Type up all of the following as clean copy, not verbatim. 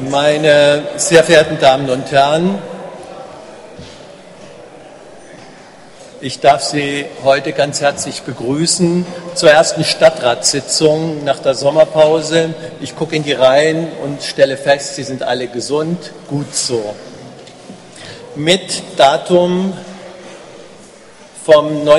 Meine sehr verehrten Damen und Herren, ich darf Sie heute ganz herzlich begrüßen zur ersten Stadtratssitzung nach der Sommerpause. Ich gucke in die Reihen und stelle fest, Sie sind alle gesund, gut so. Mit Datum vom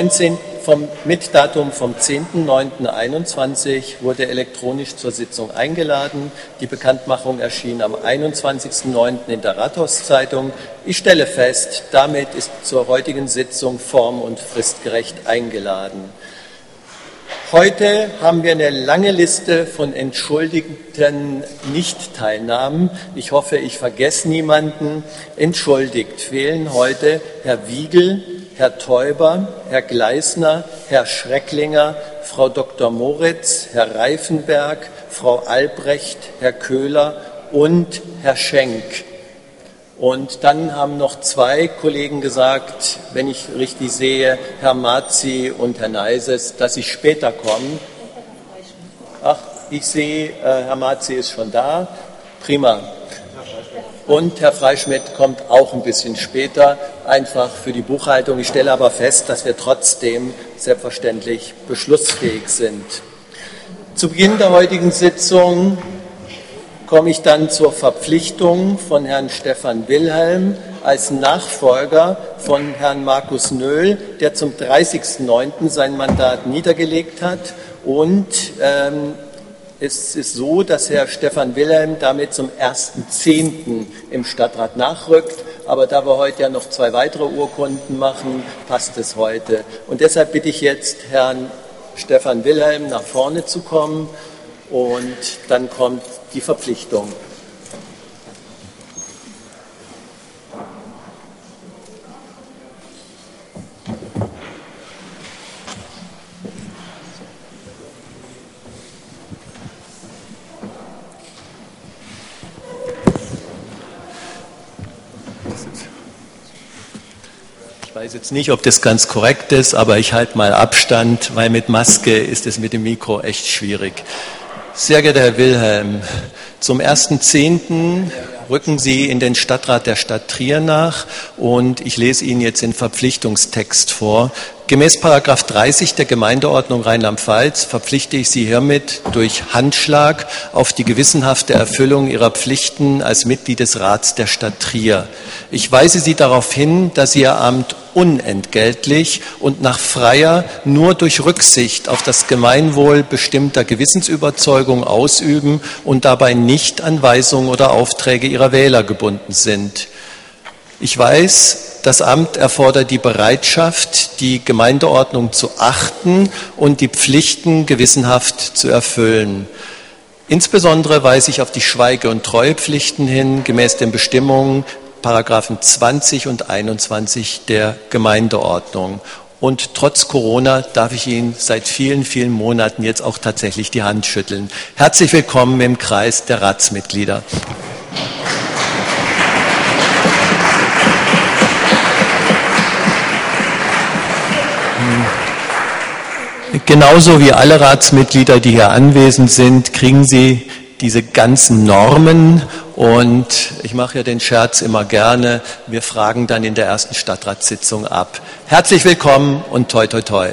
10.09.21 wurde elektronisch zur Sitzung eingeladen. Die Bekanntmachung erschien am 21.09. in der Rathauszeitung. Ich stelle fest, damit ist zur heutigen Sitzung form- und fristgerecht eingeladen. Heute haben wir eine lange Liste von entschuldigten Nichtteilnahmen. Ich hoffe, ich vergesse niemanden. Entschuldigt fehlen heute Herr Wiegel, Herr Teuber, Herr Gleisner, Herr Schrecklinger, Frau Dr. Moritz, Herr Reifenberg, Frau Albrecht, Herr Köhler und Herr Schenk. Und dann haben noch zwei Kollegen gesagt, wenn ich richtig sehe, Herr Marzi und Herr Neises, dass sie später kommen. Ach, ich sehe, Herr Marzi ist schon da. Prima. Und Herr Freischmidt kommt auch ein bisschen später, einfach für die Buchhaltung. Ich stelle aber fest, dass wir trotzdem selbstverständlich beschlussfähig sind. Zu Beginn der heutigen Sitzung komme ich dann zur Verpflichtung von Herrn Stefan Wilhelm als Nachfolger von Herrn Markus Nöhl, der zum 30.09. sein Mandat niedergelegt hat. Und es ist so, dass Herr Stefan Wilhelm damit zum 1.10. im Stadtrat nachrückt. Aber da wir heute ja noch zwei weitere Urkunden machen, passt es heute. Und deshalb bitte ich jetzt Herrn Stefan Wilhelm nach vorne zu kommen. Und dann kommt die Verpflichtung. Ich weiß jetzt nicht, ob das ganz korrekt ist, aber ich halte mal Abstand, weil mit Maske ist es mit dem Mikro echt schwierig. Sehr geehrter Herr Wilhelm, zum 1.10. rücken Sie in den Stadtrat der Stadt Trier nach und ich lese Ihnen jetzt den Verpflichtungstext vor. Gemäß § 30 der Gemeindeordnung Rheinland-Pfalz verpflichte ich Sie hiermit durch Handschlag auf die gewissenhafte Erfüllung Ihrer Pflichten als Mitglied des Rats der Stadt Trier. Ich weise Sie darauf hin, dass Sie Ihr Amt unentgeltlich und nach freier, nur durch Rücksicht auf das Gemeinwohl bestimmter Gewissensüberzeugung ausüben und dabei nicht an Weisungen oder Aufträge Ihrer Wähler gebunden sind. Ich weiß, das Amt erfordert die Bereitschaft, die Gemeindeordnung zu achten und die Pflichten gewissenhaft zu erfüllen. Insbesondere weise ich auf die Schweige- und Treuepflichten hin, gemäß den Bestimmungen Paragraphen 20 und 21 der Gemeindeordnung. Und trotz Corona darf ich Ihnen seit vielen, vielen Monaten jetzt auch tatsächlich die Hand schütteln. Herzlich willkommen im Kreis der Ratsmitglieder. Genauso wie alle Ratsmitglieder, die hier anwesend sind, kriegen Sie diese ganzen Normen und ich mache ja den Scherz immer gerne, wir fragen dann in der ersten Stadtratssitzung ab. Herzlich willkommen und toi toi toi.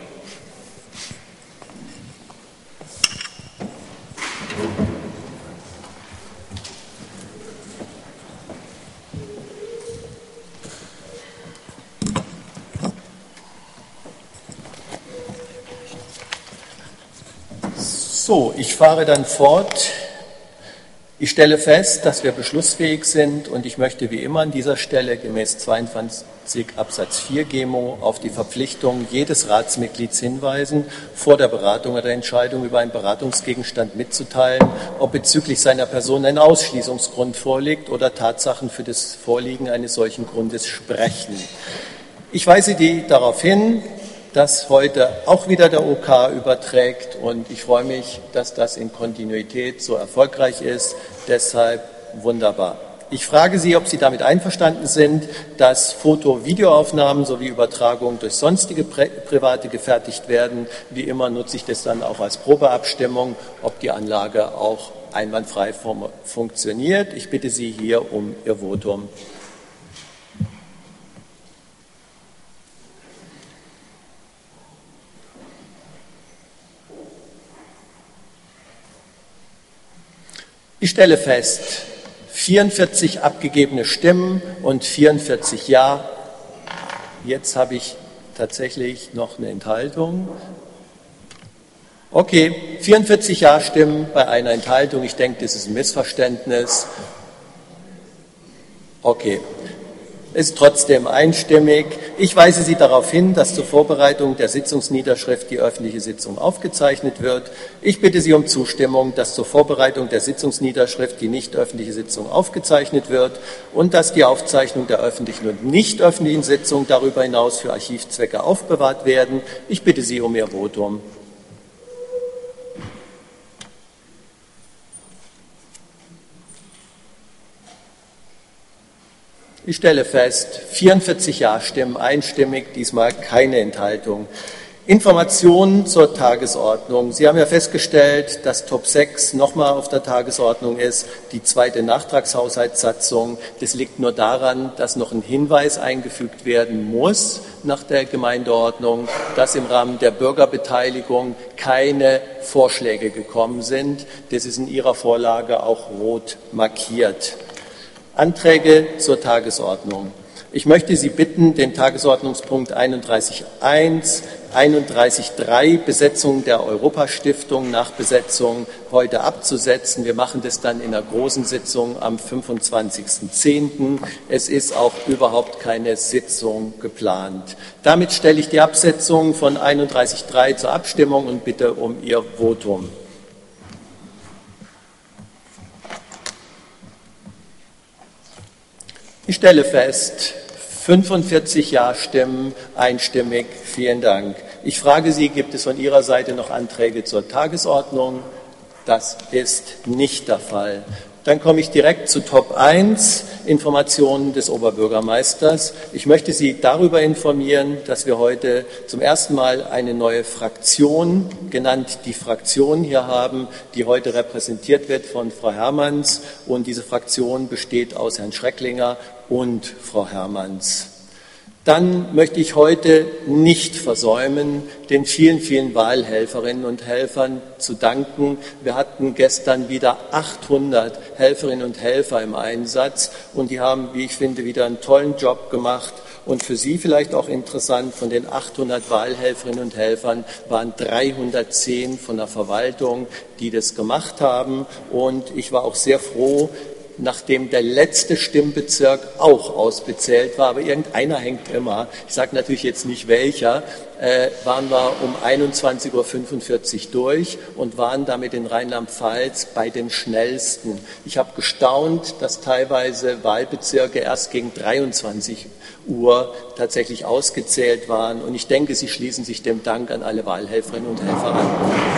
So, ich fahre dann fort. Ich stelle fest, dass wir beschlussfähig sind und ich möchte wie immer an dieser Stelle gemäß 22 Absatz 4 GEMO auf die Verpflichtung jedes Ratsmitglieds hinweisen, vor der Beratung oder Entscheidung über einen Beratungsgegenstand mitzuteilen, ob bezüglich seiner Person ein Ausschließungsgrund vorliegt oder Tatsachen für das Vorliegen eines solchen Grundes sprechen. Ich weise die darauf hin, dass heute auch wieder der OK überträgt und ich freue mich, dass das in Kontinuität so erfolgreich ist. Deshalb wunderbar. Ich frage Sie, ob Sie damit einverstanden sind, dass Foto-Videoaufnahmen sowie Übertragungen durch sonstige Private gefertigt werden. Wie immer nutze ich das dann auch als Probeabstimmung, ob die Anlage auch einwandfrei funktioniert. Ich bitte Sie hier um Ihr Votum. Ich stelle fest, 44 abgegebene Stimmen und 44 Ja. Jetzt habe ich tatsächlich noch eine Enthaltung. Okay, 44 Ja-Stimmen bei einer Enthaltung. Ich denke, das ist ein Missverständnis. Okay, ist trotzdem einstimmig. Ich weise Sie darauf hin, dass zur Vorbereitung der Sitzungsniederschrift die öffentliche Sitzung aufgezeichnet wird. Ich bitte Sie um Zustimmung, dass zur Vorbereitung der Sitzungsniederschrift die nicht öffentliche Sitzung aufgezeichnet wird und dass die Aufzeichnung der öffentlichen und nicht öffentlichen Sitzung darüber hinaus für Archivzwecke aufbewahrt werden. Ich bitte Sie um Ihr Votum. Ich stelle fest, 44 Ja-Stimmen einstimmig, diesmal keine Enthaltung. Informationen zur Tagesordnung. Sie haben ja festgestellt, dass Top 6 nochmal auf der Tagesordnung ist, die zweite Nachtragshaushaltssatzung. Das liegt nur daran, dass noch ein Hinweis eingefügt werden muss nach der Gemeindeordnung, dass im Rahmen der Bürgerbeteiligung keine Vorschläge gekommen sind. Das ist in Ihrer Vorlage auch rot markiert. Anträge zur Tagesordnung. Ich möchte Sie bitten, den Tagesordnungspunkt 31.1, 31.3, Besetzung der Europastiftung nach Besetzung heute abzusetzen. Wir machen das dann in der großen Sitzung am 25.10. Es ist auch überhaupt keine Sitzung geplant. Damit stelle ich die Absetzung von 31.3 zur Abstimmung und bitte um Ihr Votum. Ich stelle fest, 45 Ja-Stimmen einstimmig. Vielen Dank. Ich frage Sie, gibt es von Ihrer Seite noch Anträge zur Tagesordnung? Das ist nicht der Fall. Dann komme ich direkt zu Top 1, Informationen des Oberbürgermeisters. Ich möchte Sie darüber informieren, dass wir heute zum ersten Mal eine neue Fraktion, genannt die Fraktion, hier haben, die heute repräsentiert wird von Frau Hermanns. Und diese Fraktion besteht aus Herrn Schrecklinger und Frau Hermanns. Dann möchte ich heute nicht versäumen, den vielen, vielen Wahlhelferinnen und Helfern zu danken. Wir hatten gestern wieder 800 Helferinnen und Helfer im Einsatz und die haben, wie ich finde, wieder einen tollen Job gemacht. Und für Sie vielleicht auch interessant, von den 800 Wahlhelferinnen und Helfern waren 310 von der Verwaltung, die das gemacht haben. Und ich war auch sehr froh, nachdem der letzte Stimmbezirk auch ausbezählt war, aber irgendeiner hängt immer, ich sage natürlich jetzt nicht welcher, waren wir um 21.45 Uhr durch und waren damit in Rheinland-Pfalz bei den schnellsten. Ich habe gestaunt, dass teilweise Wahlbezirke erst gegen 23 Uhr tatsächlich ausgezählt waren. Und ich denke, Sie schließen sich dem Dank an alle Wahlhelferinnen und Helfer an.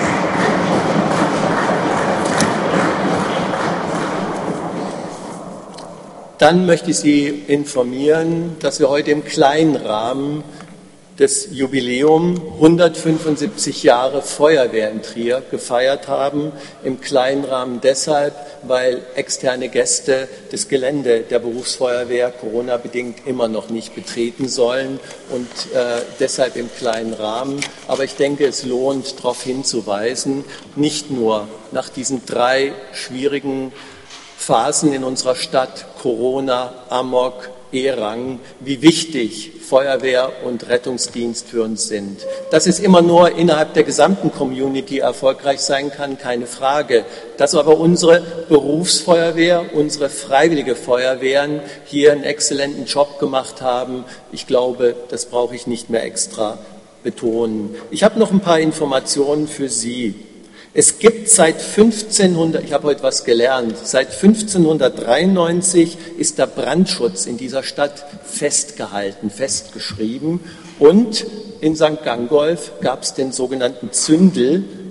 Dann möchte ich Sie informieren, dass wir heute im kleinen Rahmen das Jubiläum 175 Jahre Feuerwehr in Trier gefeiert haben. Im kleinen Rahmen deshalb, weil externe Gäste das Gelände der Berufsfeuerwehr Corona-bedingt immer noch nicht betreten sollen und deshalb im kleinen Rahmen. Aber ich denke, es lohnt, darauf hinzuweisen, nicht nur nach diesen 3 schwierigen Phasen in unserer Stadt, Corona, Amok, E-Rang, wie wichtig Feuerwehr und Rettungsdienst für uns sind. Dass es immer nur innerhalb der gesamten Community erfolgreich sein kann, keine Frage. Dass aber unsere Berufsfeuerwehr, unsere freiwillige Feuerwehren hier einen exzellenten Job gemacht haben, ich glaube, das brauche ich nicht mehr extra betonen. Ich habe noch ein paar Informationen für Sie. Es gibt seit 1500, ich habe heute was gelernt, seit 1593 ist der Brandschutz in dieser Stadt festgehalten, festgeschrieben. Und in St. Gangolf gab es den sogenannten Zündel,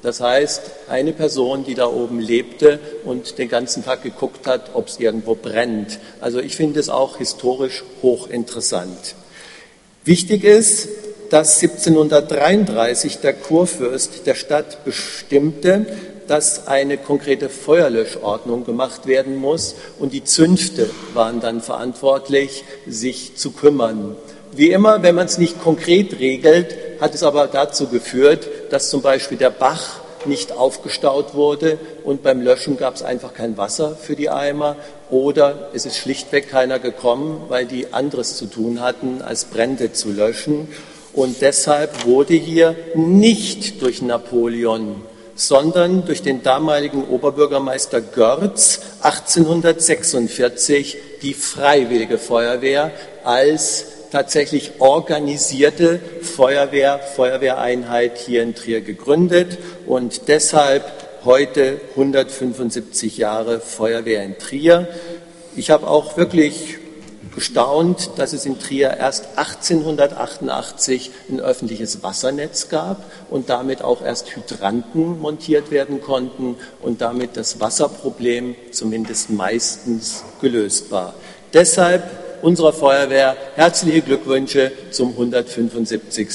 Das heißt, eine Person, die da oben lebte und den ganzen Tag geguckt hat, ob es irgendwo brennt. Also ich finde es auch historisch hochinteressant. Wichtig ist, dass 1733 der Kurfürst der Stadt bestimmte, dass eine konkrete Feuerlöschordnung gemacht werden muss und die Zünfte waren dann verantwortlich, sich zu kümmern. Wie immer, wenn man es nicht konkret regelt, hat es aber dazu geführt, dass zum Beispiel der Bach nicht aufgestaut wurde und beim Löschen gab es einfach kein Wasser für die Eimer oder es ist schlichtweg keiner gekommen, weil die anderes zu tun hatten, als Brände zu löschen. Und deshalb wurde hier nicht durch Napoleon, sondern durch den damaligen Oberbürgermeister Görz 1846 die Freiwillige Feuerwehr als tatsächlich organisierte Feuerwehreinheit hier in Trier gegründet und deshalb heute 175 Jahre Feuerwehr in Trier. Ich habe auch wirklich gestaunt, dass es in Trier erst 1888 ein öffentliches Wassernetz gab und damit auch erst Hydranten montiert werden konnten und damit das Wasserproblem zumindest meistens gelöst war. Deshalb unserer Feuerwehr herzliche Glückwünsche zum 175.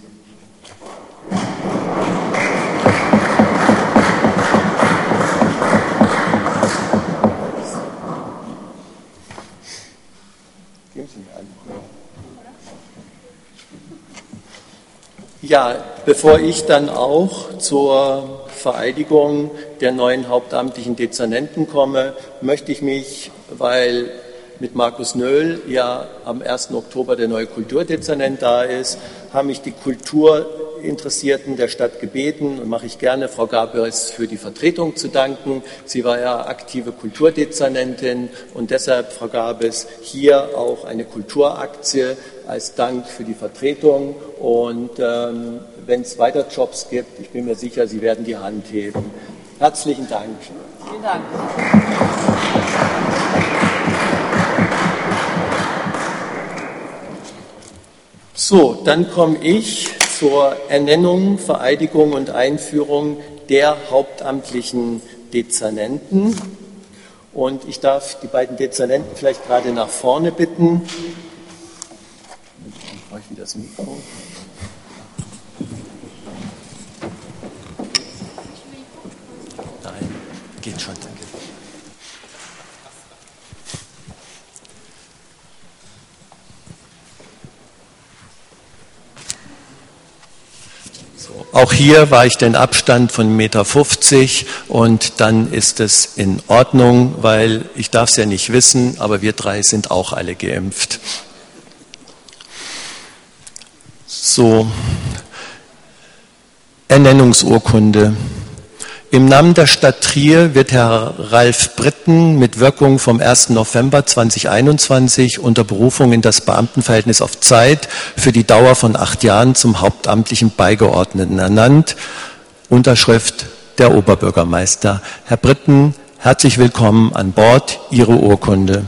Ja, bevor ich dann auch zur Vereidigung der neuen hauptamtlichen Dezernenten komme, möchte ich mich, weil mit Markus Nöhl ja am 1. Oktober der neue Kulturdezernent da ist, haben mich die Kulturinteressierten der Stadt gebeten und mache ich gerne, Frau Gaberis für die Vertretung zu danken. Sie war ja aktive Kulturdezernentin und deshalb, Frau Gaberis, hier auch eine Kulturaktie als Dank für die Vertretung. Und wenn es weiter Jobs gibt, ich bin mir sicher, Sie werden die Hand heben. Herzlichen Dank. Vielen Dank. So, dann komme ich zur Ernennung, Vereidigung und Einführung der hauptamtlichen Dezernenten. Und ich darf die beiden Dezernenten vielleicht gerade nach vorne bitten. Dann brauche ich wieder das Mikro. Nein, geht schon, danke. Auch hier war ich den Abstand von 1,50 Meter und dann ist es in Ordnung, weil ich darf es ja nicht wissen, aber wir drei sind auch alle geimpft. So, Ernennungsurkunde. Im Namen der Stadt Trier wird Herr Ralf Britten mit Wirkung vom 1. November 2021 unter Berufung in das Beamtenverhältnis auf Zeit für die Dauer von 8 Jahren zum hauptamtlichen Beigeordneten ernannt. Unterschrift der Oberbürgermeister. Herr Britten, herzlich willkommen an Bord. Ihre Urkunde.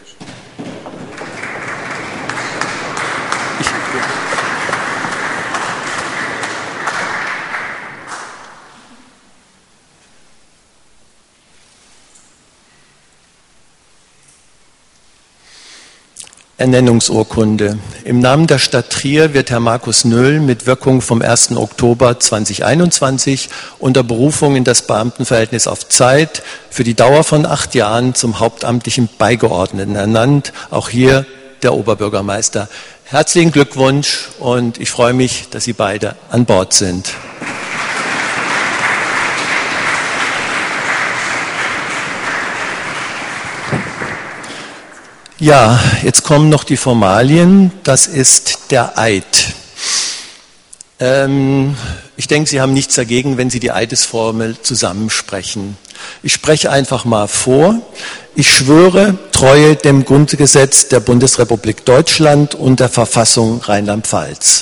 Ernennungsurkunde. Im Namen der Stadt Trier wird Herr Markus Nöhl mit Wirkung vom 1. Oktober 2021 unter Berufung in das Beamtenverhältnis auf Zeit für die Dauer von 8 Jahren zum hauptamtlichen Beigeordneten ernannt. Auch hier der Oberbürgermeister. Herzlichen Glückwunsch und ich freue mich, dass Sie beide an Bord sind. Ja, jetzt kommen noch die Formalien. Das ist der Eid. Ich denke, Sie haben nichts dagegen, wenn Sie die Eidesformel zusammensprechen. Ich spreche einfach mal vor. Ich schwöre Treue dem Grundgesetz der Bundesrepublik Deutschland und der Verfassung Rheinland-Pfalz.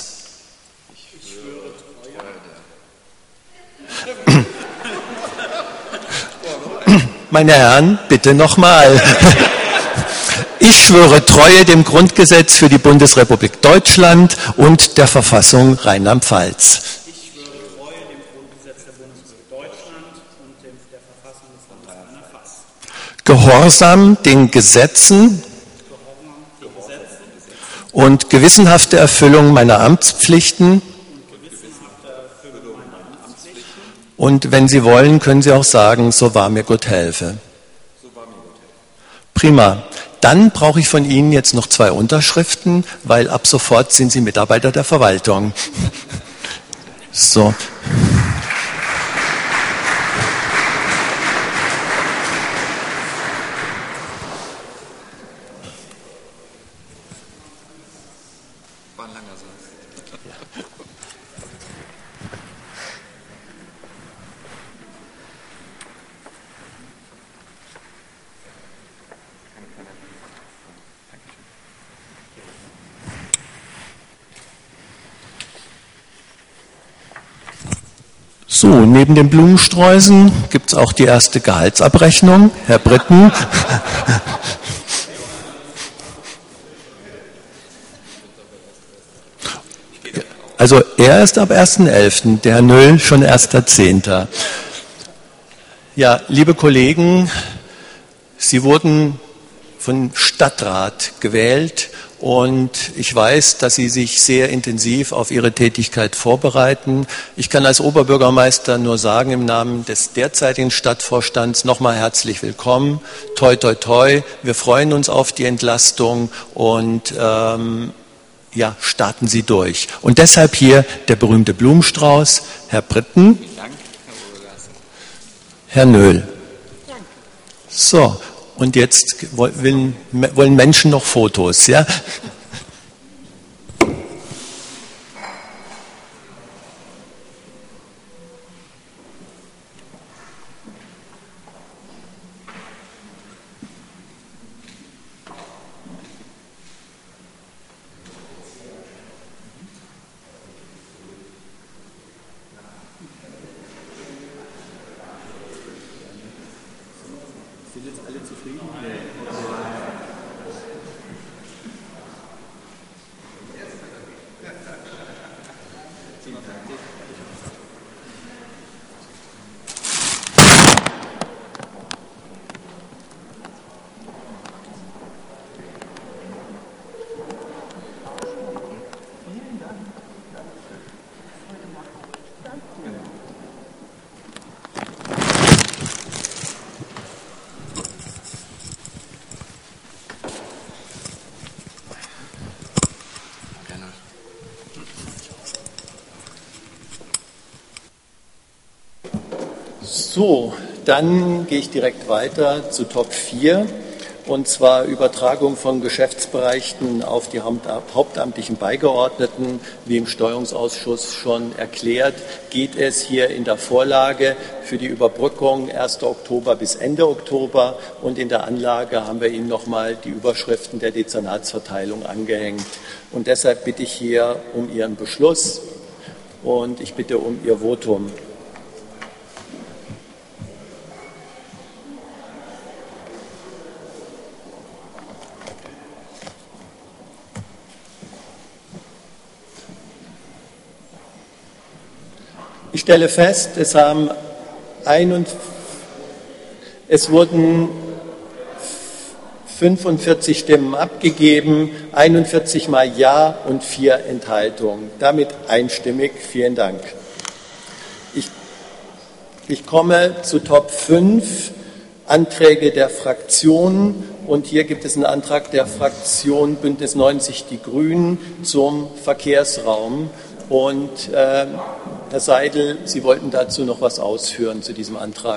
Meine Herren, bitte nochmal. Ich schwöre Treue dem Grundgesetz für die Bundesrepublik Deutschland und der Verfassung Rheinland-Pfalz. Ich schwöre Treue dem Grundgesetz der Bundesrepublik Gehorsam den Gesetzen und gewissenhafte Erfüllung meiner Amtspflichten. Und wenn Sie wollen, können Sie auch sagen, so wahr mir Gott helfe. Prima. Dann brauche ich von Ihnen jetzt noch 2 Unterschriften, weil ab sofort sind Sie Mitarbeiter der Verwaltung. So. War ein langer Satz. So, neben den Blumensträußen gibt es auch die erste Gehaltsabrechnung. Herr Britten. Also er ist ab 1.11., der Herr Nöll schon 1.10. Ja, liebe Kollegen, Sie wurden vom Stadtrat gewählt und ich weiß, dass Sie sich sehr intensiv auf Ihre Tätigkeit vorbereiten. Ich kann als Oberbürgermeister nur sagen, im Namen des derzeitigen Stadtvorstands nochmal herzlich willkommen. Toi, toi, toi. Wir freuen uns auf die Entlastung und ja, starten Sie durch. Und deshalb hier der berühmte Blumenstrauß. Herr Britten. Vielen Dank, Herr Obergast. Herr Nöll. Danke. So, und jetzt wollen Menschen noch Fotos, ja? Sind jetzt alle zufrieden? So, dann gehe ich direkt weiter zu Top 4, und zwar Übertragung von Geschäftsbereichen auf die hauptamtlichen Beigeordneten. Wie im Steuerungsausschuss schon erklärt, geht es hier in der Vorlage für die Überbrückung 1. Oktober bis Ende Oktober, und in der Anlage haben wir Ihnen nochmal die Überschriften der Dezernatsverteilung angehängt. Und deshalb bitte ich hier um Ihren Beschluss und ich bitte um Ihr Votum. Ich stelle fest, es wurden 45 Stimmen abgegeben, 41 mal Ja und 4 Enthaltungen. Damit einstimmig. Vielen Dank. Ich komme zu Top 5, Anträge der Fraktionen. Und hier gibt es einen Antrag der Fraktion Bündnis 90 Die Grünen zum Verkehrsraum. Und Herr Seidel, Sie wollten dazu noch was ausführen zu diesem Antrag.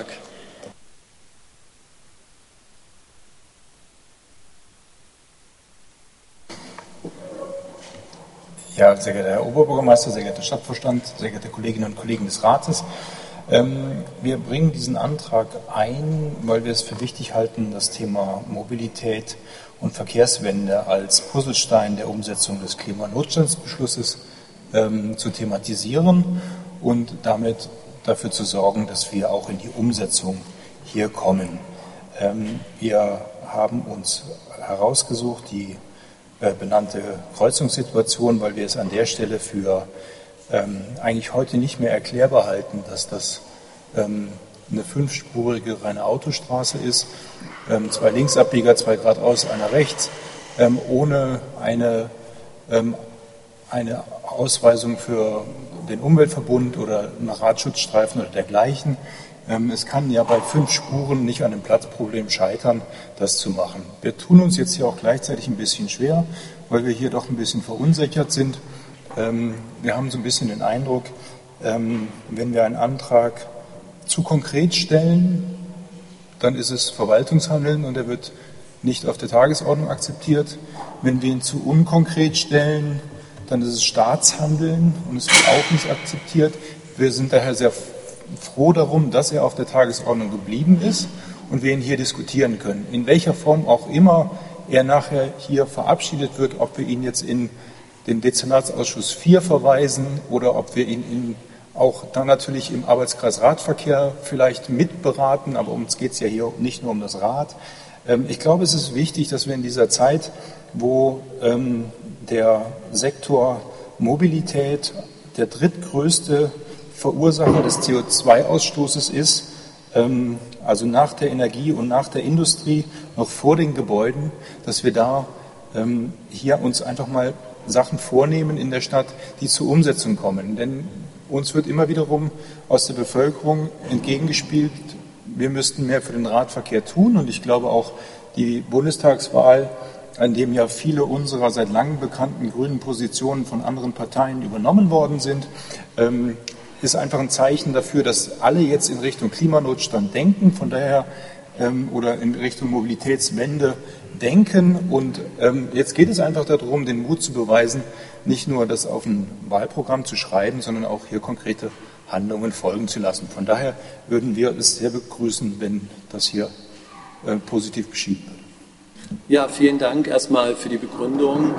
Ja, sehr geehrter Herr Oberbürgermeister, sehr geehrter Stadtvorstand, sehr geehrte Kolleginnen und Kollegen des Rates. Wir bringen diesen Antrag ein, weil wir es für wichtig halten, das Thema Mobilität und Verkehrswende als Puzzlestein der Umsetzung des Klimanotstandsbeschlusses zu thematisieren und damit dafür zu sorgen, dass wir auch in die Umsetzung hier kommen. Wir haben uns herausgesucht, die benannte Kreuzungssituation, weil wir es an der Stelle für eigentlich heute nicht mehr erklärbar halten, dass das eine 5-spurige reine Autostraße ist, 2 Linksabbieger, 2 geradeaus, einer rechts, ohne eine Ausweisung für den Umweltverbund oder einen Radschutzstreifen oder dergleichen. Es kann ja bei 5 Spuren nicht an einem Platzproblem scheitern, das zu machen. Wir tun uns jetzt hier auch gleichzeitig ein bisschen schwer, weil wir hier doch ein bisschen verunsichert sind. Wir haben so ein bisschen den Eindruck, wenn wir einen Antrag zu konkret stellen, dann ist es Verwaltungshandeln und er wird nicht auf der Tagesordnung akzeptiert. Wenn wir ihn zu unkonkret stellen, dann ist es Staatshandeln und es wird auch nicht akzeptiert. Wir sind daher sehr froh darum, dass er auf der Tagesordnung geblieben ist und wir ihn hier diskutieren können. In welcher Form auch immer er nachher hier verabschiedet wird, ob wir ihn jetzt in den Dezernatsausschuss 4 verweisen oder ob wir ihn auch dann natürlich im Arbeitskreis Radverkehr vielleicht mitberaten, aber uns geht es ja hier nicht nur um das Rad. Ich glaube, es ist wichtig, dass wir in dieser Zeit, wo der Sektor Mobilität der drittgrößte Verursacher des CO2-Ausstoßes ist, also nach der Energie und nach der Industrie, noch vor den Gebäuden, dass wir da hier uns einfach mal Sachen vornehmen in der Stadt, die zur Umsetzung kommen. Denn uns wird immer wiederum aus der Bevölkerung entgegengespielt, wir müssten mehr für den Radverkehr tun. Und ich glaube auch die Bundestagswahl, an dem ja viele unserer seit langem bekannten grünen Positionen von anderen Parteien übernommen worden sind, ist einfach ein Zeichen dafür, dass alle jetzt in Richtung Klimanotstand denken, von daher oder in Richtung Mobilitätswende denken. Und jetzt geht es einfach darum, den Mut zu beweisen, nicht nur das auf ein Wahlprogramm zu schreiben, sondern auch hier konkrete Handlungen folgen zu lassen. Von daher würden wir es sehr begrüßen, wenn das hier positiv geschieht. Ja, vielen Dank erstmal für die Begründung.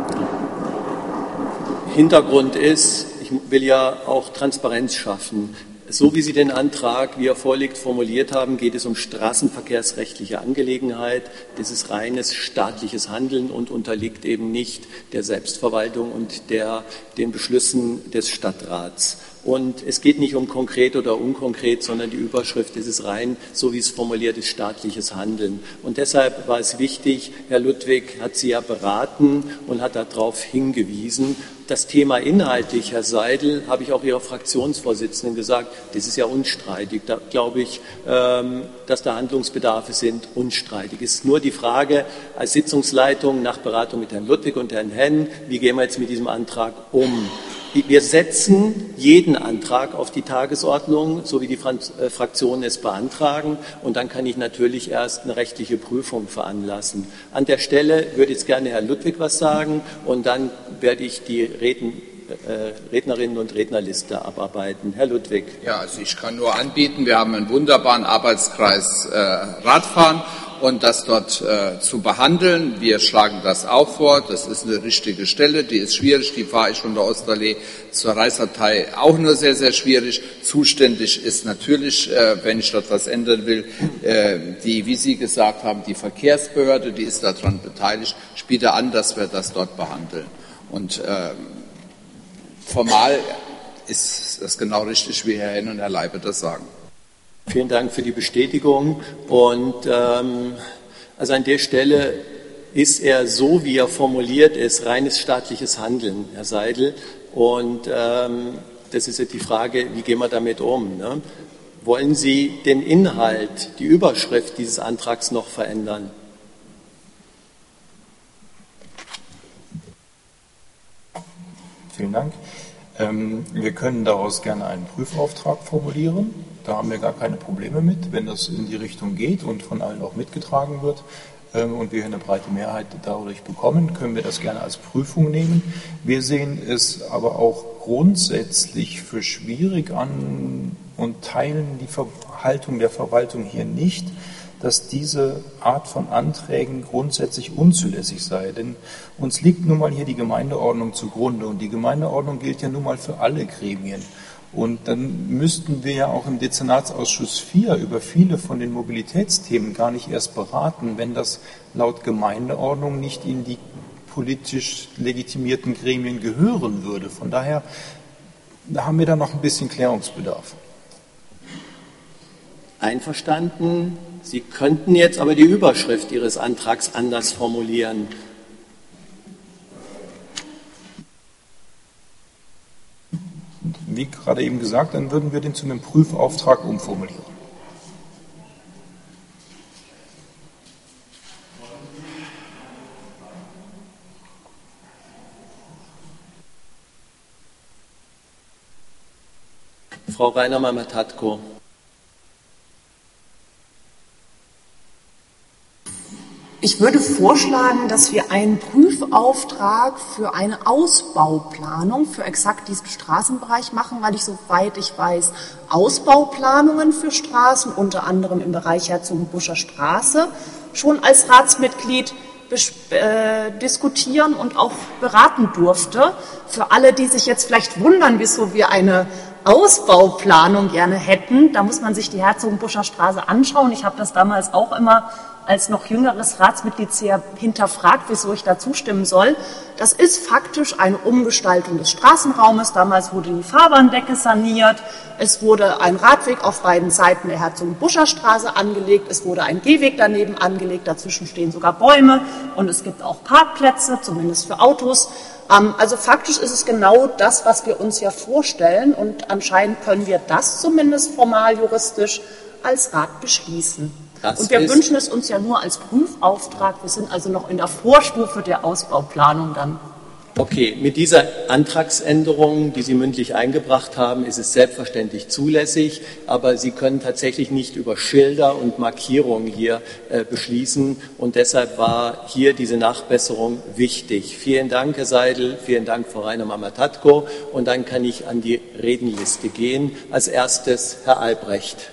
Hintergrund ist, ich will ja auch Transparenz schaffen. So wie Sie den Antrag, wie er vorliegt, formuliert haben, geht es um straßenverkehrsrechtliche Angelegenheit. Das ist reines staatliches Handeln und unterliegt eben nicht der Selbstverwaltung und den Beschlüssen des Stadtrats. Und es geht nicht um konkret oder unkonkret, sondern die Überschrift ist es rein, so wie es formuliert ist, staatliches Handeln. Und deshalb war es wichtig, Herr Ludwig hat Sie ja beraten und hat darauf hingewiesen. Das Thema inhaltlich, Herr Seidel, habe ich auch Ihrer Fraktionsvorsitzenden gesagt, das ist ja unstreitig. Da glaube ich, dass da Handlungsbedarfe sind, unstreitig. Es ist nur die Frage, als Sitzungsleitung nach Beratung mit Herrn Ludwig und Herrn Henn, wie gehen wir jetzt mit diesem Antrag um? Wir setzen jeden Antrag auf die Tagesordnung, so wie die Fraktionen es beantragen. Und dann kann ich natürlich erst eine rechtliche Prüfung veranlassen. An der Stelle würde jetzt gerne Herr Ludwig was sagen und dann werde ich die Rednerinnen und Rednerliste abarbeiten. Herr Ludwig. Ja, also ich kann nur anbieten, wir haben einen wunderbaren Arbeitskreis Radfahren und das dort zu behandeln. Wir schlagen das auch vor. Das ist eine richtige Stelle, die ist schwierig. Die fahre ich von der Osterallee zur Reichsabtei auch nur sehr, sehr schwierig. Zuständig ist natürlich, wenn ich dort was ändern will, die, wie Sie gesagt haben, die Verkehrsbehörde, die ist daran beteiligt. Ich biete an, dass wir das dort behandeln. Und formal ist das genau richtig, wie Herr Henn und Herr Leibe das sagen. Vielen Dank für die Bestätigung. Und also an der Stelle ist er so, wie er formuliert ist, reines staatliches Handeln, Herr Seidel. Und das ist jetzt die Frage, wie gehen wir damit um? Ne? Wollen Sie den Inhalt, die Überschrift dieses Antrags noch verändern? Vielen Dank. Wir können daraus gerne einen Prüfauftrag formulieren. Da haben wir gar keine Probleme mit, wenn das in die Richtung geht und von allen auch mitgetragen wird und wir eine breite Mehrheit dadurch bekommen, können wir das gerne als Prüfung nehmen. Wir sehen es aber auch grundsätzlich für schwierig an und teilen die Haltung der Verwaltung hier nicht, dass diese Art von Anträgen grundsätzlich unzulässig sei. Denn uns liegt nun mal hier die Gemeindeordnung zugrunde und die Gemeindeordnung gilt ja nun mal für alle Gremien. Und dann müssten wir ja auch im Dezernatsausschuss 4 über viele von den Mobilitätsthemen gar nicht erst beraten, wenn das laut Gemeindeordnung nicht in die politisch legitimierten Gremien gehören würde. Von daher haben wir da noch ein bisschen Klärungsbedarf. Einverstanden? Sie könnten jetzt aber die Überschrift Ihres Antrags anders formulieren. Wie gerade eben gesagt, dann würden wir den zu einem Prüfauftrag umformulieren. Frau Rainer-Mamatko. Ich würde vorschlagen, dass wir einen Prüfauftrag für eine Ausbauplanung für exakt diesen Straßenbereich machen, weil ich, soweit ich weiß, Ausbauplanungen für Straßen, unter anderem im Bereich Herzogenbusscher Straße, schon als Ratsmitglied diskutieren und auch beraten durfte. Für alle, die sich jetzt vielleicht wundern, wieso wir eine Ausbauplanung gerne hätten, da muss man sich die Herzogenbusscher Straße anschauen. Ich habe das damals auch immer als noch jüngeres Ratsmitglied sehr hinterfragt, wieso ich da zustimmen soll. Das ist faktisch eine Umgestaltung des Straßenraumes. Damals wurde die Fahrbahndecke saniert. Es wurde ein Radweg auf beiden Seiten der Herzogenbusscher Straße angelegt. Es wurde ein Gehweg daneben angelegt. Dazwischen stehen sogar Bäume. Und es gibt auch Parkplätze, zumindest für Autos. Also faktisch ist es genau das, was wir uns ja vorstellen. Und anscheinend können wir das zumindest formal juristisch als Rat beschließen. Und wir wünschen es uns ja nur als Prüfauftrag. Wir sind also noch in der Vorstufe der Ausbauplanung dann. Okay, mit dieser Antragsänderung, die Sie mündlich eingebracht haben, ist es selbstverständlich zulässig, aber Sie können tatsächlich nicht über Schilder und Markierungen hier beschließen und deshalb war hier diese Nachbesserung wichtig. Vielen Dank, Herr Seidel, vielen Dank, Frau Rainer-Mamatko, und dann kann ich an die Redenliste gehen. Als erstes Herr Albrecht.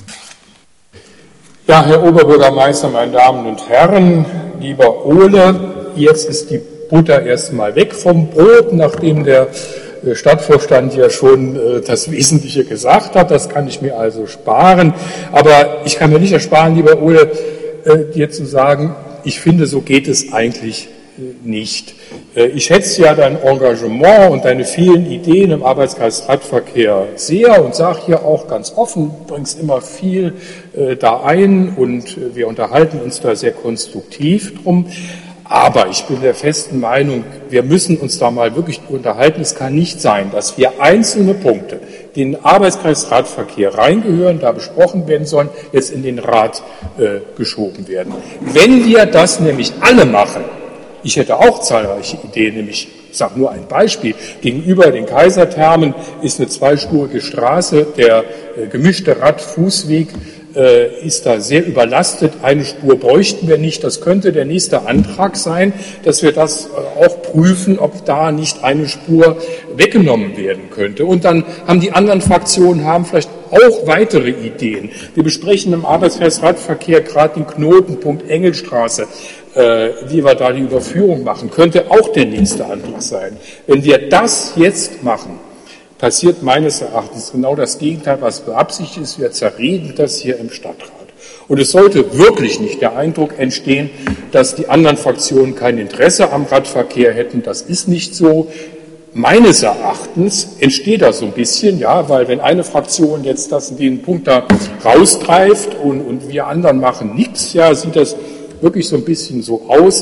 Ja, Herr Oberbürgermeister, meine Damen und Herren, lieber Ole, jetzt ist die Butter erstmal weg vom Brot, nachdem der Stadtvorstand ja schon das Wesentliche gesagt hat. Das kann ich mir also sparen. Aber ich kann mir nicht ersparen, lieber Ole, dir zu sagen, ich finde, so geht es eigentlich nicht. Ich schätze ja dein Engagement und deine vielen Ideen im Arbeitskreis Radverkehr sehr und sage hier auch ganz offen, du bringst immer viel da ein und wir unterhalten uns da sehr konstruktiv drum. Aber ich bin der festen Meinung, wir müssen uns da mal wirklich unterhalten. Es kann nicht sein, dass wir einzelne Punkte, die in den Arbeitskreis Radverkehr reingehören, da besprochen werden sollen, jetzt in den Rat geschoben werden. Wenn wir das nämlich alle machen, ich hätte auch zahlreiche Ideen, nämlich, ich sage nur ein Beispiel, gegenüber den Kaiserthermen ist eine zweispurige Straße, der gemischte Rad-Fußweg ist da sehr überlastet. Eine Spur bräuchten wir nicht. Das könnte der nächste Antrag sein, dass wir das auch prüfen, ob da nicht eine Spur weggenommen werden könnte. Und dann haben die anderen Fraktionen vielleicht auch weitere Ideen. Wir besprechen im Arbeitskreis Radverkehr gerade den Knotenpunkt Engelstraße, wie wir da die Überführung machen. Könnte auch der nächste Antrag sein. Wenn wir das jetzt machen, passiert meines Erachtens genau das Gegenteil, was beabsichtigt ist. Wir zerreden das hier im Stadtrat. Und es sollte wirklich nicht der Eindruck entstehen, dass die anderen Fraktionen kein Interesse am Radverkehr hätten. Das ist nicht so. Meines Erachtens entsteht das so ein bisschen, ja, weil wenn eine Fraktion jetzt den Punkt da rausgreift und wir anderen machen nichts, ja, sieht das wirklich so ein bisschen so aus.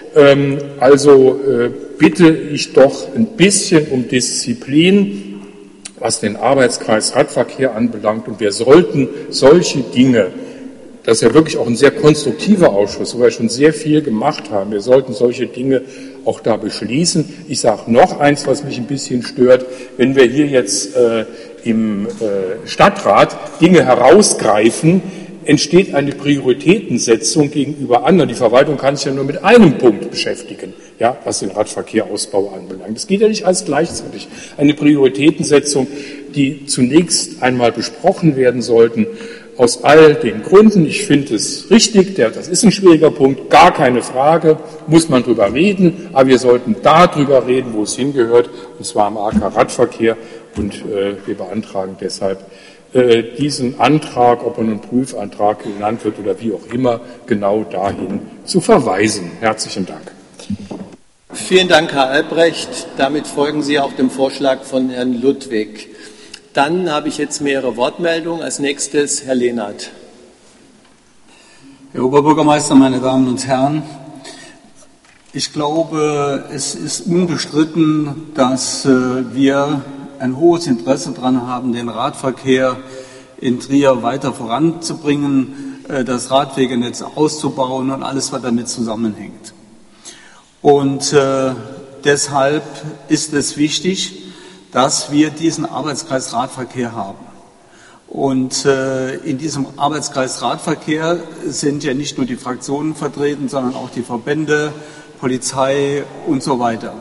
Also bitte ich doch ein bisschen um Disziplin, was den Arbeitskreis Radverkehr anbelangt. Und wir sollten solche Dinge, das ist ja wirklich auch ein sehr konstruktiver Ausschuss, wo wir schon sehr viel gemacht haben, wir sollten solche Dinge auch da beschließen. Ich sage noch eins, was mich ein bisschen stört, wenn wir hier jetzt im Stadtrat Dinge herausgreifen, entsteht eine Prioritätensetzung gegenüber anderen. Die Verwaltung kann sich ja nur mit einem Punkt beschäftigen, ja, was den Radverkehrausbau anbelangt. Das geht ja nicht alles gleichzeitig. Eine Prioritätensetzung, die zunächst einmal besprochen werden sollten, aus all den Gründen. Ich finde es richtig, das ist ein schwieriger Punkt, gar keine Frage, muss man drüber reden, aber wir sollten da drüber reden, wo es hingehört, und zwar am AK Radverkehr, und wir beantragen deshalb, diesen Antrag, ob er nun Prüfantrag genannt wird oder wie auch immer, genau dahin zu verweisen. Herzlichen Dank. Vielen Dank, Herr Albrecht. Damit folgen Sie auch dem Vorschlag von Herrn Ludwig. Dann habe ich jetzt mehrere Wortmeldungen. Als nächstes Herr Lehnert. Herr Oberbürgermeister, meine Damen und Herren, ich glaube, es ist unbestritten, dass wir ein hohes Interesse daran haben, den Radverkehr in Trier weiter voranzubringen, das Radwegenetz auszubauen und alles, was damit zusammenhängt. Und deshalb ist es wichtig, dass wir diesen Arbeitskreis Radverkehr haben. Und in diesem Arbeitskreis Radverkehr sind ja nicht nur die Fraktionen vertreten, sondern auch die Verbände, Polizei und so weiter.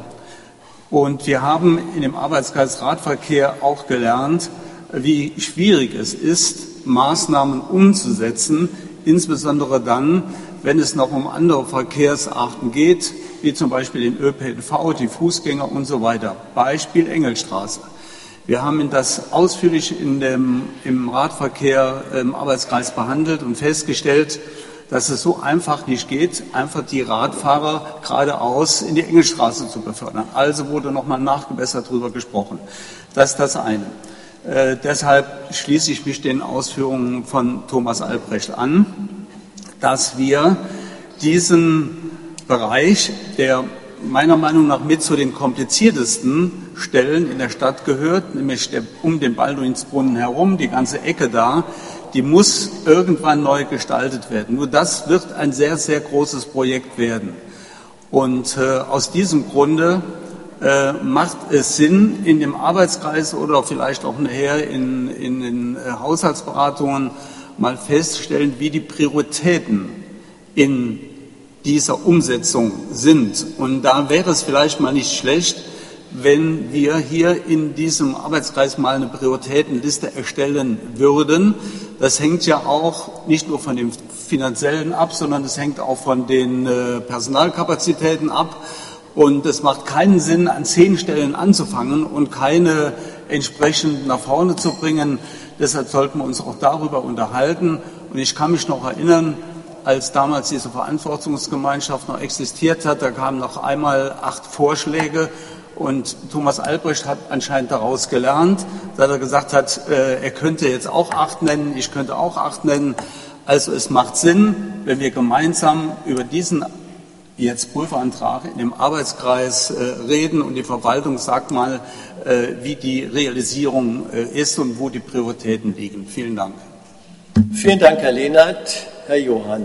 Und wir haben in dem Arbeitskreis Radverkehr auch gelernt, wie schwierig es ist, Maßnahmen umzusetzen, insbesondere dann, wenn es noch um andere Verkehrsarten geht, wie zum Beispiel den ÖPNV, die Fußgänger und so weiter. Beispiel Engelstraße. Wir haben das ausführlich im Radverkehr im Arbeitskreis behandelt und festgestellt, dass es so einfach nicht geht, einfach die Radfahrer geradeaus in die Engelstraße zu befördern. Also wurde nochmal nachgebessert darüber gesprochen. Das ist das eine. Deshalb schließe ich mich den Ausführungen von Thomas Albrecht an, dass wir diesen Bereich, der meiner Meinung nach mit zu den kompliziertesten Stellen in der Stadt gehört, nämlich um den Balduinsbrunnen herum, die ganze Ecke da, die muss irgendwann neu gestaltet werden. Nur das wird ein sehr, sehr großes Projekt werden. Und aus diesem Grunde macht es Sinn, in dem Arbeitskreis oder vielleicht auch nachher in den Haushaltsberatungen mal feststellen, wie die Prioritäten in dieser Umsetzung sind. Und da wäre es vielleicht mal nicht schlecht, wenn wir hier in diesem Arbeitskreis mal eine Prioritätenliste erstellen würden. Das hängt ja auch nicht nur von dem Finanziellen ab, sondern es hängt auch von den Personalkapazitäten ab. Und es macht keinen Sinn, an 10 Stellen anzufangen und keine entsprechend nach vorne zu bringen. Deshalb sollten wir uns auch darüber unterhalten. Und ich kann mich noch erinnern, als damals diese Verantwortungsgemeinschaft noch existiert hat, da kamen noch einmal 8 Vorschläge. Und Thomas Albrecht hat anscheinend daraus gelernt, dass er gesagt hat, er könnte jetzt auch 8 nennen, ich könnte auch 8 nennen. Also es macht Sinn, wenn wir gemeinsam über diesen jetzt Prüfantrag in dem Arbeitskreis reden und die Verwaltung sagt mal, wie die Realisierung ist und wo die Prioritäten liegen. Vielen Dank. Vielen Dank, Herr Lehnert. Herr Johann.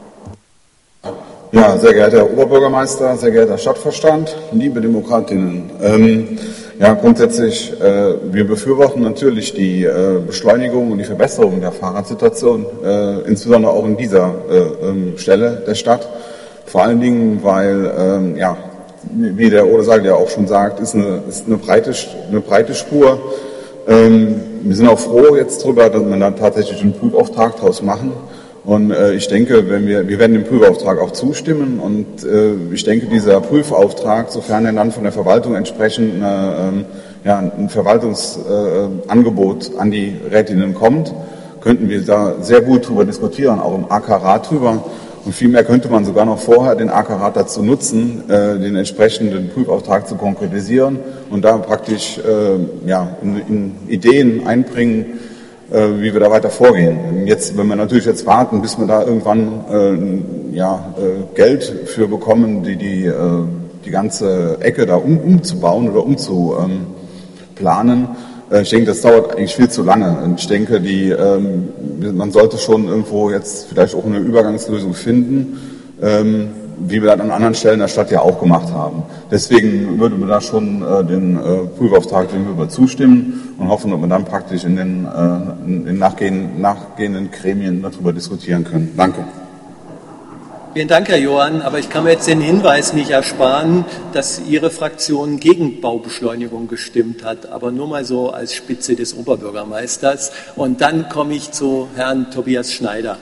Ja, sehr geehrter Herr Oberbürgermeister, sehr geehrter Stadtvorstand, liebe Demokratinnen. Grundsätzlich, wir befürworten natürlich die Beschleunigung und die Verbesserung der Fahrradsituation, insbesondere auch in dieser Stelle der Stadt. Vor allen Dingen, weil, wie der Odesaal ja auch schon sagt, ist eine breite Spur. Wir sind auch froh jetzt darüber, dass wir da tatsächlich einen Prüfauftrag draus machen. Und ich denke, wir werden dem Prüfauftrag auch zustimmen. Und ich denke, dieser Prüfauftrag, sofern er dann von der Verwaltung entsprechend ein Verwaltungsangebot an die Rätinnen kommt, könnten wir da sehr gut drüber diskutieren, auch im AK-Rat drüber. Und vielmehr könnte man sogar noch vorher den AK-Rat dazu nutzen, den entsprechenden Prüfauftrag zu konkretisieren und da praktisch in Ideen einbringen, wie wir da weiter vorgehen. Jetzt, wenn wir natürlich jetzt warten, bis wir da irgendwann Geld für bekommen, die ganze Ecke da umzubauen oder umzuplanen, ich denke, das dauert eigentlich viel zu lange. Und ich denke, man sollte schon irgendwo jetzt vielleicht auch eine Übergangslösung finden, wie wir das an anderen Stellen der Stadt ja auch gemacht haben. Deswegen würden wir da schon den Prüfauftrag dem zustimmen und hoffen, dass wir dann praktisch in den nachgehenden Gremien darüber diskutieren können. Danke. Vielen Dank, Herr Johann. Aber ich kann mir jetzt den Hinweis nicht ersparen, dass Ihre Fraktion gegen Baubeschleunigung gestimmt hat. Aber nur mal so als Spitze des Oberbürgermeisters. Und dann komme ich zu Herrn Tobias Schneider.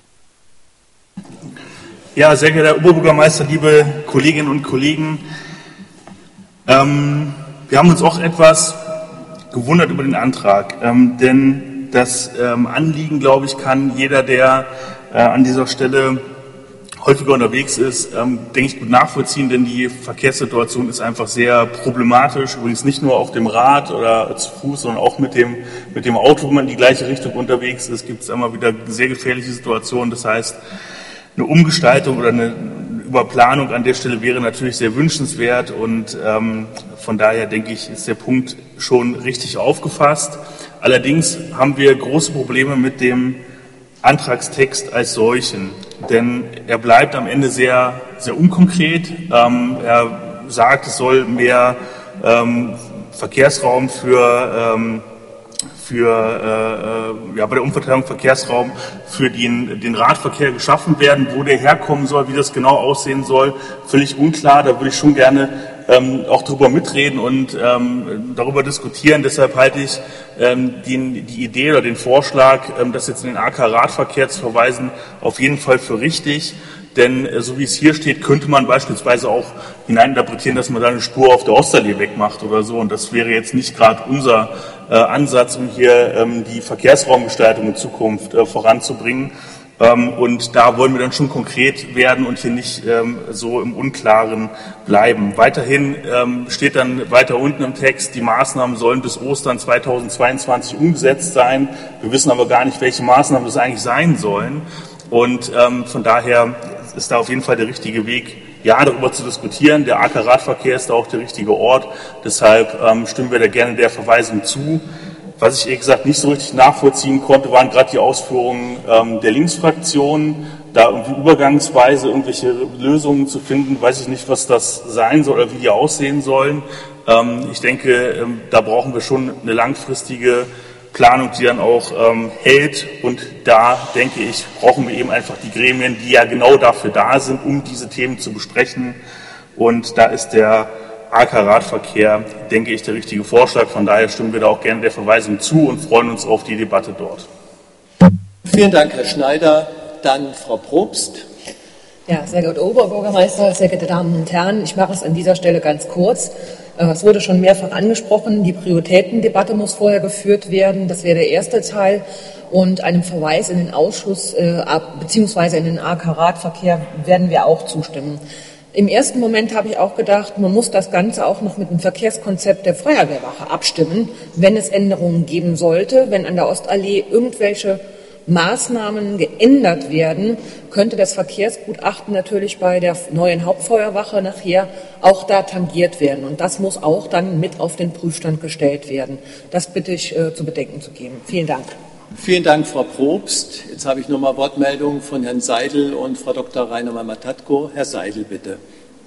Ja, sehr geehrter Herr Oberbürgermeister, liebe Kolleginnen und Kollegen. Wir haben uns auch etwas gewundert über den Antrag. Denn das Anliegen, glaube ich, kann jeder, der an dieser Stelle häufiger unterwegs ist, denke ich, gut nachvollziehen, denn die Verkehrssituation ist einfach sehr problematisch. Übrigens nicht nur auf dem Rad oder zu Fuß, sondern auch mit dem Auto, wenn man in die gleiche Richtung unterwegs ist, gibt es immer wieder sehr gefährliche Situationen. Das heißt, eine Umgestaltung oder eine Überplanung an der Stelle wäre natürlich sehr wünschenswert und von daher denke ich, ist der Punkt schon richtig aufgefasst. Allerdings haben wir große Probleme mit dem Antragstext als solchen, denn er bleibt am Ende sehr, sehr unkonkret. Er sagt, es soll mehr Verkehrsraum bei der Umverteilung Verkehrsraum für den Radverkehr geschaffen werden. Wo der herkommen soll, wie das genau aussehen soll, völlig unklar. Da würde ich schon gerne auch drüber mitreden und darüber diskutieren. Deshalb halte ich die Idee oder den Vorschlag, das jetzt in den AK Radverkehr zu verweisen, auf jeden Fall für richtig. Denn so wie es hier steht, könnte man beispielsweise auch hineininterpretieren, dass man da eine Spur auf der Osterallee wegmacht oder so. Und das wäre jetzt nicht gerade unser Ansatz, um hier die Verkehrsraumgestaltung in Zukunft voranzubringen. Und da wollen wir dann schon konkret werden und hier nicht so im Unklaren bleiben. Weiterhin steht dann weiter unten im Text, die Maßnahmen sollen bis Ostern 2022 umgesetzt sein. Wir wissen aber gar nicht, welche Maßnahmen das eigentlich sein sollen. Und von daher ist da auf jeden Fall der richtige Weg, ja, darüber zu diskutieren. Der AK Radverkehr ist da auch der richtige Ort. Deshalb stimmen wir da gerne der Verweisung zu. Was ich ehrlich gesagt nicht so richtig nachvollziehen konnte, waren gerade die Ausführungen der Linksfraktion. Da irgendwie übergangsweise irgendwelche Lösungen zu finden, weiß ich nicht, was das sein soll oder wie die aussehen sollen. Ich denke, da brauchen wir schon eine langfristige Planung, die dann auch hält. Und da, denke ich, brauchen wir eben einfach die Gremien, die ja genau dafür da sind, um diese Themen zu besprechen. Und da ist der AK Radverkehr, denke ich, der richtige Vorschlag. Von daher stimmen wir da auch gerne der Verweisung zu und freuen uns auf die Debatte dort. Vielen Dank, Herr Schneider. Dann Frau Probst. Ja, sehr geehrter Oberbürgermeister, sehr geehrte Damen und Herren, ich mache es an dieser Stelle ganz kurz. Es wurde schon mehrfach angesprochen, die Prioritätendebatte muss vorher geführt werden. Das wäre der erste Teil. Und einem Verweis in den Ausschuss beziehungsweise in den AK Radverkehr werden wir auch zustimmen. Im ersten Moment habe ich auch gedacht, man muss das Ganze auch noch mit dem Verkehrskonzept der Feuerwehrwache abstimmen, wenn es Änderungen geben sollte. Wenn an der Ostallee irgendwelche Maßnahmen geändert werden, könnte das Verkehrsgutachten natürlich bei der neuen Hauptfeuerwache nachher auch da tangiert werden. Und das muss auch dann mit auf den Prüfstand gestellt werden. Das bitte ich zu bedenken zu geben. Vielen Dank. Vielen Dank, Frau Probst. Jetzt habe ich nochmal Wortmeldungen von Herrn Seidel und Frau Dr. Rainer-Matatko. Herr Seidel, bitte.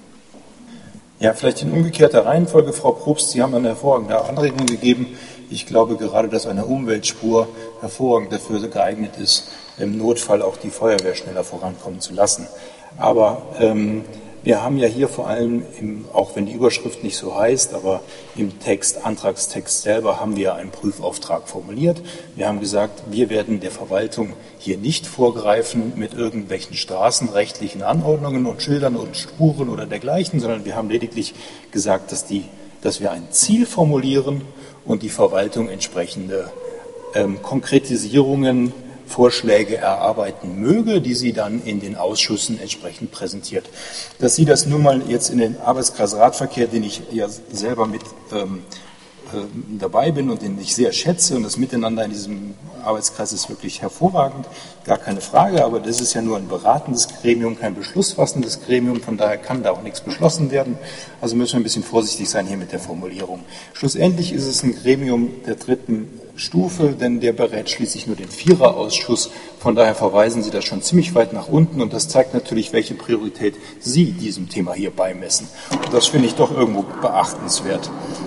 Ja, vielleicht in umgekehrter Reihenfolge, Frau Probst. Sie haben eine hervorragende Anregung gegeben. Ich glaube gerade, dass eine Umweltspur hervorragend dafür geeignet ist, im Notfall auch die Feuerwehr schneller vorankommen zu lassen. Aber wir haben ja hier vor allem, auch wenn die Überschrift nicht so heißt, aber im Antragstext selber haben wir einen Prüfauftrag formuliert. Wir haben gesagt, wir werden der Verwaltung hier nicht vorgreifen mit irgendwelchen straßenrechtlichen Anordnungen und Schildern und Spuren oder dergleichen, sondern wir haben lediglich gesagt, dass wir ein Ziel formulieren und die Verwaltung entsprechende Konkretisierungen, Vorschläge erarbeiten möge, die sie dann in den Ausschüssen entsprechend präsentiert. Dass Sie das nun mal jetzt in den Arbeitskreis Radverkehr, den ich ja selber mit dabei bin und den ich sehr schätze, und das Miteinander in diesem Arbeitskreis ist wirklich hervorragend, gar keine Frage, aber das ist ja nur ein beratendes Gremium, kein beschlussfassendes Gremium, von daher kann da auch nichts beschlossen werden, also müssen wir ein bisschen vorsichtig sein hier mit der Formulierung. Schlussendlich ist es ein Gremium der dritten Stufe, denn der berät schließlich nur den Viererausschuss, von daher verweisen Sie das schon ziemlich weit nach unten und das zeigt natürlich, welche Priorität Sie diesem Thema hier beimessen. Und das finde ich doch irgendwo beachtenswert.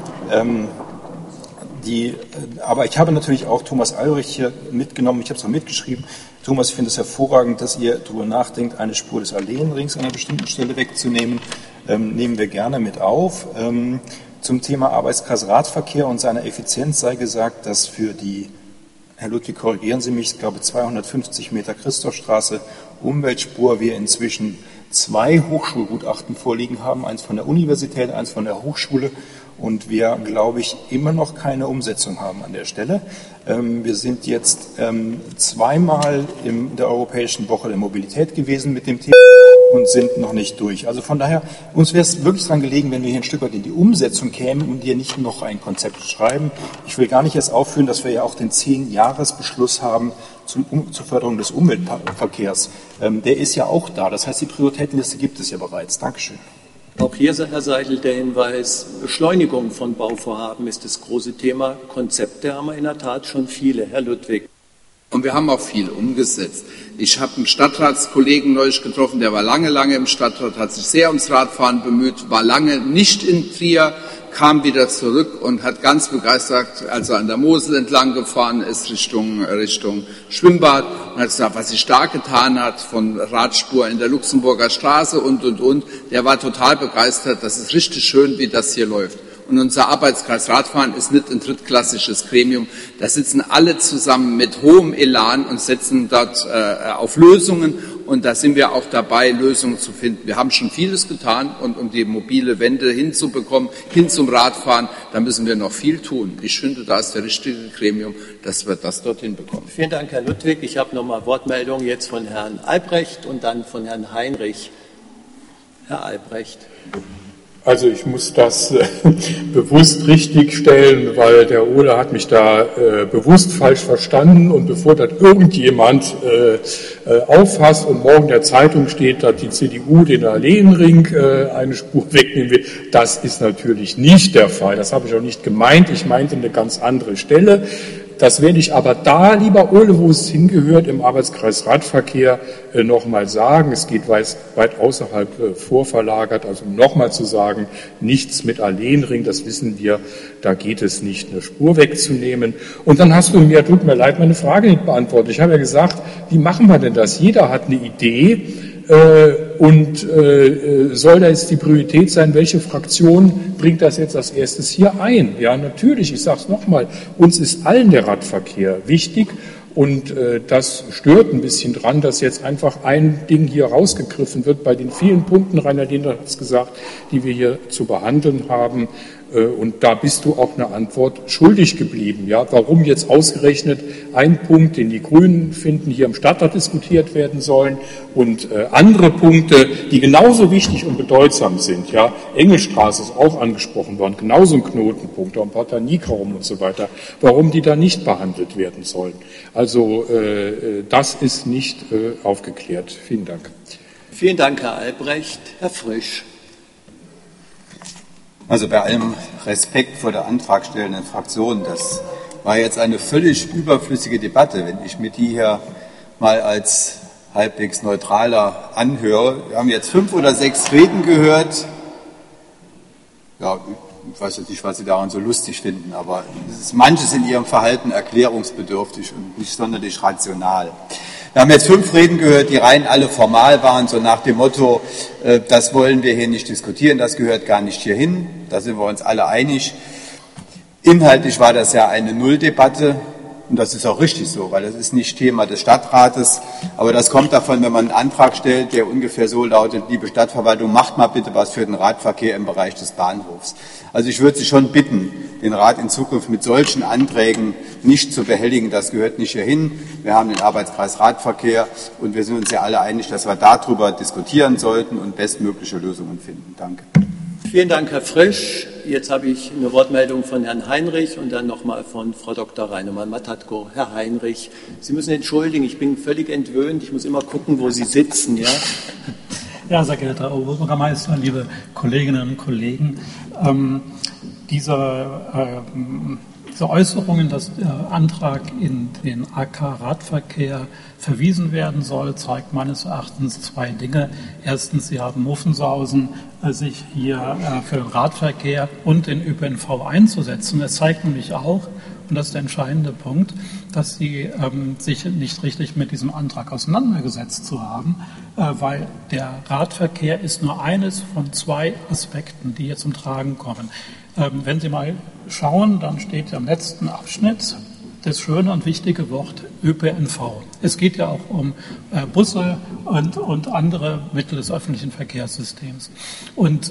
Aber ich habe natürlich auch Thomas Albrecht hier mitgenommen, ich habe es auch mitgeschrieben. Thomas, ich finde es hervorragend, dass ihr darüber nachdenkt, eine Spur des Alleenrings an einer bestimmten Stelle wegzunehmen. Nehmen wir gerne mit auf. Zum Thema Arbeitskreis Radverkehr und seiner Effizienz sei gesagt, dass für die, Herr Ludwig, korrigieren Sie mich, ich glaube 250 Meter Christophstraße Umweltspur wir inzwischen 2 Hochschulgutachten vorliegen haben, eins von der Universität, eins von der Hochschule. Und wir, glaube ich, immer noch keine Umsetzung haben an der Stelle. Wir sind jetzt zweimal in der Europäischen Woche der Mobilität gewesen mit dem Thema und sind noch nicht durch. Also von daher, uns wäre es wirklich daran gelegen, wenn wir hier ein Stück weit in die Umsetzung kämen und hier nicht noch ein Konzept schreiben. Ich will gar nicht erst aufführen, dass wir ja auch den 10-Jahres-Beschluss haben zur Förderung des Umweltverkehrs. Der ist ja auch da. Das heißt, die Prioritätenliste gibt es ja bereits. Dankeschön. Auch hier, Herr Seidel, der Hinweis, Beschleunigung von Bauvorhaben ist das große Thema. Konzepte haben wir in der Tat schon viele. Herr Ludwig. Und wir haben auch viel umgesetzt. Ich habe einen Stadtratskollegen neulich getroffen, der war lange im Stadtrat, hat sich sehr ums Radfahren bemüht, war lange nicht in Trier, kam wieder zurück und hat ganz begeistert, als er an der Mosel entlang gefahren ist, Richtung Schwimmbad, und hat gesagt, was sich da getan hat von Radspur in der Luxemburger Straße und. Der war total begeistert, das ist richtig schön, wie das hier läuft. Und unser Arbeitskreis Radfahren ist nicht ein drittklassisches Gremium. Da sitzen alle zusammen mit hohem Elan und setzen dort auf Lösungen. Und da sind wir auch dabei, Lösungen zu finden. Wir haben schon vieles getan, und um die mobile Wende hinzubekommen, hin zum Radfahren, da müssen wir noch viel tun. Ich finde, da ist der richtige Gremium, dass wir das dorthin bekommen. Vielen Dank, Herr Ludwig. Ich habe nochmal Wortmeldungen jetzt von Herrn Albrecht und dann von Herrn Heinrich. Herr Albrecht. Also ich muss das bewusst richtigstellen, weil der Ole hat mich da bewusst falsch verstanden, und bevor das irgendjemand auffasst und morgen in der Zeitung steht, dass die CDU den Alleenring eine Spur wegnehmen will, das ist natürlich nicht der Fall. Das habe ich auch nicht gemeint. Ich meinte eine ganz andere Stelle. Das werde ich aber da, lieber Ole, wo es hingehört, im Arbeitskreis Radverkehr nochmal sagen. Es geht weit außerhalb vorverlagert, also um nochmal zu sagen, nichts mit Alleenring, das wissen wir, da geht es nicht, eine Spur wegzunehmen. Und dann hast du mir, tut mir leid, meine Frage nicht beantwortet. Ich habe ja gesagt, wie machen wir denn das? Jeder hat eine Idee. Soll da jetzt die Priorität sein, welche Fraktion bringt das jetzt als erstes hier ein? Ja, natürlich, ich sage es nochmal, uns ist allen der Radverkehr wichtig, und das stört ein bisschen dran, dass jetzt einfach ein Ding hier rausgegriffen wird bei den vielen Punkten, Rainer Lehner hat es gesagt, die wir hier zu behandeln haben. Und da bist du auch eine Antwort schuldig geblieben. Ja, warum jetzt ausgerechnet ein Punkt, den die Grünen finden, hier im Stadtrat diskutiert werden sollen, und andere Punkte, die genauso wichtig und bedeutsam sind. Ja, Engelstraße ist auch angesprochen worden, genauso ein Knotenpunkt, auch ein Botaniekraum und so weiter. Warum die da nicht behandelt werden sollen? Also das ist nicht aufgeklärt. Vielen Dank. Vielen Dank, Herr Albrecht. Herr Frisch. Also bei allem Respekt vor der antragstellenden Fraktion, das war jetzt eine völlig überflüssige Debatte, wenn ich mir die hier mal als halbwegs neutraler anhöre. Wir haben jetzt 5 oder 6 Reden gehört. Ja, ich weiß jetzt nicht, was Sie daran so lustig finden, aber manches in Ihrem Verhalten erklärungsbedürftig und nicht sonderlich rational. Wir haben jetzt 5 Reden gehört, die rein alle formal waren, so nach dem Motto, das wollen wir hier nicht diskutieren, das gehört gar nicht hierhin. Da sind wir uns alle einig. Inhaltlich war das ja eine Nulldebatte, und das ist auch richtig so, weil das ist nicht Thema des Stadtrates. Aber das kommt davon, wenn man einen Antrag stellt, der ungefähr so lautet: Liebe Stadtverwaltung, macht mal bitte was für den Radverkehr im Bereich des Bahnhofs. Also ich würde Sie schon bitten, den Rat in Zukunft mit solchen Anträgen nicht zu behelligen. Das gehört nicht hierhin. Wir haben den Arbeitskreis Radverkehr, und wir sind uns ja alle einig, dass wir darüber diskutieren sollten und bestmögliche Lösungen finden. Danke. Vielen Dank, Herr Frisch. Jetzt habe ich eine Wortmeldung von Herrn Heinrich und dann nochmal von Frau Dr. Reinemann-Matatko. Herr Heinrich, Sie müssen entschuldigen, ich bin völlig entwöhnt. Ich muss immer gucken, wo Sie sitzen. Ja, ja, sehr geehrter Herr Oberbürgermeister, liebe Kolleginnen und Kollegen, diese Äußerungen, dass der Antrag in den AK-Radverkehr verwiesen werden soll, zeigt meines Erachtens 2 Dinge. Erstens, Sie haben Muffensausen, sich hier für den Radverkehr und den ÖPNV einzusetzen. Es zeigt nämlich auch, und das ist der entscheidende Punkt, dass Sie sich nicht richtig mit diesem Antrag auseinandergesetzt zu haben, weil der Radverkehr ist nur eines von 2 Aspekten, die hier zum Tragen kommen. Wenn Sie mal schauen, dann steht am letzten Abschnitt das schöne und wichtige Wort ÖPNV. Es geht ja auch um Busse und andere Mittel des öffentlichen Verkehrssystems. Und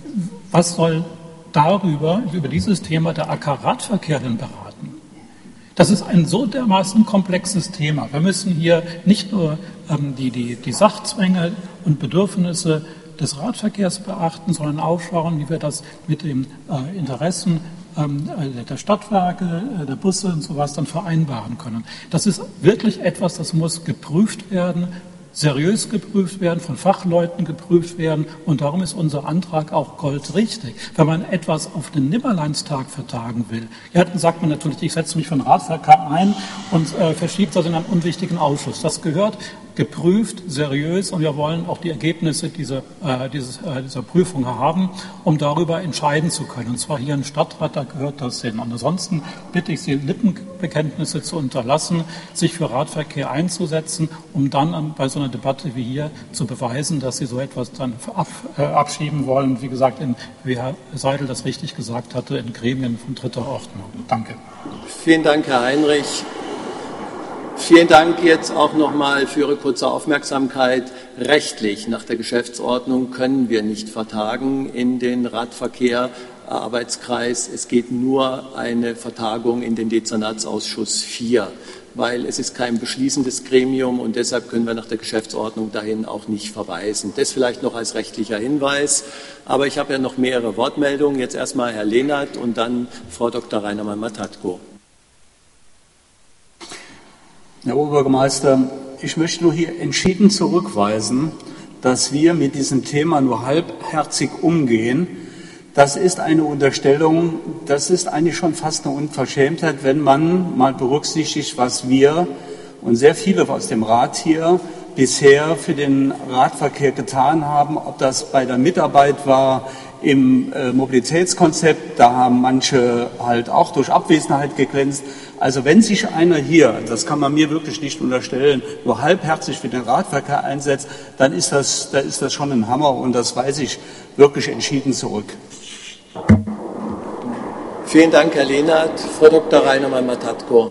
was soll über dieses Thema der AK-Radverkehr denn beraten? Das ist ein so dermaßen komplexes Thema. Wir müssen hier nicht nur die Sachzwänge und Bedürfnisse des Radverkehrs beachten, sondern auch schauen, wie wir das mit den Interessen der Stadtwerke, der Busse und sowas dann vereinbaren können. Das ist wirklich etwas, das muss geprüft werden, seriös geprüft werden, von Fachleuten geprüft werden, und darum ist unser Antrag auch goldrichtig. Wenn man etwas auf den Nimmerleinstag vertagen will, ja, dann sagt man natürlich, ich setze mich für den Radverkehr ein und verschiebt das in einen unwichtigen Ausschuss. Das gehört geprüft, seriös, und wir wollen auch die Ergebnisse dieser Prüfung haben, um darüber entscheiden zu können. Und zwar hier im Stadtrat, da gehört das hin. Und ansonsten bitte ich Sie, Lippenbekenntnisse zu unterlassen, sich für Radverkehr einzusetzen, um dann bei so einer Debatte wie hier zu beweisen, dass Sie so etwas dann abschieben wollen. Wie gesagt, wie Herr Seidel das richtig gesagt hatte, in Gremien von dritter Ordnung. Danke. Vielen Dank, Herr Heinrich. Vielen Dank jetzt auch nochmal für Ihre kurze Aufmerksamkeit. Rechtlich nach der Geschäftsordnung können wir nicht vertagen in den Radverkehr-Arbeitskreis. Es geht nur eine Vertagung in den Dezernatsausschuss 4, weil es ist kein beschließendes Gremium und deshalb können wir nach der Geschäftsordnung dahin auch nicht verweisen. Das vielleicht noch als rechtlicher Hinweis. Aber ich habe ja noch mehrere Wortmeldungen. Jetzt erstmal Herr Lehnert und dann Frau Dr. Reinermann-Matatko. Herr Oberbürgermeister, ich möchte nur hier entschieden zurückweisen, dass wir mit diesem Thema nur halbherzig umgehen. Das ist eine Unterstellung, das ist eigentlich schon fast eine Unverschämtheit, wenn man mal berücksichtigt, was wir und sehr viele aus dem Rat hier bisher für den Radverkehr getan haben, ob das bei der Mitarbeit war, im Mobilitätskonzept, da haben manche halt auch durch Abwesenheit geglänzt. Also wenn sich einer hier, das kann man mir wirklich nicht unterstellen, nur halbherzig für den Radverkehr einsetzt, dann ist das schon ein Hammer, und das weise ich wirklich entschieden zurück. Vielen Dank, Herr Lehnert. Frau Dr. Reinermann-Matatko.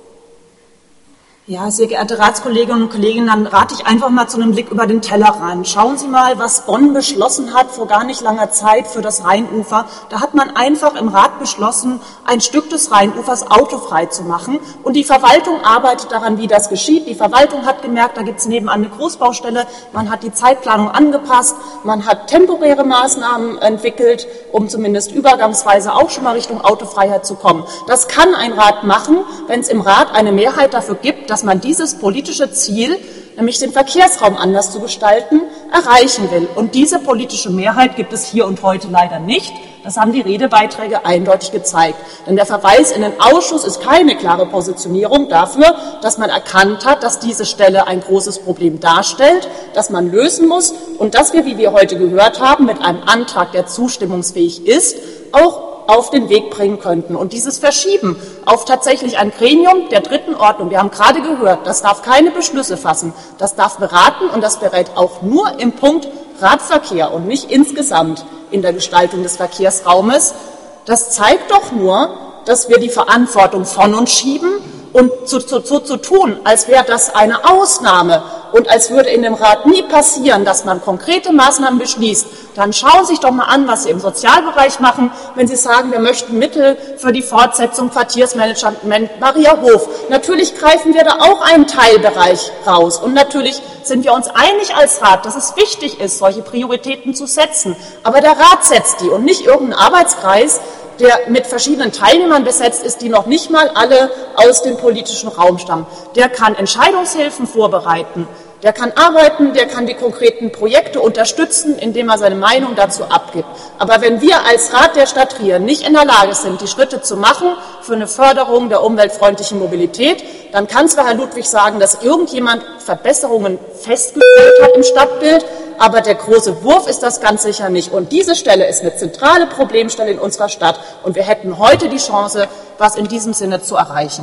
Ja, sehr geehrte Ratskolleginnen und Kollegen, dann rate ich einfach mal zu einem Blick über den Tellerrand. Schauen Sie mal, was Bonn beschlossen hat vor gar nicht langer Zeit für das Rheinufer. Da hat man einfach im Rat beschlossen, ein Stück des Rheinufers autofrei zu machen. Und die Verwaltung arbeitet daran, wie das geschieht. Die Verwaltung hat gemerkt, da gibt es nebenan eine Großbaustelle. Man hat die Zeitplanung angepasst. Man hat temporäre Maßnahmen entwickelt, um zumindest übergangsweise auch schon mal Richtung Autofreiheit zu kommen. Das kann ein Rat machen, wenn es im Rat eine Mehrheit dafür gibt, dass man dieses politische Ziel, nämlich den Verkehrsraum anders zu gestalten, erreichen will. Und diese politische Mehrheit gibt es hier und heute leider nicht. Das haben die Redebeiträge eindeutig gezeigt. Denn der Verweis in den Ausschuss ist keine klare Positionierung dafür, dass man erkannt hat, dass diese Stelle ein großes Problem darstellt, das man lösen muss und dass wir, wie wir heute gehört haben, mit einem Antrag, der zustimmungsfähig ist, auch auf den Weg bringen könnten. Und dieses Verschieben auf tatsächlich ein Gremium der dritten Ordnung, wir haben gerade gehört, das darf keine Beschlüsse fassen, das darf beraten, und das berät auch nur im Punkt Radverkehr und nicht insgesamt in der Gestaltung des Verkehrsraumes. Das zeigt doch nur, dass wir die Verantwortung von uns schieben und zu tun, als wäre das eine Ausnahme und als würde in dem Rat nie passieren, dass man konkrete Maßnahmen beschließt. Dann schauen Sie sich doch mal an, was Sie im Sozialbereich machen, wenn Sie sagen, wir möchten Mittel für die Fortsetzung Quartiersmanagement Mariahof. Natürlich greifen wir da auch einen Teilbereich raus. Und natürlich sind wir uns einig als Rat, dass es wichtig ist, solche Prioritäten zu setzen. Aber der Rat setzt die und nicht irgendein Arbeitskreis, der mit verschiedenen Teilnehmern besetzt ist, die noch nicht mal alle aus dem politischen Raum stammen. Der kann Entscheidungshilfen vorbereiten, der kann arbeiten, der kann die konkreten Projekte unterstützen, indem er seine Meinung dazu abgibt. Aber wenn wir als Rat der Stadt Trier nicht in der Lage sind, die Schritte zu machen für eine Förderung der umweltfreundlichen Mobilität, dann kann zwar Herr Ludwig sagen, dass irgendjemand Verbesserungen festgestellt hat im Stadtbild, aber der große Wurf ist das ganz sicher nicht. Und diese Stelle ist eine zentrale Problemstelle in unserer Stadt. Und wir hätten heute die Chance, was in diesem Sinne zu erreichen.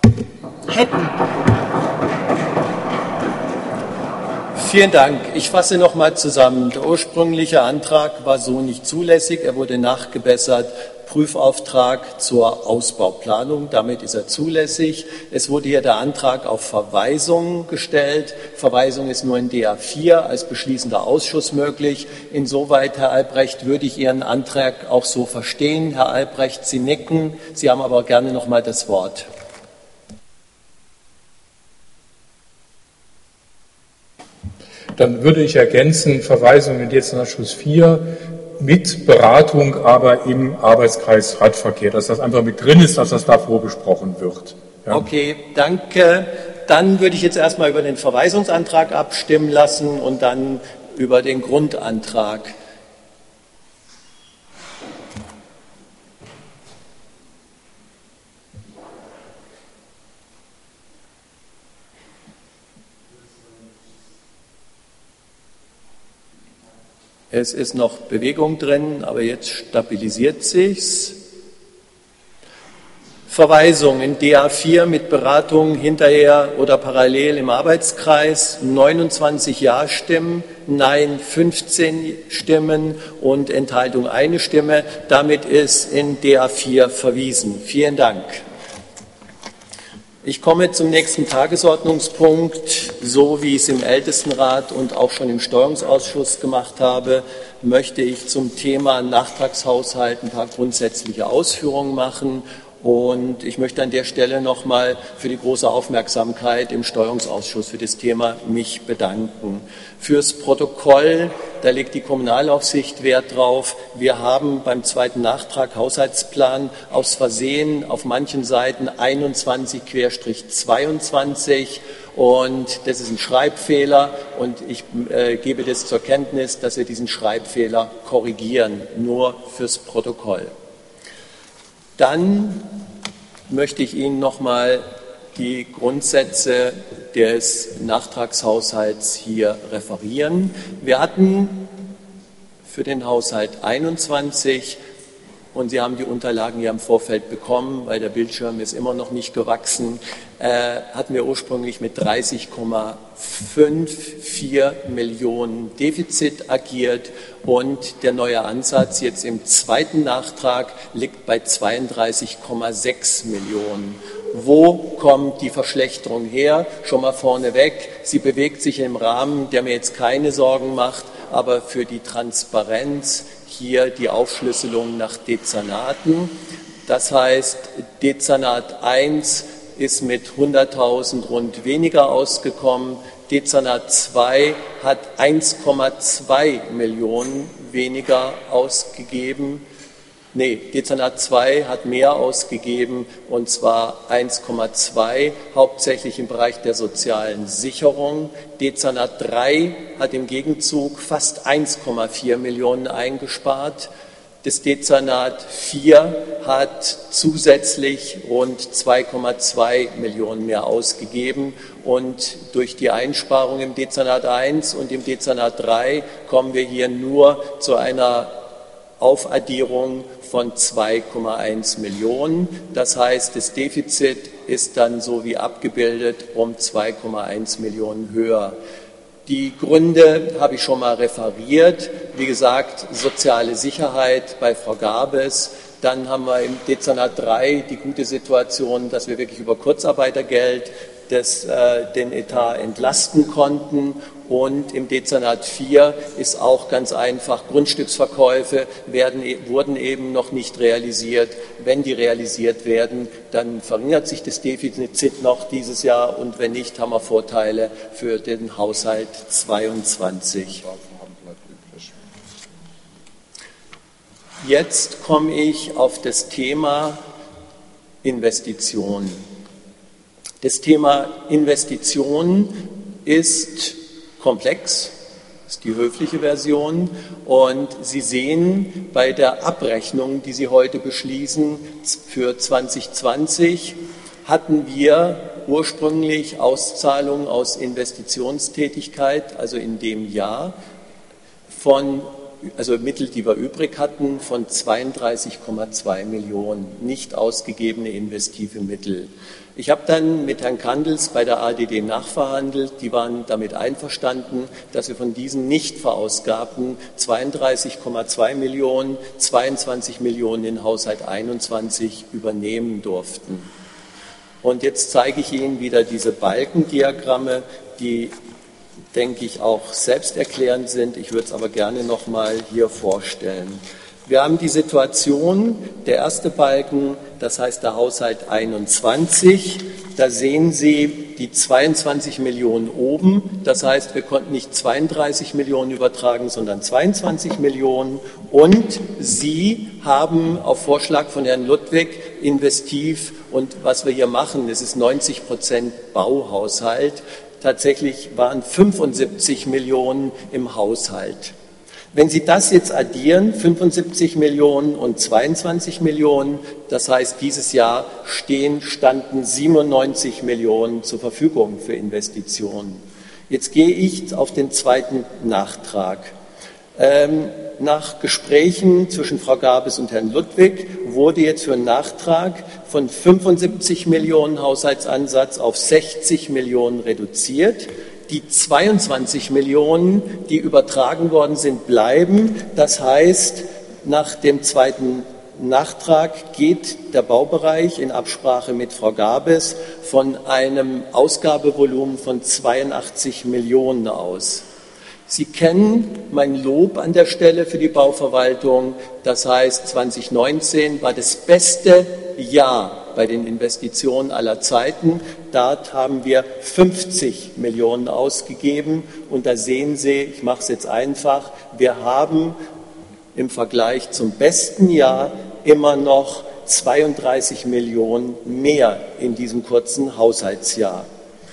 Vielen Dank. Ich fasse noch mal zusammen. Der ursprüngliche Antrag war so nicht zulässig. Er wurde nachgebessert. Prüfauftrag zur Ausbauplanung. Damit ist er zulässig. Es wurde hier der Antrag auf Verweisung gestellt. Verweisung ist nur in DA4 als beschließender Ausschuss möglich. Insoweit, Herr Albrecht, würde ich Ihren Antrag auch so verstehen. Herr Albrecht, Sie nicken. Sie haben aber gerne noch mal das Wort. Dann würde ich ergänzen, Verweisung in Dezernatschluss 4 mit Beratung aber im Arbeitskreis Radverkehr, dass das einfach mit drin ist, dass das da vorbesprochen wird. Ja. Okay, danke. Dann würde ich jetzt erstmal über den Verweisungsantrag abstimmen lassen und dann über den Grundantrag. Es ist noch Bewegung drin, aber jetzt stabilisiert sich's. Verweisung in DA4 mit Beratung hinterher oder parallel im Arbeitskreis, 29 Ja-Stimmen, Nein 15 Stimmen und Enthaltung 1 Stimme. Damit ist in DA4 verwiesen. Vielen Dank. Ich komme zum nächsten Tagesordnungspunkt. So wie ich es im Ältestenrat und auch schon im Steuerungsausschuss gemacht habe, möchte ich zum Thema Nachtragshaushalt ein paar grundsätzliche Ausführungen machen. Und ich möchte an der Stelle nochmal für die große Aufmerksamkeit im Steuerungsausschuss für das Thema mich bedanken. Fürs Protokoll, da legt die Kommunalaufsicht Wert drauf. Wir haben beim zweiten Nachtrag Haushaltsplan aus Versehen auf manchen Seiten 21/22 und das ist ein Schreibfehler und ich gebe das zur Kenntnis, dass wir diesen Schreibfehler korrigieren, nur fürs Protokoll. Dann möchte ich Ihnen nochmal die Grundsätze des Nachtragshaushalts hier referieren. Wir hatten für den Haushalt 21, und Sie haben die Unterlagen ja im Vorfeld bekommen, weil der Bildschirm ist immer noch nicht gewachsen, hatten wir ursprünglich mit 30,54 Millionen Defizit agiert und der neue Ansatz jetzt im zweiten Nachtrag liegt bei 32,6 Millionen. Wo kommt die Verschlechterung her? Schon mal vorneweg, sie bewegt sich im Rahmen, der mir jetzt keine Sorgen macht, aber für die Transparenz hier die Aufschlüsselung nach Dezernaten. Das heißt, Dezernat 1 ist mit 100.000 rund weniger ausgekommen. Dezernat 2 hat 1,2 Millionen weniger ausgegeben. Dezernat 2 hat mehr ausgegeben, und zwar 1,2, hauptsächlich im Bereich der sozialen Sicherung. Dezernat 3 hat im Gegenzug fast 1,4 Millionen eingespart. Das Dezernat 4 hat zusätzlich rund 2,2 Millionen mehr ausgegeben. Und durch die Einsparung im Dezernat 1 und im Dezernat 3 kommen wir hier nur zu einer Aufaddierung von 2,1 Millionen. Das heißt, das Defizit ist dann so wie abgebildet um 2,1 Millionen höher. Die Gründe habe ich schon mal referiert. Wie gesagt, soziale Sicherheit bei Frau Gabes. Dann haben wir im Dezernat 3 die gute Situation, dass wir wirklich über Kurzarbeitergeld den Etat entlasten konnten. Und im Dezernat 4 ist auch ganz einfach, Grundstücksverkäufe wurden eben noch nicht realisiert. Wenn die realisiert werden, dann verringert sich das Defizit noch dieses Jahr und wenn nicht, haben wir Vorteile für den Haushalt 22. Jetzt komme ich auf das Thema Investitionen. Das Thema Investitionen ist komplex, ist die höfliche Version. Und Sie sehen bei der Abrechnung, die Sie heute beschließen, für 2020 hatten wir ursprünglich Auszahlungen aus Investitionstätigkeit, also in dem Jahr, also Mittel, die wir übrig hatten, von 32,2 Millionen nicht ausgegebene investive Mittel. Ich habe dann mit Herrn Kandels bei der ADD nachverhandelt. Die waren damit einverstanden, dass wir von diesen nicht verausgabten 32,2 Millionen 22 Millionen in Haushalt 21 übernehmen durften. Und jetzt zeige ich Ihnen wieder diese Balkendiagramme, die, denke ich, auch selbsterklärend sind. Ich würde es aber gerne noch mal hier vorstellen. Wir haben die Situation, der erste Balken, das heißt der Haushalt 21. Da sehen Sie die 22 Millionen oben. Das heißt, wir konnten nicht 32 Millionen übertragen, sondern 22 Millionen. Und Sie haben auf Vorschlag von Herrn Ludwig investiv, und was wir hier machen, das ist 90% Bauhaushalt. Tatsächlich waren 75 Millionen im Haushalt. Wenn Sie das jetzt addieren, 75 Millionen und 22 Millionen, das heißt, dieses Jahr standen 97 Millionen zur Verfügung für Investitionen. Jetzt gehe ich auf den zweiten Nachtrag. Nach Gesprächen zwischen Frau Gabes und Herrn Ludwig wurde jetzt für einen Nachtrag von 75 Millionen Haushaltsansatz auf 60 Millionen reduziert. Die 22 Millionen, die übertragen worden sind, bleiben. Das heißt, nach dem zweiten Nachtrag geht der Baubereich in Absprache mit Frau Gabes von einem Ausgabevolumen von 82 Millionen aus. Sie kennen mein Lob an der Stelle für die Bauverwaltung. Das heißt, 2019 war das beste Jahr bei den Investitionen aller Zeiten. Dort haben wir 50 Millionen ausgegeben. Und da sehen Sie, ich mache es jetzt einfach, wir haben im Vergleich zum besten Jahr immer noch 32 Millionen mehr in diesem kurzen Haushaltsjahr.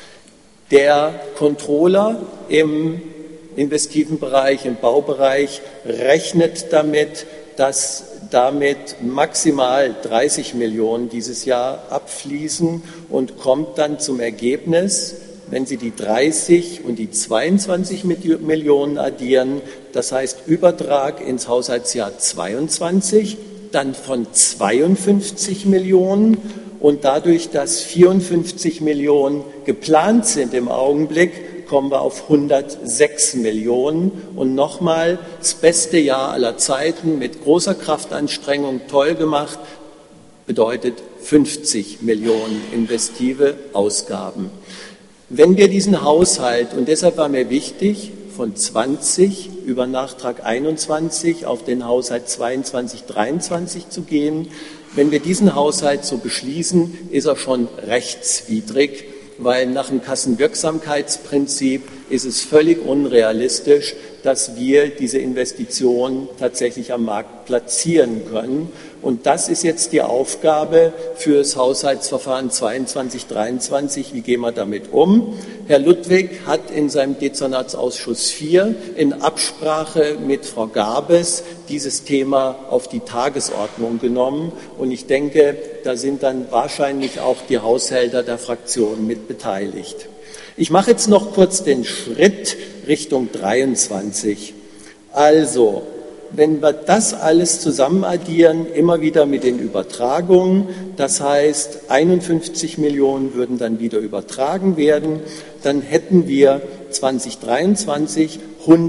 Der Controller im investiven Bereich, im Baubereich, rechnet damit, dass damit maximal 30 Millionen dieses Jahr abfließen und kommt dann zum Ergebnis, wenn Sie die 30 und die 22 Millionen addieren, das heißt Übertrag ins Haushaltsjahr 22, dann von 52 Millionen und dadurch, dass 54 Millionen geplant sind im Augenblick, kommen wir auf 106 Millionen. Und nochmal, das beste Jahr aller Zeiten mit großer Kraftanstrengung, toll gemacht, bedeutet 50 Millionen investive Ausgaben. Wenn wir diesen Haushalt, und deshalb war mir wichtig, von 20 über Nachtrag 21 auf den Haushalt 22, 23 zu gehen, wenn wir diesen Haushalt so beschließen, ist er schon rechtswidrig, weil nach dem Kassenwirksamkeitsprinzip ist es völlig unrealistisch, dass wir diese Investitionen tatsächlich am Markt platzieren können. Und das ist jetzt die Aufgabe für das Haushaltsverfahren 22/23. Wie gehen wir damit um? Herr Ludwig hat in seinem Dezernatsausschuss 4 in Absprache mit Frau Gabes dieses Thema auf die Tagesordnung genommen. Und ich denke, da sind dann wahrscheinlich auch die Haushälter der Fraktionen mit beteiligt. Ich mache jetzt noch kurz den Schritt Richtung 23. Also, wenn wir das alles zusammen addieren, immer wieder mit den Übertragungen, das heißt 51 Millionen würden dann wieder übertragen werden, dann hätten wir 2023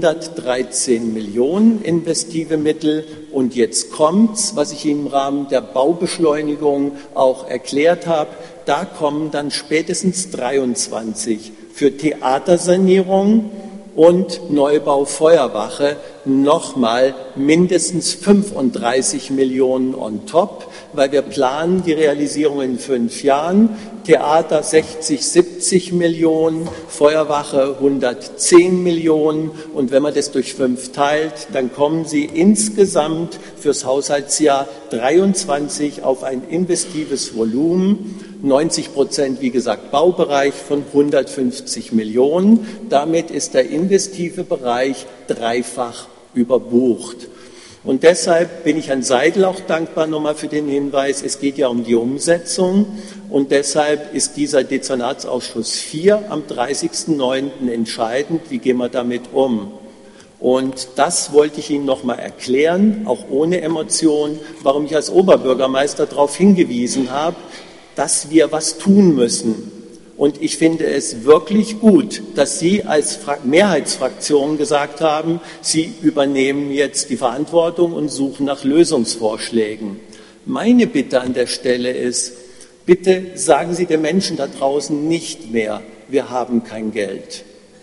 113 Millionen investive Mittel. Und jetzt kommt's, was ich Ihnen im Rahmen der Baubeschleunigung auch erklärt habe, da kommen dann spätestens 23 für Theatersanierung und Neubau Feuerwache nochmal mindestens 35 Millionen on top, weil wir planen die Realisierung in 5 Jahren. Theater 60, 70 Millionen, Feuerwache 110 Millionen. Und wenn man das durch 5 teilt, dann kommen Sie insgesamt fürs Haushaltsjahr 23 auf ein investives Volumen. 90%, wie gesagt, Baubereich von 150 Millionen. Damit ist der investive Bereich dreifach überbucht. Und deshalb bin ich Herrn Seidel auch dankbar nochmal für den Hinweis. Es geht ja um die Umsetzung. Und deshalb ist dieser Dezernatsausschuss 4 am 30.09. entscheidend. Wie gehen wir damit um? Und das wollte ich Ihnen nochmal erklären, auch ohne Emotion, warum ich als Oberbürgermeister darauf hingewiesen habe, dass wir was tun müssen. Und ich finde es wirklich gut, dass Sie als Mehrheitsfraktion gesagt haben, Sie übernehmen jetzt die Verantwortung und suchen nach Lösungsvorschlägen. Meine Bitte an der Stelle ist, bitte sagen Sie den Menschen da draußen nicht mehr, wir haben kein Geld.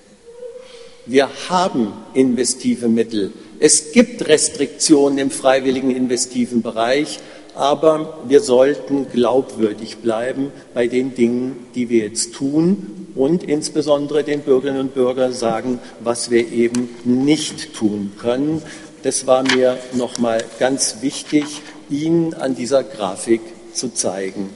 Wir haben investive Mittel. Es gibt Restriktionen im freiwilligen investiven Bereich, aber wir sollten glaubwürdig bleiben bei den Dingen, die wir jetzt tun. und insbesondere den Bürgerinnen und Bürgern sagen, was wir eben nicht tun können. Das war mir nochmal ganz wichtig, Ihnen an dieser Grafik zu zeigen.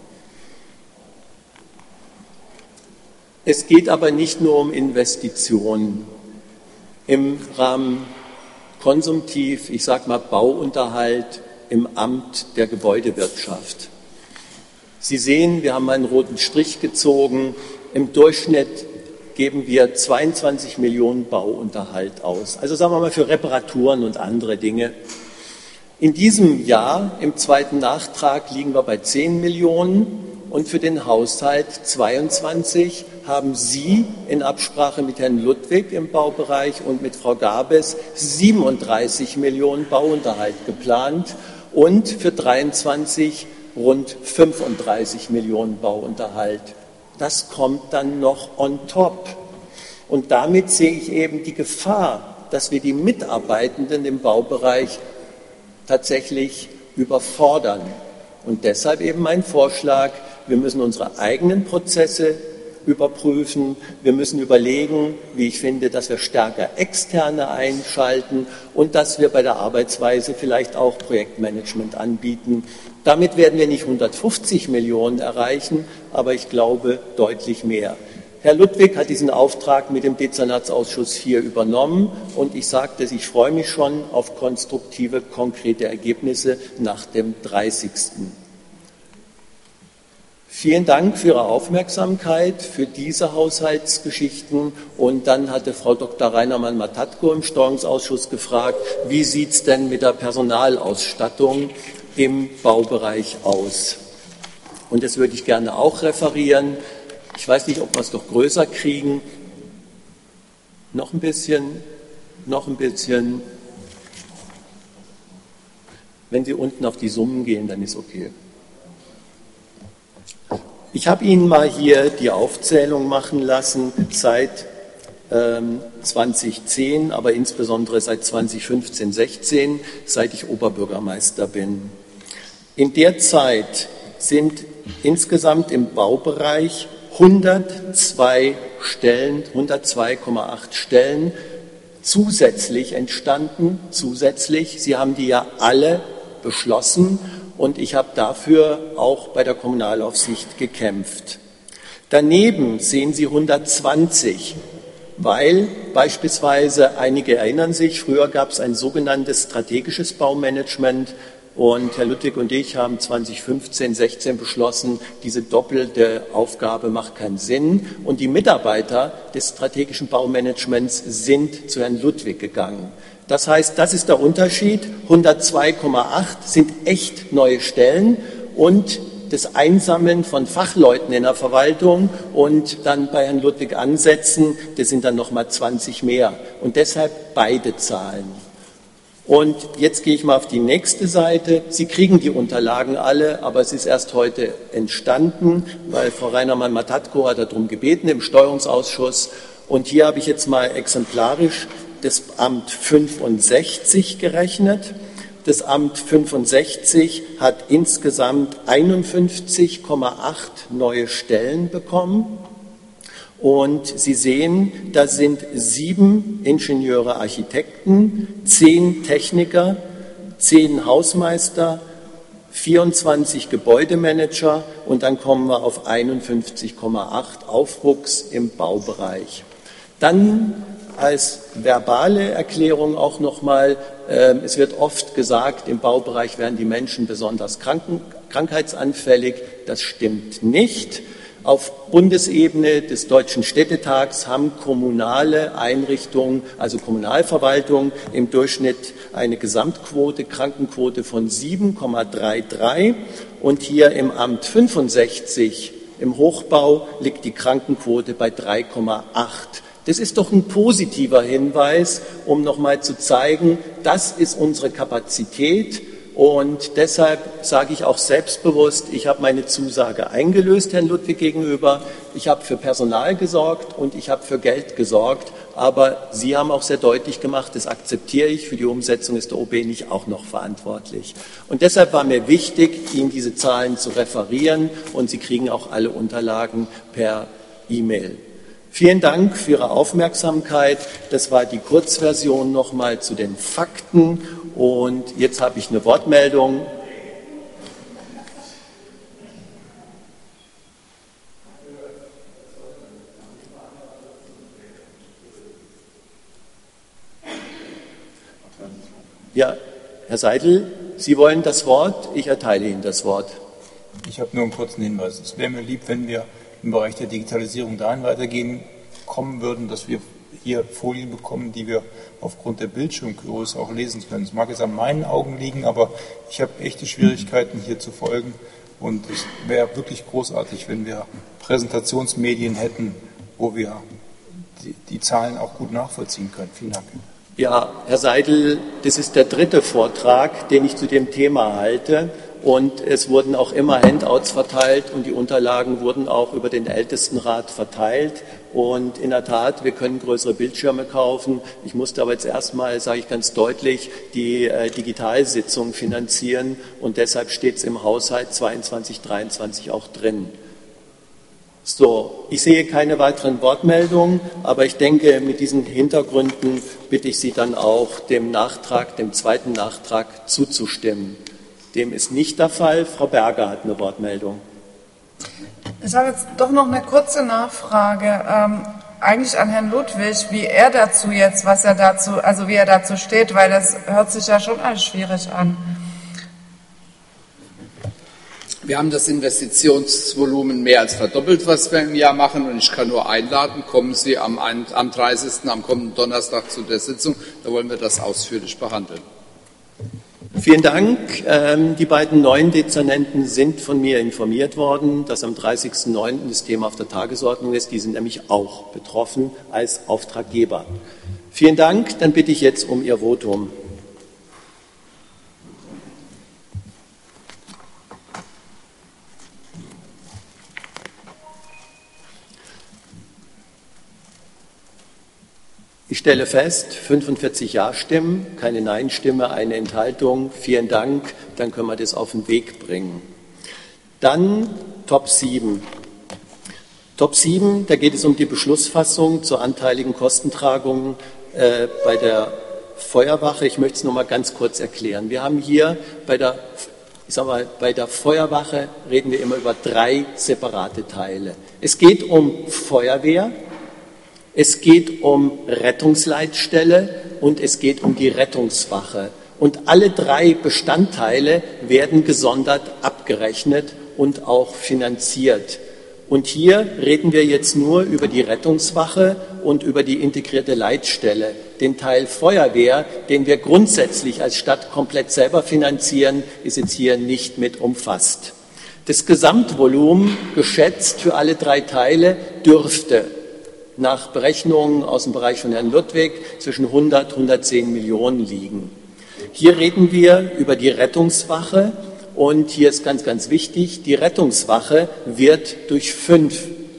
Es geht aber nicht nur um Investitionen. Im Rahmen konsumtiv, ich sage mal Bauunterhalt im Amt der Gebäudewirtschaft. Sie sehen, wir haben einen roten Strich gezogen. Im Durchschnitt geben wir 22 Millionen Bauunterhalt aus. Also sagen wir mal für Reparaturen und andere Dinge. In diesem Jahr, im zweiten Nachtrag, liegen wir bei 10 Millionen. Und für den Haushalt 22 haben Sie in Absprache mit Herrn Ludwig im Baubereich und mit Frau Gabes 37 Millionen Bauunterhalt geplant und für 23 rund 35 Millionen Bauunterhalt. Das kommt dann noch on top. Und damit sehe ich eben die Gefahr, dass wir die Mitarbeitenden im Baubereich tatsächlich überfordern. Und deshalb eben mein Vorschlag, wir müssen unsere eigenen Prozesse überprüfen. Wir müssen überlegen, wie ich finde, dass wir stärker Externe einschalten und dass wir bei der Arbeitsweise vielleicht auch Projektmanagement anbieten. Damit werden wir nicht 150 Millionen erreichen, aber ich glaube deutlich mehr. Herr Ludwig hat diesen Auftrag mit dem Dezernatsausschuss 4 übernommen und ich sagte, ich freue mich schon auf konstruktive, konkrete Ergebnisse nach dem 30. Vielen Dank für Ihre Aufmerksamkeit für diese Haushaltsgeschichten. Und dann hatte Frau Dr. Reinermann-Matatko im Steuerungsausschuss gefragt, wie sieht es denn mit der Personalausstattung im Baubereich aus? Und das würde ich gerne auch referieren. Ich weiß nicht, ob wir es doch größer kriegen. Noch ein bisschen. Wenn Sie unten auf die Summen gehen, dann ist okay. Ich habe Ihnen mal hier die Aufzählung machen lassen seit 2010, aber insbesondere seit 2015, 16, seit ich Oberbürgermeister bin. In der Zeit sind insgesamt im Baubereich 102,8 Stellen zusätzlich entstanden. Sie haben die ja alle beschlossen. Und ich habe dafür auch bei der Kommunalaufsicht gekämpft. Daneben sehen Sie 120, weil beispielsweise, einige erinnern sich, früher gab es ein sogenanntes strategisches Baumanagement und Herr Ludwig und ich haben 2015, 16 beschlossen, diese doppelte Aufgabe macht keinen Sinn. Und die Mitarbeiter des strategischen Baumanagements sind zu Herrn Ludwig gegangen. Das heißt, das ist der Unterschied. 102,8 sind echt neue Stellen und das Einsammeln von Fachleuten in der Verwaltung und dann bei Herrn Ludwig ansetzen, das sind dann nochmal 20 mehr. Und deshalb beide Zahlen. Und jetzt gehe ich mal auf die nächste Seite. Sie kriegen die Unterlagen alle, aber es ist erst heute entstanden, weil Frau Reinermann-Matatko hat darum gebeten im Steuerungsausschuss. Und hier habe ich jetzt mal exemplarisch das Amt 65 gerechnet. Das Amt 65 hat insgesamt 51,8 neue Stellen bekommen. Und Sie sehen, da sind 7 Ingenieure, Architekten, 10 Techniker, 10 Hausmeister, 24 Gebäudemanager und dann kommen wir auf 51,8 Aufwuchs im Baubereich. Dann als verbale Erklärung auch nochmal, es wird oft gesagt, im Baubereich werden die Menschen besonders krankheitsanfällig. Das stimmt nicht. Auf Bundesebene des Deutschen Städtetags haben kommunale Einrichtungen, also Kommunalverwaltungen, im Durchschnitt eine Gesamtquote, Krankenquote von 7,33 und hier im Amt 65 im Hochbau liegt die Krankenquote bei 3,8. Das ist doch ein positiver Hinweis, um nochmal zu zeigen, das ist unsere Kapazität. Und deshalb sage ich auch selbstbewusst, ich habe meine Zusage eingelöst Herrn Ludwig gegenüber. Ich habe für Personal gesorgt und ich habe für Geld gesorgt. Aber Sie haben auch sehr deutlich gemacht, das akzeptiere ich, für die Umsetzung ist der OB nicht auch noch verantwortlich. Und deshalb war mir wichtig, Ihnen diese Zahlen zu referieren und Sie kriegen auch alle Unterlagen per E-Mail. Vielen Dank für Ihre Aufmerksamkeit. Das war die Kurzversion nochmal zu den Fakten. Und jetzt habe ich eine Wortmeldung. Ja, Herr Seidel, Sie wollen das Wort. Ich erteile Ihnen das Wort. Ich habe nur einen kurzen Hinweis. Es wäre mir lieb, wenn wir im Bereich der Digitalisierung dahin weitergehen kommen würden, dass wir hier Folien bekommen, die wir aufgrund der Bildschirmgröße auch lesen können. Es mag jetzt an meinen Augen liegen, aber ich habe echte Schwierigkeiten hier zu folgen. Und es wäre wirklich großartig, wenn wir Präsentationsmedien hätten, wo wir die Zahlen auch gut nachvollziehen können. Vielen Dank. Ja, Herr Seidel, das ist der dritte Vortrag, den ich zu dem Thema halte. Und es wurden auch immer Handouts verteilt und die Unterlagen wurden auch über den Ältestenrat verteilt. Und in der Tat, wir können größere Bildschirme kaufen. Ich musste aber jetzt erstmal, sage ich ganz deutlich, die Digitalsitzung finanzieren. Und deshalb steht es im Haushalt 22, 23 auch drin. So, ich sehe keine weiteren Wortmeldungen, aber ich denke, mit diesen Hintergründen bitte ich Sie dann auch, dem zweiten Nachtrag zuzustimmen. Dem ist nicht der Fall. Frau Berger hat eine Wortmeldung. Ich habe jetzt doch noch eine kurze Nachfrage, eigentlich an Herrn Ludwig, wie er dazu jetzt, wie er dazu steht, weil das hört sich ja schon alles schwierig an. Wir haben das Investitionsvolumen mehr als verdoppelt, was wir im Jahr machen. Und ich kann nur einladen, kommen Sie am 30., am kommenden Donnerstag zu der Sitzung. Da wollen wir das ausführlich behandeln. Vielen Dank. Die beiden neuen Dezernenten sind von mir informiert worden, dass am 30.09. das Thema auf der Tagesordnung ist. Die sind nämlich auch betroffen als Auftraggeber. Vielen Dank. Dann bitte ich jetzt um Ihr Votum. Ich stelle fest, 45 Ja-Stimmen, keine Nein-Stimme, eine Enthaltung. Vielen Dank, dann können wir das auf den Weg bringen. Dann Top 7. Top 7, da geht es um die Beschlussfassung zur anteiligen Kostentragung bei der Feuerwache. Ich möchte es noch mal ganz kurz erklären. Wir haben hier bei der Feuerwache reden wir immer über 3 separate Teile. Es geht um Feuerwehr, es geht um Rettungsleitstelle und es geht um die Rettungswache. Und alle 3 Bestandteile werden gesondert abgerechnet und auch finanziert. Und hier reden wir jetzt nur über die Rettungswache und über die integrierte Leitstelle. Den Teil Feuerwehr, den wir grundsätzlich als Stadt komplett selber finanzieren, ist jetzt hier nicht mit umfasst. Das Gesamtvolumen, geschätzt für alle 3 Teile, dürfte nach Berechnungen aus dem Bereich von Herrn Ludwig zwischen 100 und 110 Millionen liegen. Hier reden wir über die Rettungswache und hier ist ganz, ganz wichtig, die Rettungswache wird durch 5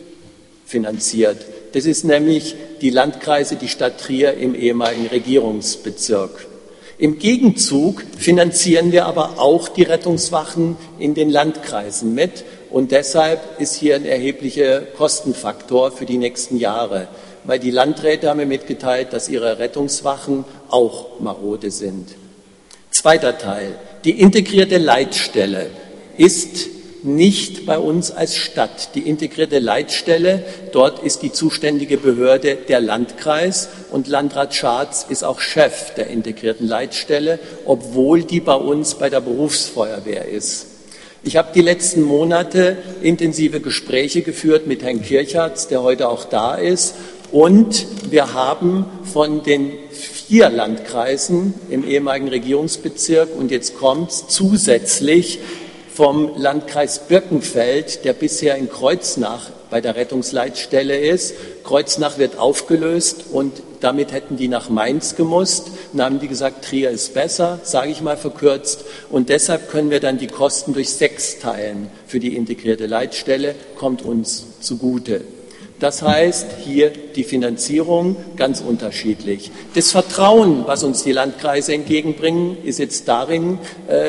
finanziert. Das ist nämlich die Landkreise, die Stadt Trier im ehemaligen Regierungsbezirk. Im Gegenzug finanzieren wir aber auch die Rettungswachen in den Landkreisen mit. Und deshalb ist hier ein erheblicher Kostenfaktor für die nächsten Jahre, weil die Landräte haben mir mitgeteilt, dass ihre Rettungswachen auch marode sind. Zweiter Teil. Die integrierte Leitstelle ist nicht bei uns als Stadt. Die integrierte Leitstelle, dort ist die zuständige Behörde der Landkreis und Landrat Scharz ist auch Chef der integrierten Leitstelle, obwohl die bei uns bei der Berufsfeuerwehr ist. Ich habe die letzten Monate intensive Gespräche geführt mit Herrn Kirchhartz, der heute auch da ist. Und wir haben von den 4 Landkreisen im ehemaligen Regierungsbezirk, und jetzt kommt's, zusätzlich vom Landkreis Birkenfeld, der bisher in Kreuznach bei der Rettungsleitstelle ist. Kreuznach wird aufgelöst und damit hätten die nach Mainz gemusst. Dann haben die gesagt, Trier ist besser, sage ich mal verkürzt. Und deshalb können wir dann die Kosten durch 6 teilen für die integrierte Leitstelle, kommt uns zugute. Das heißt, hier die Finanzierung ganz unterschiedlich. Das Vertrauen, was uns die Landkreise entgegenbringen, ist jetzt darin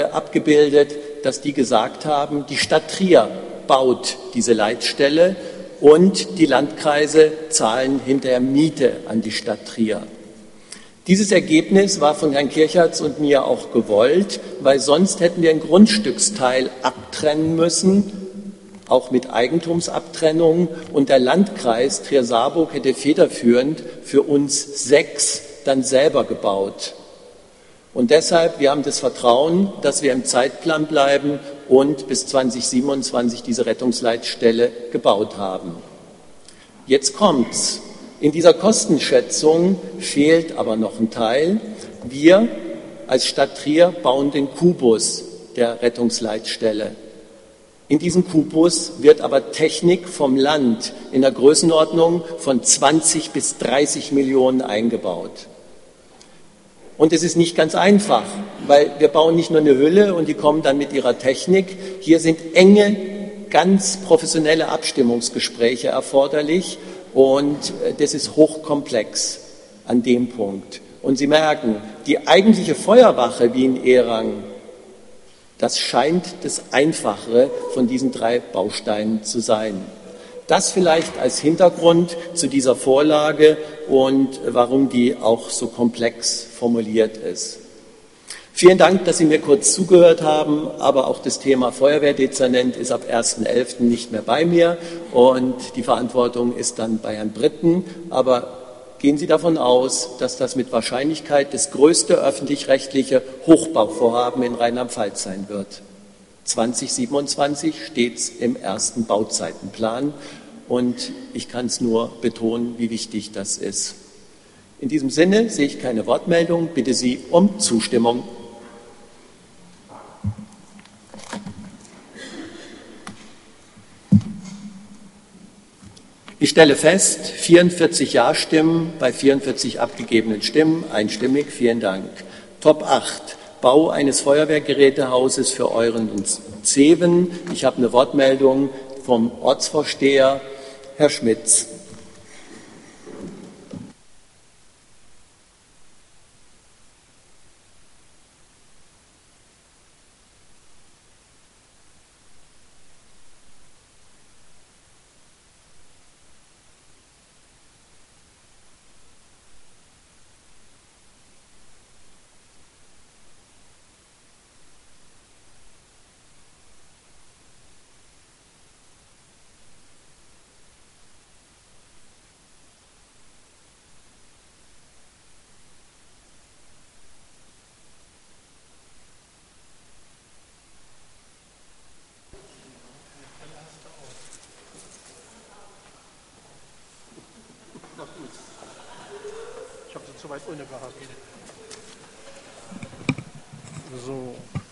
abgebildet, dass die gesagt haben, die Stadt Trier baut diese Leitstelle und die Landkreise zahlen hinterher Miete an die Stadt Trier. Dieses Ergebnis war von Herrn Kirchhartz und mir auch gewollt, weil sonst hätten wir einen Grundstücksteil abtrennen müssen, auch mit Eigentumsabtrennung, und der Landkreis Trier-Saarburg hätte federführend für uns 6 dann selber gebaut. Und deshalb, wir haben das Vertrauen, dass wir im Zeitplan bleiben und bis 2027 diese Rettungsleitstelle gebaut haben. Jetzt kommt's. In dieser Kostenschätzung fehlt aber noch ein Teil. Wir als Stadt Trier bauen den Kubus der Rettungsleitstelle. In diesen Kubus wird aber Technik vom Land in der Größenordnung von 20 bis 30 Millionen eingebaut. Und es ist nicht ganz einfach, weil wir bauen nicht nur eine Hülle und die kommen dann mit ihrer Technik. Hier sind enge, ganz professionelle Abstimmungsgespräche erforderlich und das ist hochkomplex an dem Punkt. Und Sie merken, die eigentliche Feuerwache wie in Ehrang, das scheint das Einfachere von diesen 3 Bausteinen zu sein. Das vielleicht als Hintergrund zu dieser Vorlage und warum die auch so komplex formuliert ist. Vielen Dank, dass Sie mir kurz zugehört haben, aber auch das Thema Feuerwehrdezernent ist ab 1.11. nicht mehr bei mir und die Verantwortung ist dann bei Herrn Britten. Aber gehen Sie davon aus, dass das mit Wahrscheinlichkeit das größte öffentlich-rechtliche Hochbauvorhaben in Rheinland-Pfalz sein wird. 2027 steht es im ersten Bauzeitenplan und ich kann es nur betonen, wie wichtig das ist. In diesem Sinne sehe ich keine Wortmeldung, bitte Sie um Zustimmung. Ich stelle fest, 44 Ja-Stimmen bei 44 abgegebenen Stimmen, einstimmig, vielen Dank. Top 8. Bau eines Feuerwehrgerätehauses für Euren und Zeven. Ich habe eine Wortmeldung vom Ortsvorsteher, Herr Schmitz. Ich habe sie zu weit unten gehabt. So.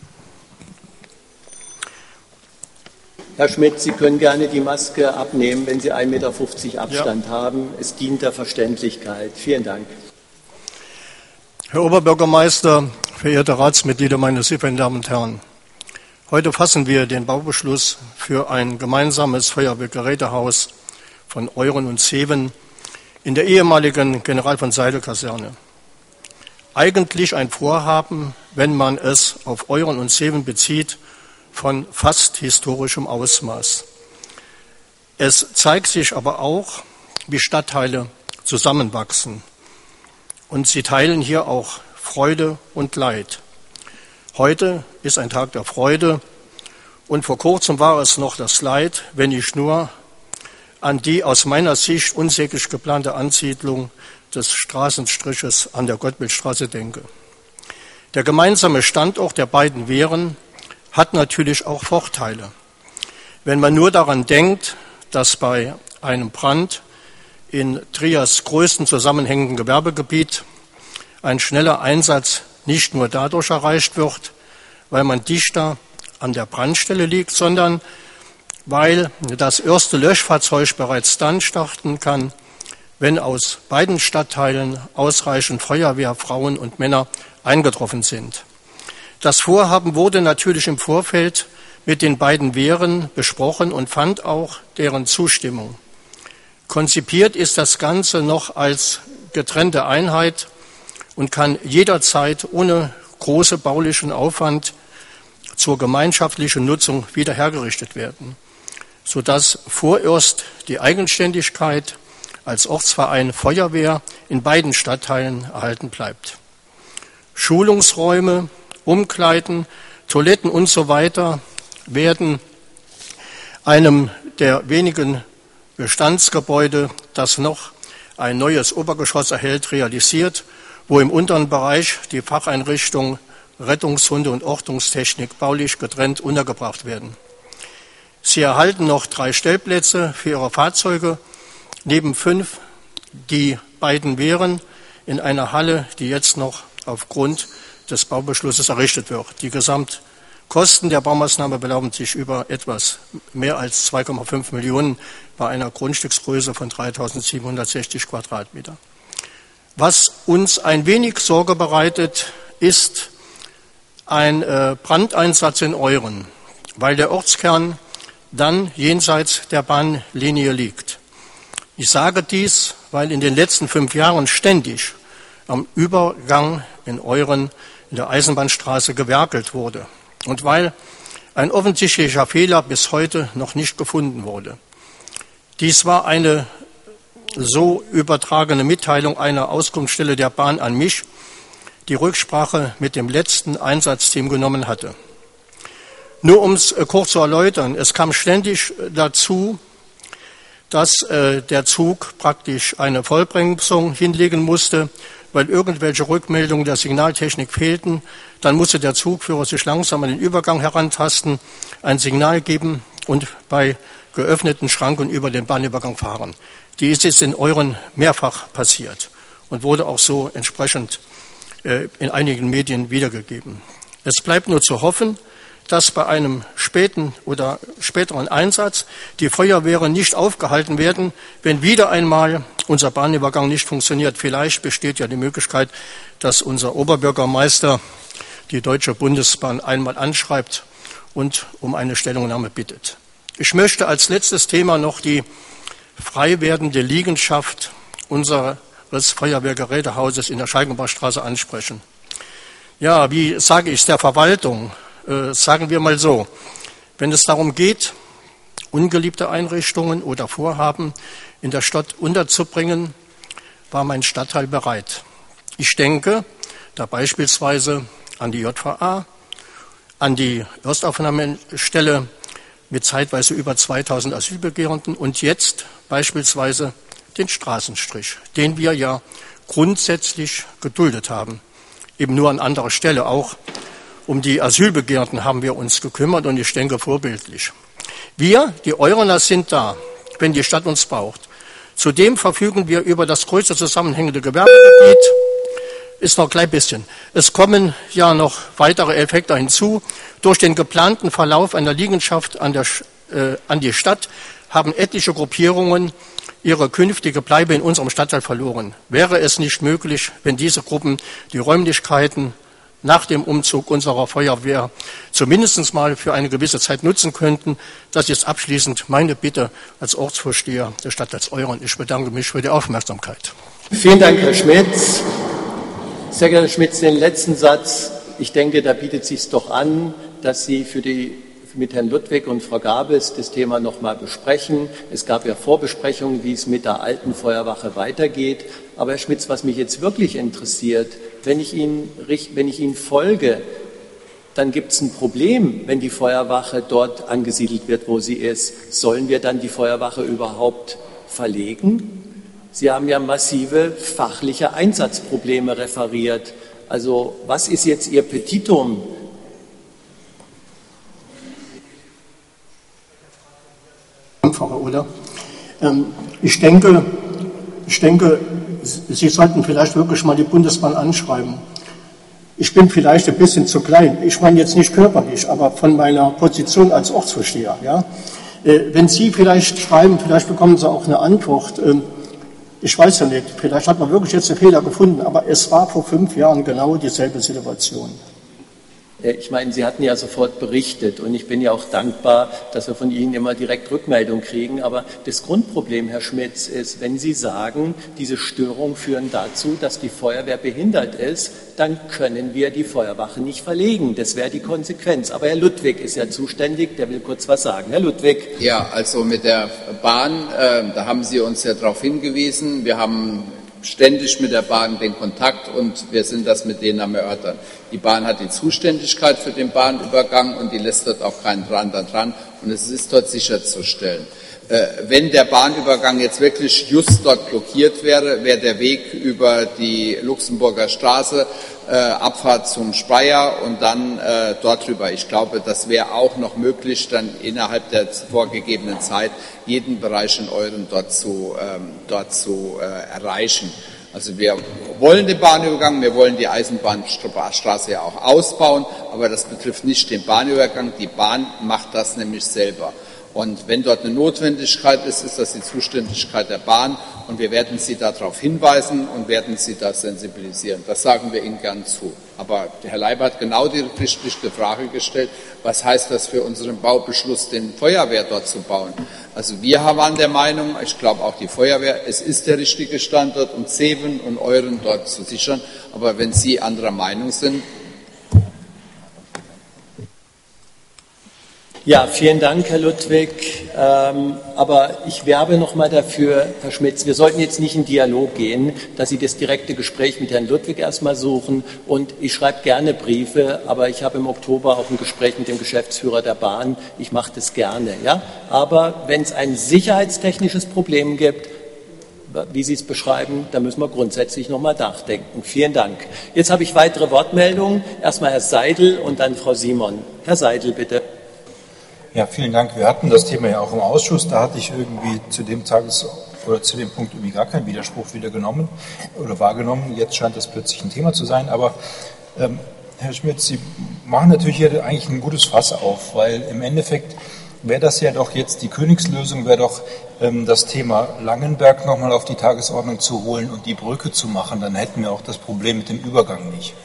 Herr Schmidt, Sie können gerne die Maske abnehmen, wenn Sie 1,50 Meter Abstand haben. Es dient der Verständlichkeit. Vielen Dank. Herr Oberbürgermeister, verehrte Ratsmitglieder, meine sehr verehrten Damen und Herren! Heute fassen wir den Baubeschluss für ein gemeinsames Feuerwehrgerätehaus von Euren und Zeven in der ehemaligen General von Seidel-Kaserne. Eigentlich ein Vorhaben, wenn man es auf Euren und Zeven bezieht, von fast historischem Ausmaß. Es zeigt sich aber auch, wie Stadtteile zusammenwachsen. Und sie teilen hier auch Freude und Leid. Heute ist ein Tag der Freude und vor kurzem war es noch das Leid, wenn ich nur an die aus meiner Sicht unsäglich geplante Ansiedlung des Straßenstriches an der Gottbildstraße denke. Der gemeinsame Standort der beiden Wehren hat natürlich auch Vorteile. Wenn man nur daran denkt, dass bei einem Brand in Triers größten zusammenhängenden Gewerbegebiet ein schneller Einsatz nicht nur dadurch erreicht wird, weil man dichter an der Brandstelle liegt, sondern weil das erste Löschfahrzeug bereits dann starten kann, wenn aus beiden Stadtteilen ausreichend Feuerwehrfrauen und Männer eingetroffen sind. Das Vorhaben wurde natürlich im Vorfeld mit den beiden Wehren besprochen und fand auch deren Zustimmung. Konzipiert ist das Ganze noch als getrennte Einheit und kann jederzeit ohne großen baulichen Aufwand zur gemeinschaftlichen Nutzung wieder hergerichtet werden. sodass vorerst die Eigenständigkeit als Ortsverein Feuerwehr in beiden Stadtteilen erhalten bleibt. Schulungsräume, Umkleiden, Toiletten und so weiter werden einem der wenigen Bestandsgebäude, das noch ein neues Obergeschoss erhält, realisiert, wo im unteren Bereich die Facheinrichtung Rettungshunde und Ortungstechnik baulich getrennt untergebracht werden. Sie erhalten noch 3 Stellplätze für ihre Fahrzeuge, neben 5, die beiden wären, in einer Halle, die jetzt noch aufgrund des Baubeschlusses errichtet wird. Die Gesamtkosten der Baumaßnahme belaufen sich über etwas mehr als 2,5 Millionen bei einer Grundstücksgröße von 3.760 Quadratmeter. Was uns ein wenig Sorge bereitet, ist ein Brandeinsatz in Euren, weil der Ortskern dann jenseits der Bahnlinie liegt. Ich sage dies, weil in den letzten 5 Jahren ständig am Übergang in Euren in der Eisenbahnstraße gewerkelt wurde und weil ein offensichtlicher Fehler bis heute noch nicht gefunden wurde. Dies war eine so übertragene Mitteilung einer Auskunftsstelle der Bahn an mich, die Rücksprache mit dem letzten Einsatzteam genommen hatte. Nur um es kurz zu erläutern, es kam ständig dazu, dass der Zug praktisch eine Vollbremsung hinlegen musste, weil irgendwelche Rückmeldungen der Signaltechnik fehlten. Dann musste der Zugführer sich langsam an den Übergang herantasten, ein Signal geben und bei geöffneten Schranken über den Bahnübergang fahren. Die ist jetzt in Euren mehrfach passiert und wurde auch so entsprechend in einigen Medien wiedergegeben. Es bleibt nur zu hoffen, dass bei einem späteren Einsatz die Feuerwehren nicht aufgehalten werden, wenn wieder einmal unser Bahnübergang nicht funktioniert. Vielleicht besteht ja die Möglichkeit, dass unser Oberbürgermeister die Deutsche Bundesbahn einmal anschreibt und um eine Stellungnahme bittet. Ich möchte als letztes Thema noch die frei werdende Liegenschaft unseres Feuerwehrgerätehauses in der Schalkenbachstraße ansprechen. Ja, wie sage ich es der Verwaltung? Sagen wir mal so, wenn es darum geht, ungeliebte Einrichtungen oder Vorhaben in der Stadt unterzubringen, war mein Stadtteil bereit. Ich denke da beispielsweise an die JVA, an die Erstaufnahmestelle mit zeitweise über 2000 Asylbegehrenden und jetzt beispielsweise den Straßenstrich, den wir ja grundsätzlich geduldet haben, eben nur an anderer Stelle auch. Um die Asylbegehrten haben wir uns gekümmert und ich denke vorbildlich. Wir, die Eurener, sind da, wenn die Stadt uns braucht. Zudem verfügen wir über das größte zusammenhängende Gewerbegebiet. Ist noch ein klein bisschen. Es kommen ja noch weitere Effekte hinzu. Durch den geplanten Verlauf einer Liegenschaft an die Stadt haben etliche Gruppierungen ihre künftige Bleibe in unserem Stadtteil verloren. Wäre es nicht möglich, wenn diese Gruppen die Räumlichkeiten nach dem Umzug unserer Feuerwehr zumindest mal für eine gewisse Zeit nutzen könnten? Das ist abschließend meine Bitte als Ortsvorsteher der Stadtteils Euren. Ich bedanke mich für die Aufmerksamkeit. Vielen Dank, Herr Schmitz. Sehr geehrter Herr Schmitz, den letzten Satz. Ich denke, da bietet es sich doch an, dass Sie mit Herrn Ludwig und Frau Gabels das Thema noch mal besprechen. Es gab ja Vorbesprechungen, wie es mit der alten Feuerwache weitergeht. Aber Herr Schmitz, was mich jetzt wirklich interessiert, wenn ich Ihnen folge, dann gibt es ein Problem, wenn die Feuerwache dort angesiedelt wird, wo sie ist. Sollen wir dann die Feuerwache überhaupt verlegen? Sie haben ja massive fachliche Einsatzprobleme referiert. Also was ist jetzt Ihr Petitum? Oder? Ich denke, Sie sollten vielleicht wirklich mal die Bundesbahn anschreiben. Ich bin vielleicht ein bisschen zu klein. Ich meine jetzt nicht körperlich, aber von meiner Position als Ortsvorsteher. Ja? Wenn Sie vielleicht schreiben, vielleicht bekommen Sie auch eine Antwort. Ich weiß ja nicht, vielleicht hat man wirklich jetzt einen Fehler gefunden, aber es war vor 5 Jahren genau dieselbe Situation. Ich meine, Sie hatten ja sofort berichtet und ich bin ja auch dankbar, dass wir von Ihnen immer direkt Rückmeldung kriegen. Aber das Grundproblem, Herr Schmitz, ist, wenn Sie sagen, diese Störungen führen dazu, dass die Feuerwehr behindert ist, dann können wir die Feuerwache nicht verlegen. Das wäre die Konsequenz. Aber Herr Ludwig ist ja zuständig, der will kurz was sagen. Herr Ludwig. Ja, also mit der Bahn, da haben Sie uns ja darauf hingewiesen. Wir haben ständig mit der Bahn den Kontakt und wir sind das mit denen am Erörtern. Die Bahn hat die Zuständigkeit für den Bahnübergang und die lässt dort auch keinen anderen dran und es ist dort sicherzustellen. Wenn der Bahnübergang jetzt wirklich just dort blockiert wäre, wäre der Weg über die Luxemburger Straße, Abfahrt zum Speyer und dann dort drüber. Ich glaube, das wäre auch noch möglich, dann innerhalb der vorgegebenen Zeit jeden Bereich in Euren dort zu erreichen. Also wir wollen den Bahnübergang, wir wollen die Eisenbahnstraße ja auch ausbauen, aber das betrifft nicht den Bahnübergang. Die Bahn macht das nämlich selber. Und wenn dort eine Notwendigkeit ist, ist das die Zuständigkeit der Bahn und wir werden Sie darauf hinweisen und werden Sie da sensibilisieren. Das sagen wir Ihnen gern zu. Aber der Herr Leiber hat genau die richtige Frage gestellt, was heißt das für unseren Baubeschluss, den Feuerwehr dort zu bauen? Also wir waren der Meinung, ich glaube auch die Feuerwehr, es ist der richtige Standort, um Zeven und Euren dort zu sichern. Aber wenn Sie anderer Meinung sind, ja, vielen Dank, Herr Ludwig. Aber ich werbe noch mal dafür, Herr Schmitz, wir sollten jetzt nicht in Dialog gehen, dass Sie das direkte Gespräch mit Herrn Ludwig erstmal suchen. Und ich schreibe gerne Briefe, aber ich habe im Oktober auch ein Gespräch mit dem Geschäftsführer der Bahn. Ich mache das gerne, ja. Aber wenn es ein sicherheitstechnisches Problem gibt, wie Sie es beschreiben, da müssen wir grundsätzlich noch mal nachdenken. Vielen Dank. Jetzt habe ich weitere Wortmeldungen. Erstmal Herr Seidel und dann Frau Simon. Herr Seidel, bitte. Ja, vielen Dank. Wir hatten das Thema ja auch im Ausschuss. Da hatte ich irgendwie zu dem Punkt irgendwie gar keinen Widerspruch wieder genommen oder wahrgenommen. Jetzt scheint das plötzlich ein Thema zu sein. Aber Herr Schmitz, Sie machen natürlich hier eigentlich ein gutes Fass auf, weil im Endeffekt wäre das ja doch jetzt die Königslösung, wäre doch das Thema Langenberg nochmal auf die Tagesordnung zu holen und die Brücke zu machen. Dann hätten wir auch das Problem mit dem Übergang nicht.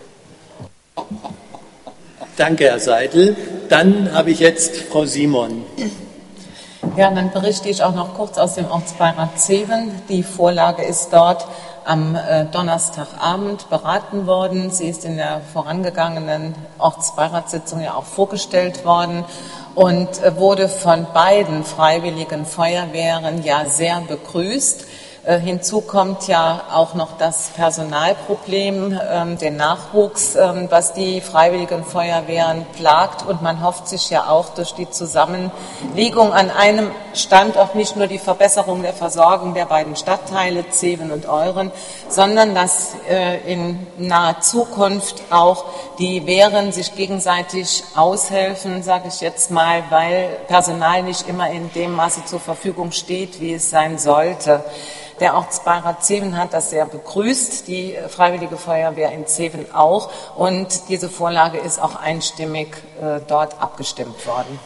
Danke, Herr Seidel. Dann habe ich jetzt Frau Simon. Ja, dann berichte ich auch noch kurz aus dem Ortsbeirat Zeven. Die Vorlage ist dort am Donnerstagabend beraten worden. Sie ist in der vorangegangenen Ortsbeiratssitzung ja auch vorgestellt worden und wurde von beiden freiwilligen Feuerwehren ja sehr begrüßt. Hinzu kommt ja auch noch das Personalproblem, den Nachwuchs, was die freiwilligen Feuerwehren plagt. Und man hofft sich ja auch durch die Zusammenlegung an einem Standort nicht nur die Verbesserung der Versorgung der beiden Stadtteile, Zeven und Euren, sondern dass in naher Zukunft auch die Wehren sich gegenseitig aushelfen, sage ich jetzt mal, weil Personal nicht immer in dem Maße zur Verfügung steht, wie es sein sollte. Der Ortsbeirat Zeven hat das sehr begrüßt, die Freiwillige Feuerwehr in Zeven auch. Und diese Vorlage ist auch einstimmig dort abgestimmt worden.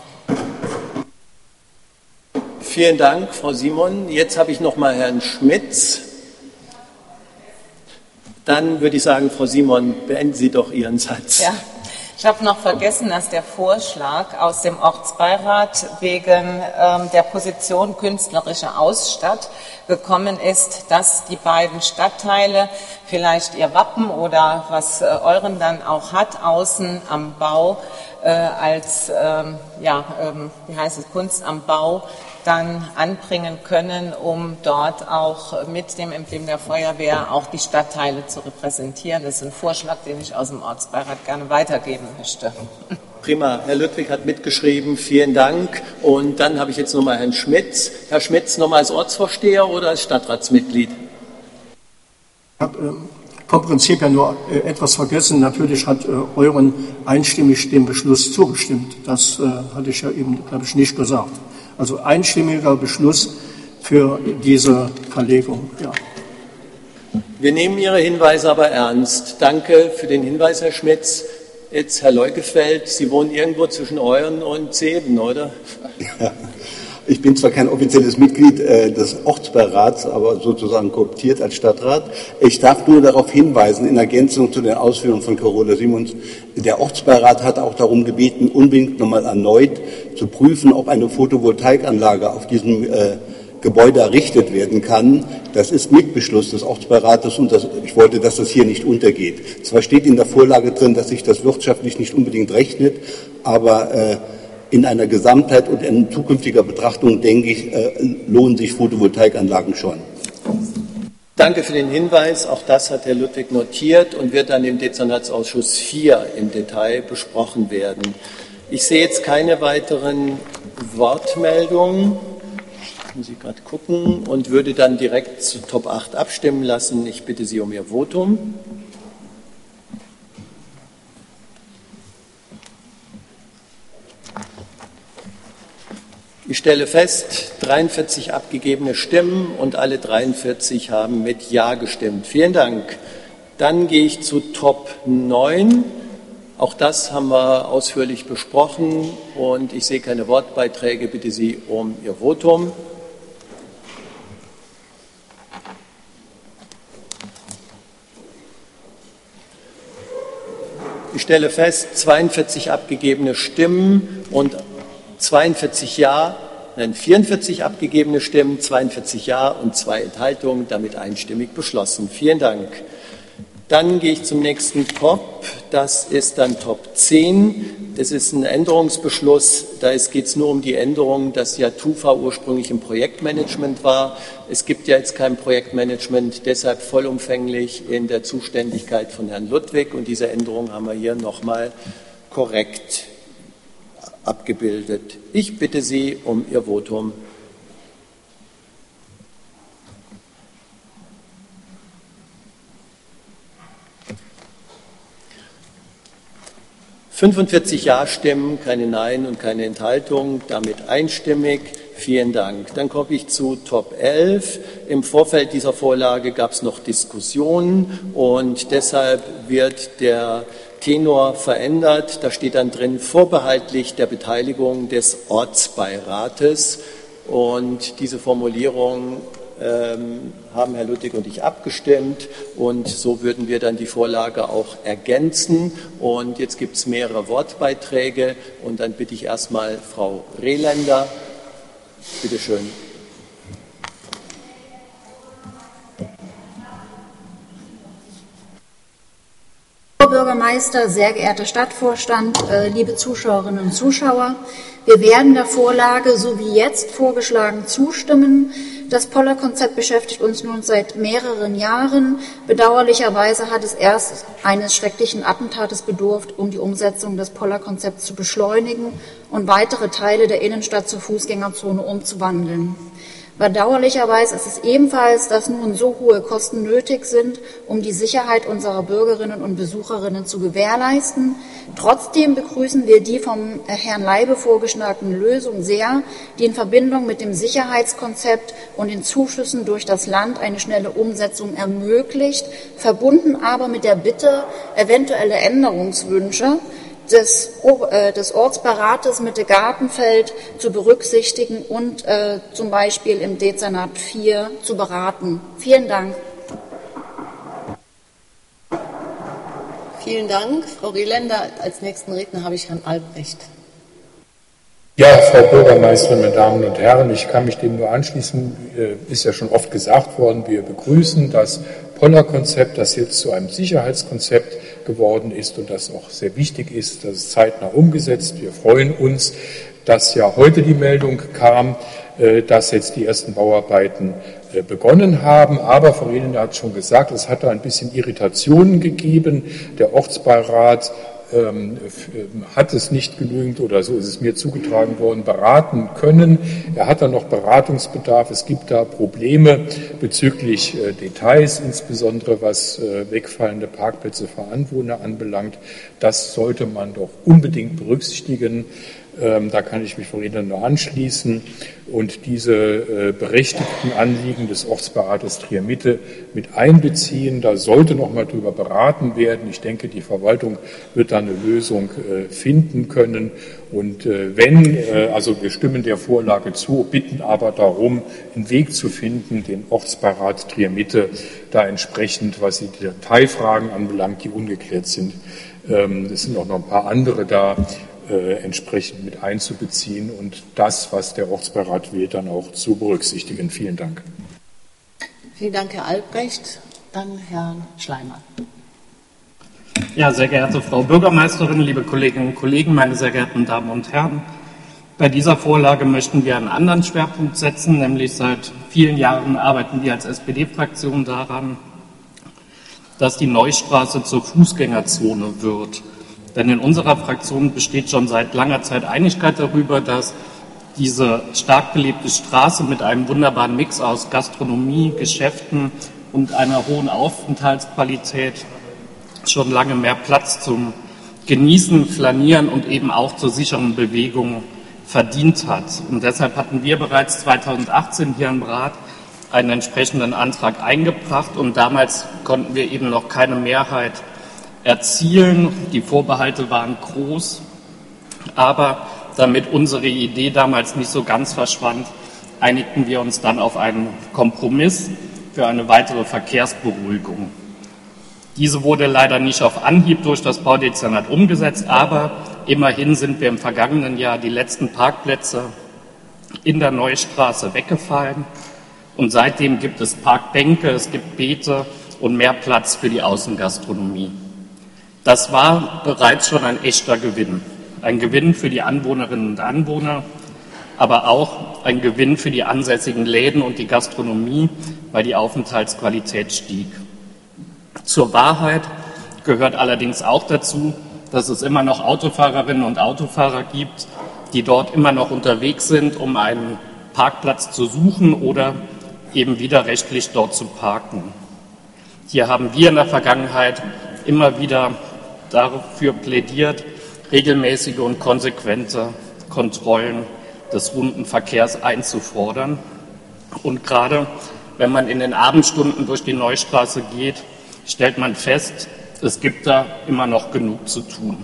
Vielen Dank, Frau Simon. Jetzt habe ich noch mal Herrn Schmitz. Dann würde ich sagen, Frau Simon, beenden Sie doch Ihren Satz. Ja. Ich habe noch vergessen, dass der Vorschlag aus dem Ortsbeirat wegen der Position künstlerische Ausstatt gekommen ist, dass die beiden Stadtteile vielleicht ihr Wappen oder was Euren dann auch hat, außen am Bau als Kunst am Bau dann anbringen können, um dort auch mit dem Emblem der Feuerwehr auch die Stadtteile zu repräsentieren. Das ist ein Vorschlag, den ich aus dem Ortsbeirat gerne weitergeben möchte. Prima. Herr Ludwig hat mitgeschrieben. Vielen Dank. Und dann habe ich jetzt nochmal Herrn Schmitz. Herr Schmitz, nochmal als Ortsvorsteher oder als Stadtratsmitglied? Ich habe vom Prinzip ja nur etwas vergessen. Natürlich hat Euren einstimmig dem Beschluss zugestimmt. Das hatte ich ja eben, glaube ich, nicht gesagt. Also einstimmiger Beschluss für diese Verlegung. Ja. Wir nehmen Ihre Hinweise aber ernst. Danke für den Hinweis, Herr Schmitz. Jetzt Herr Leukefeld, Sie wohnen irgendwo zwischen Euren und Zeven, oder? Ich bin zwar kein offizielles Mitglied des Ortsbeirats, aber sozusagen kooptiert als Stadtrat. Ich darf nur darauf hinweisen, in Ergänzung zu den Ausführungen von Carola Simons, der Ortsbeirat hat auch darum gebeten, unbedingt nochmal erneut zu prüfen, ob eine Photovoltaikanlage auf diesem Gebäude errichtet werden kann. Das ist Mitbeschluss des Ortsbeirates und ich wollte, dass das hier nicht untergeht. Zwar steht in der Vorlage drin, dass sich das wirtschaftlich nicht unbedingt rechnet, aber in einer Gesamtheit und in zukünftiger Betrachtung, denke ich, lohnen sich Photovoltaikanlagen schon. Danke für den Hinweis. Auch das hat Herr Ludwig notiert und wird dann im Dezernatsausschuss 4 im Detail besprochen werden. Ich sehe jetzt keine weiteren Wortmeldungen. Muss ich gerade gucken und würde dann direkt zu Top 8 abstimmen lassen. Ich bitte Sie um Ihr Votum. Ich stelle fest, 43 abgegebene Stimmen und alle 43 haben mit Ja gestimmt. Vielen Dank. Dann gehe ich zu Top 9. Auch das haben wir ausführlich besprochen und ich sehe keine Wortbeiträge. Bitte Sie um Ihr Votum. Ich stelle fest, 42 abgegebene Stimmen und 44 abgegebene Stimmen, 42 Ja und 2 Enthaltungen, damit einstimmig beschlossen. Vielen Dank. Dann gehe ich zum nächsten Top. Das ist dann Top 10. Das ist ein Änderungsbeschluss. Da geht es nur um die Änderung, dass ja TUFA ursprünglich im Projektmanagement war. Es gibt ja jetzt kein Projektmanagement, deshalb vollumfänglich in der Zuständigkeit von Herrn Ludwig. Und diese Änderung haben wir hier nochmal korrekt abgebildet. Ich bitte Sie um Ihr Votum. »45 Ja-Stimmen, keine Nein und keine Enthaltung, damit einstimmig. Vielen Dank.« Dann komme ich zu Top 11. Im Vorfeld dieser Vorlage gab es noch Diskussionen und deshalb wird der Tenor verändert. Da steht dann drin, vorbehaltlich der Beteiligung des Ortsbeirates. Und diese Formulierung haben Herr Ludwig und ich abgestimmt und so würden wir dann die Vorlage auch ergänzen. Und jetzt gibt es mehrere Wortbeiträge und dann bitte ich erstmal Frau Rehländer. Bitte schön. Herr Bürgermeister, sehr geehrter Stadtvorstand, liebe Zuschauerinnen und Zuschauer, wir werden der Vorlage so wie jetzt vorgeschlagen zustimmen. Das Poller-Konzept beschäftigt uns nun seit mehreren Jahren. Bedauerlicherweise hat es erst eines schrecklichen Attentates bedurft, um die Umsetzung des Poller-Konzepts zu beschleunigen und weitere Teile der Innenstadt zur Fußgängerzone umzuwandeln. Bedauerlicherweise ist es ebenfalls, dass nun so hohe Kosten nötig sind, um die Sicherheit unserer Bürgerinnen und Besucherinnen zu gewährleisten. Trotzdem begrüßen wir die vom Herrn Leibe vorgeschlagene Lösung sehr, die in Verbindung mit dem Sicherheitskonzept und den Zuschüssen durch das Land eine schnelle Umsetzung ermöglicht, verbunden aber mit der Bitte, eventuelle Änderungswünsche des Ortsbeirates Mitte-Gartenfeld zu berücksichtigen und zum Beispiel im Dezernat 4 zu beraten. Vielen Dank. Vielen Dank, Frau Rehländer. Als nächsten Redner habe ich Herrn Albrecht. Ja, Frau Bürgermeisterin, meine Damen und Herren, ich kann mich dem nur anschließen. Ist ja schon oft gesagt worden, wir begrüßen das Poller-Konzept, das jetzt zu einem Sicherheitskonzept geworden ist und das auch sehr wichtig ist, dass es zeitnah umgesetzt. Wir freuen uns, dass ja heute die Meldung kam, dass jetzt die ersten Bauarbeiten begonnen haben. Aber Frau Rehländer hat schon gesagt, es hat da ein bisschen Irritationen gegeben. Der Ortsbeirat hat es nicht genügend, oder so ist es mir zugetragen worden, beraten können. Er hat da noch Beratungsbedarf. Es gibt da Probleme bezüglich Details, insbesondere was wegfallende Parkplätze für Anwohner anbelangt. Das sollte man doch unbedingt berücksichtigen. Da kann ich mich Verena nur anschließen und diese berechtigten Anliegen des Ortsberates Trier-Mitte mit einbeziehen. Da sollte noch mal drüber beraten werden. Ich denke, die Verwaltung wird da eine Lösung finden können. Und also wir stimmen der Vorlage zu, bitten aber darum, einen Weg zu finden, den Ortsbeirat Trier-Mitte da entsprechend, was die Detailfragen anbelangt, die ungeklärt sind. Es sind auch noch ein paar andere da, entsprechend mit einzubeziehen und das, was der Ortsbeirat will, dann auch zu berücksichtigen. Vielen Dank. Vielen Dank, Herr Albrecht. Dann Herrn Schleimer. Ja, sehr geehrte Frau Bürgermeisterin, liebe Kolleginnen und Kollegen, meine sehr geehrten Damen und Herren. Bei dieser Vorlage möchten wir einen anderen Schwerpunkt setzen, nämlich seit vielen Jahren arbeiten wir als SPD-Fraktion daran, dass die Neustraße zur Fußgängerzone wird. Denn in unserer Fraktion besteht schon seit langer Zeit Einigkeit darüber, dass diese stark belebte Straße mit einem wunderbaren Mix aus Gastronomie, Geschäften und einer hohen Aufenthaltsqualität schon lange mehr Platz zum Genießen, Flanieren und eben auch zur sicheren Bewegung verdient hat. Und deshalb hatten wir bereits 2018 hier im Rat einen entsprechenden Antrag eingebracht und damals konnten wir eben noch keine Mehrheit erzielen. Die Vorbehalte waren groß, aber damit unsere Idee damals nicht so ganz verschwand, einigten wir uns dann auf einen Kompromiss für eine weitere Verkehrsberuhigung. Diese wurde leider nicht auf Anhieb durch das Baudezernat umgesetzt, aber immerhin sind wir im vergangenen Jahr die letzten Parkplätze in der Neustraße weggefallen und seitdem gibt es Parkbänke, es gibt Beete und mehr Platz für die Außengastronomie. Das war bereits schon ein echter Gewinn. Ein Gewinn für die Anwohnerinnen und Anwohner, aber auch ein Gewinn für die ansässigen Läden und die Gastronomie, weil die Aufenthaltsqualität stieg. Zur Wahrheit gehört allerdings auch dazu, dass es immer noch Autofahrerinnen und Autofahrer gibt, die dort immer noch unterwegs sind, um einen Parkplatz zu suchen oder eben widerrechtlich dort zu parken. Hier haben wir in der Vergangenheit immer wieder dafür plädiert, regelmäßige und konsequente Kontrollen des runden Verkehrs einzufordern. Und gerade wenn man in den Abendstunden durch die Neustraße geht, stellt man fest, es gibt da immer noch genug zu tun.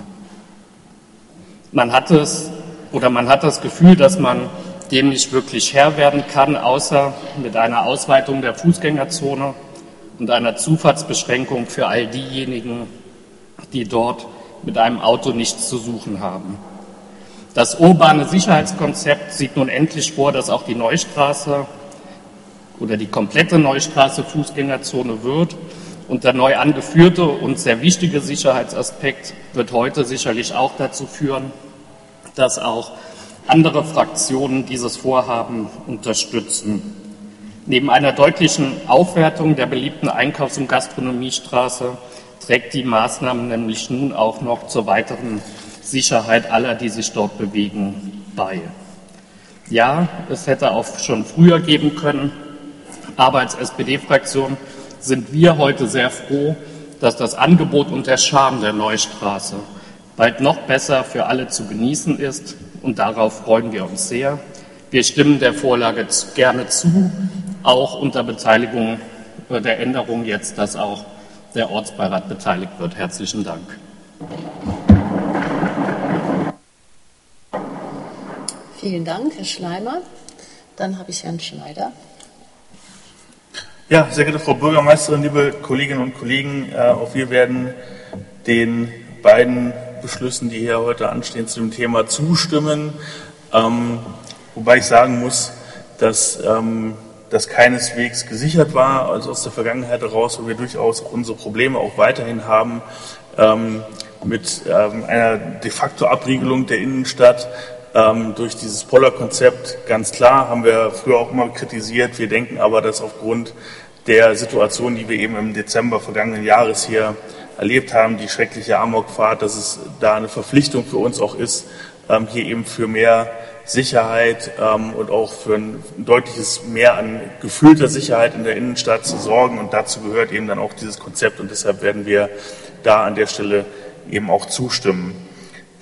Man hat das Gefühl, dass man dem nicht wirklich Herr werden kann, außer mit einer Ausweitung der Fußgängerzone und einer Zufahrtsbeschränkung für all diejenigen, die dort mit einem Auto nichts zu suchen haben. Das urbane Sicherheitskonzept sieht nun endlich vor, dass auch die Neustraße oder die komplette Neustraße Fußgängerzone wird. Und der neu angeführte und sehr wichtige Sicherheitsaspekt wird heute sicherlich auch dazu führen, dass auch andere Fraktionen dieses Vorhaben unterstützen. Neben einer deutlichen Aufwertung der beliebten Einkaufs- und Gastronomiestraße trägt die Maßnahme nämlich nun auch noch zur weiteren Sicherheit aller, die sich dort bewegen, bei. Ja, es hätte auch schon früher geben können, aber als SPD-Fraktion sind wir heute sehr froh, dass das Angebot und der Charme der Neustraße bald noch besser für alle zu genießen ist und darauf freuen wir uns sehr. Wir stimmen der Vorlage gerne zu, auch unter Beteiligung der Änderung jetzt, dass auch der Ortsbeirat beteiligt wird. Herzlichen Dank. Vielen Dank, Herr Schleimer. Dann habe ich Herrn Schneider. Ja, sehr geehrte Frau Bürgermeisterin, liebe Kolleginnen und Kollegen, auch wir werden den beiden Beschlüssen, die hier heute anstehen, zu dem Thema zustimmen. Wobei ich sagen muss, dass das keineswegs gesichert war, also aus der Vergangenheit heraus, wo wir durchaus unsere Probleme auch weiterhin haben mit einer de facto Abriegelung der Innenstadt durch dieses Poller-Konzept. Ganz klar, haben wir früher auch immer kritisiert. Wir denken aber, dass aufgrund der Situation, die wir eben im Dezember vergangenen Jahres hier erlebt haben, die schreckliche Amokfahrt, dass es da eine Verpflichtung für uns auch ist, hier eben für mehr Sicherheit und auch für ein deutliches Mehr an gefühlter Sicherheit in der Innenstadt zu sorgen. Und dazu gehört eben dann auch dieses Konzept. Und deshalb werden wir da an der Stelle eben auch zustimmen.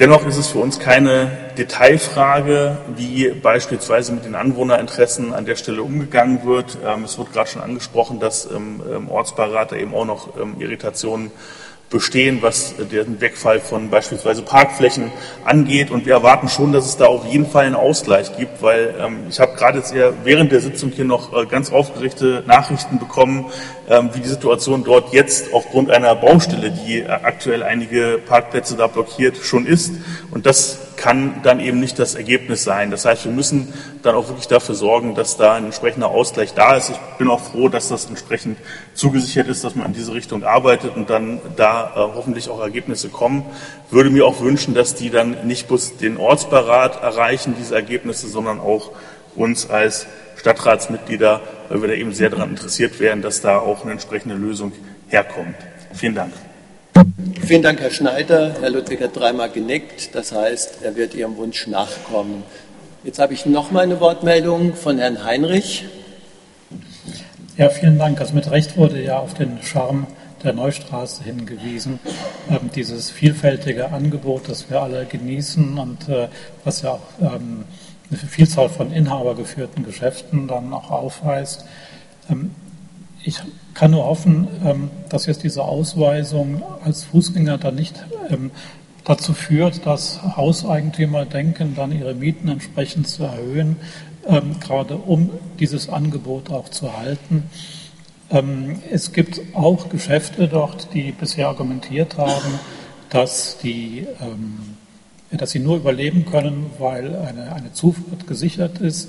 Dennoch ist es für uns keine Detailfrage, wie beispielsweise mit den Anwohnerinteressen an der Stelle umgegangen wird. Es wird gerade schon angesprochen, dass im Ortsbeirat da eben auch noch Irritationen bestehen, was den Wegfall von beispielsweise Parkflächen angeht. Und wir erwarten schon, dass es da auf jeden Fall einen Ausgleich gibt, weil ich habe gerade jetzt eher während der Sitzung hier noch ganz aufgeregte Nachrichten bekommen, wie die Situation dort jetzt aufgrund einer Baustelle, die aktuell einige Parkplätze da blockiert, schon ist. Und das kann dann eben nicht das Ergebnis sein. Das heißt, wir müssen dann auch wirklich dafür sorgen, dass da ein entsprechender Ausgleich da ist. Ich bin auch froh, dass das entsprechend zugesichert ist, dass man in diese Richtung arbeitet und dann da hoffentlich auch Ergebnisse kommen. Würde mir auch wünschen, dass die dann nicht bloß den Ortsbeirat erreichen, diese Ergebnisse, sondern auch uns als Stadtratsmitglieder, weil wir da eben sehr daran interessiert wären, dass da auch eine entsprechende Lösung herkommt. Vielen Dank. Vielen Dank, Herr Schneider. Herr Ludwig hat dreimal genickt. Das heißt, er wird Ihrem Wunsch nachkommen. Jetzt habe ich noch mal eine Wortmeldung von Herrn Heinrich. Ja, vielen Dank. Also mit Recht wurde ja auf den Charme der Neustraße hingewiesen. Dieses vielfältige Angebot, das wir alle genießen und was ja auch eine Vielzahl von inhabergeführten Geschäften dann auch aufweist. Ich kann nur hoffen, dass jetzt diese Ausweisung als Fußgänger dann nicht dazu führt, dass Hauseigentümer denken, dann ihre Mieten entsprechend zu erhöhen, gerade um dieses Angebot auch zu halten. Es gibt auch Geschäfte dort, die bisher argumentiert haben, dass sie nur überleben können, weil eine Zufahrt gesichert ist.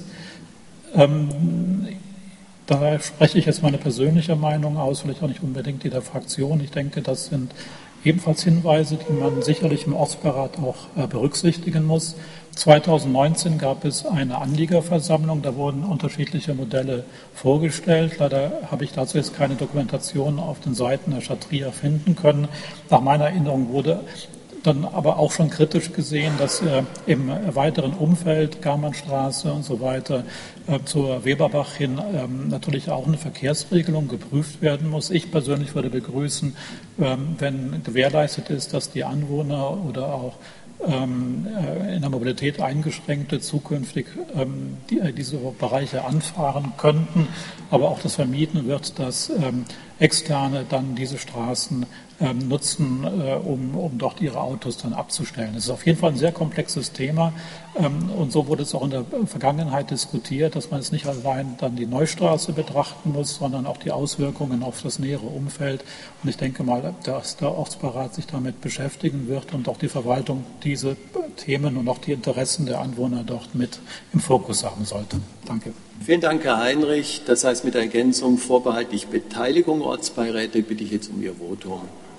Da spreche ich jetzt meine persönliche Meinung aus, vielleicht auch nicht unbedingt die der Fraktion. Ich denke, das sind ebenfalls Hinweise, die man sicherlich im Ortsbeirat auch berücksichtigen muss. 2019 gab es eine Anliegerversammlung, da wurden unterschiedliche Modelle vorgestellt. Leider habe ich dazu jetzt keine Dokumentation auf den Seiten der Stadt Trier finden können. Nach meiner Erinnerung wurde dann aber auch schon kritisch gesehen, dass im weiteren Umfeld, Garmannstraße und so weiter, zur Weberbach hin natürlich auch eine Verkehrsregelung geprüft werden muss. Ich persönlich würde begrüßen, wenn gewährleistet ist, dass die Anwohner oder auch in der Mobilität Eingeschränkte zukünftig diese Bereiche anfahren könnten, aber auch das vermieden wird, dass Externe dann diese Straßen nutzen, um dort ihre Autos dann abzustellen. Das ist auf jeden Fall ein sehr komplexes Thema und so wurde es auch in der Vergangenheit diskutiert, dass man jetzt nicht allein dann die Neustraße betrachten muss, sondern auch die Auswirkungen auf das nähere Umfeld. Und ich denke mal, dass der Ortsbeirat sich damit beschäftigen wird und auch die Verwaltung diese Themen und auch die Interessen der Anwohner dort mit im Fokus haben sollte. Danke. Vielen Dank, Herr Heinrich. Das heißt, mit der Ergänzung vorbehaltlich Beteiligung Ortsbeiräte bitte ich jetzt um Ihr Votum.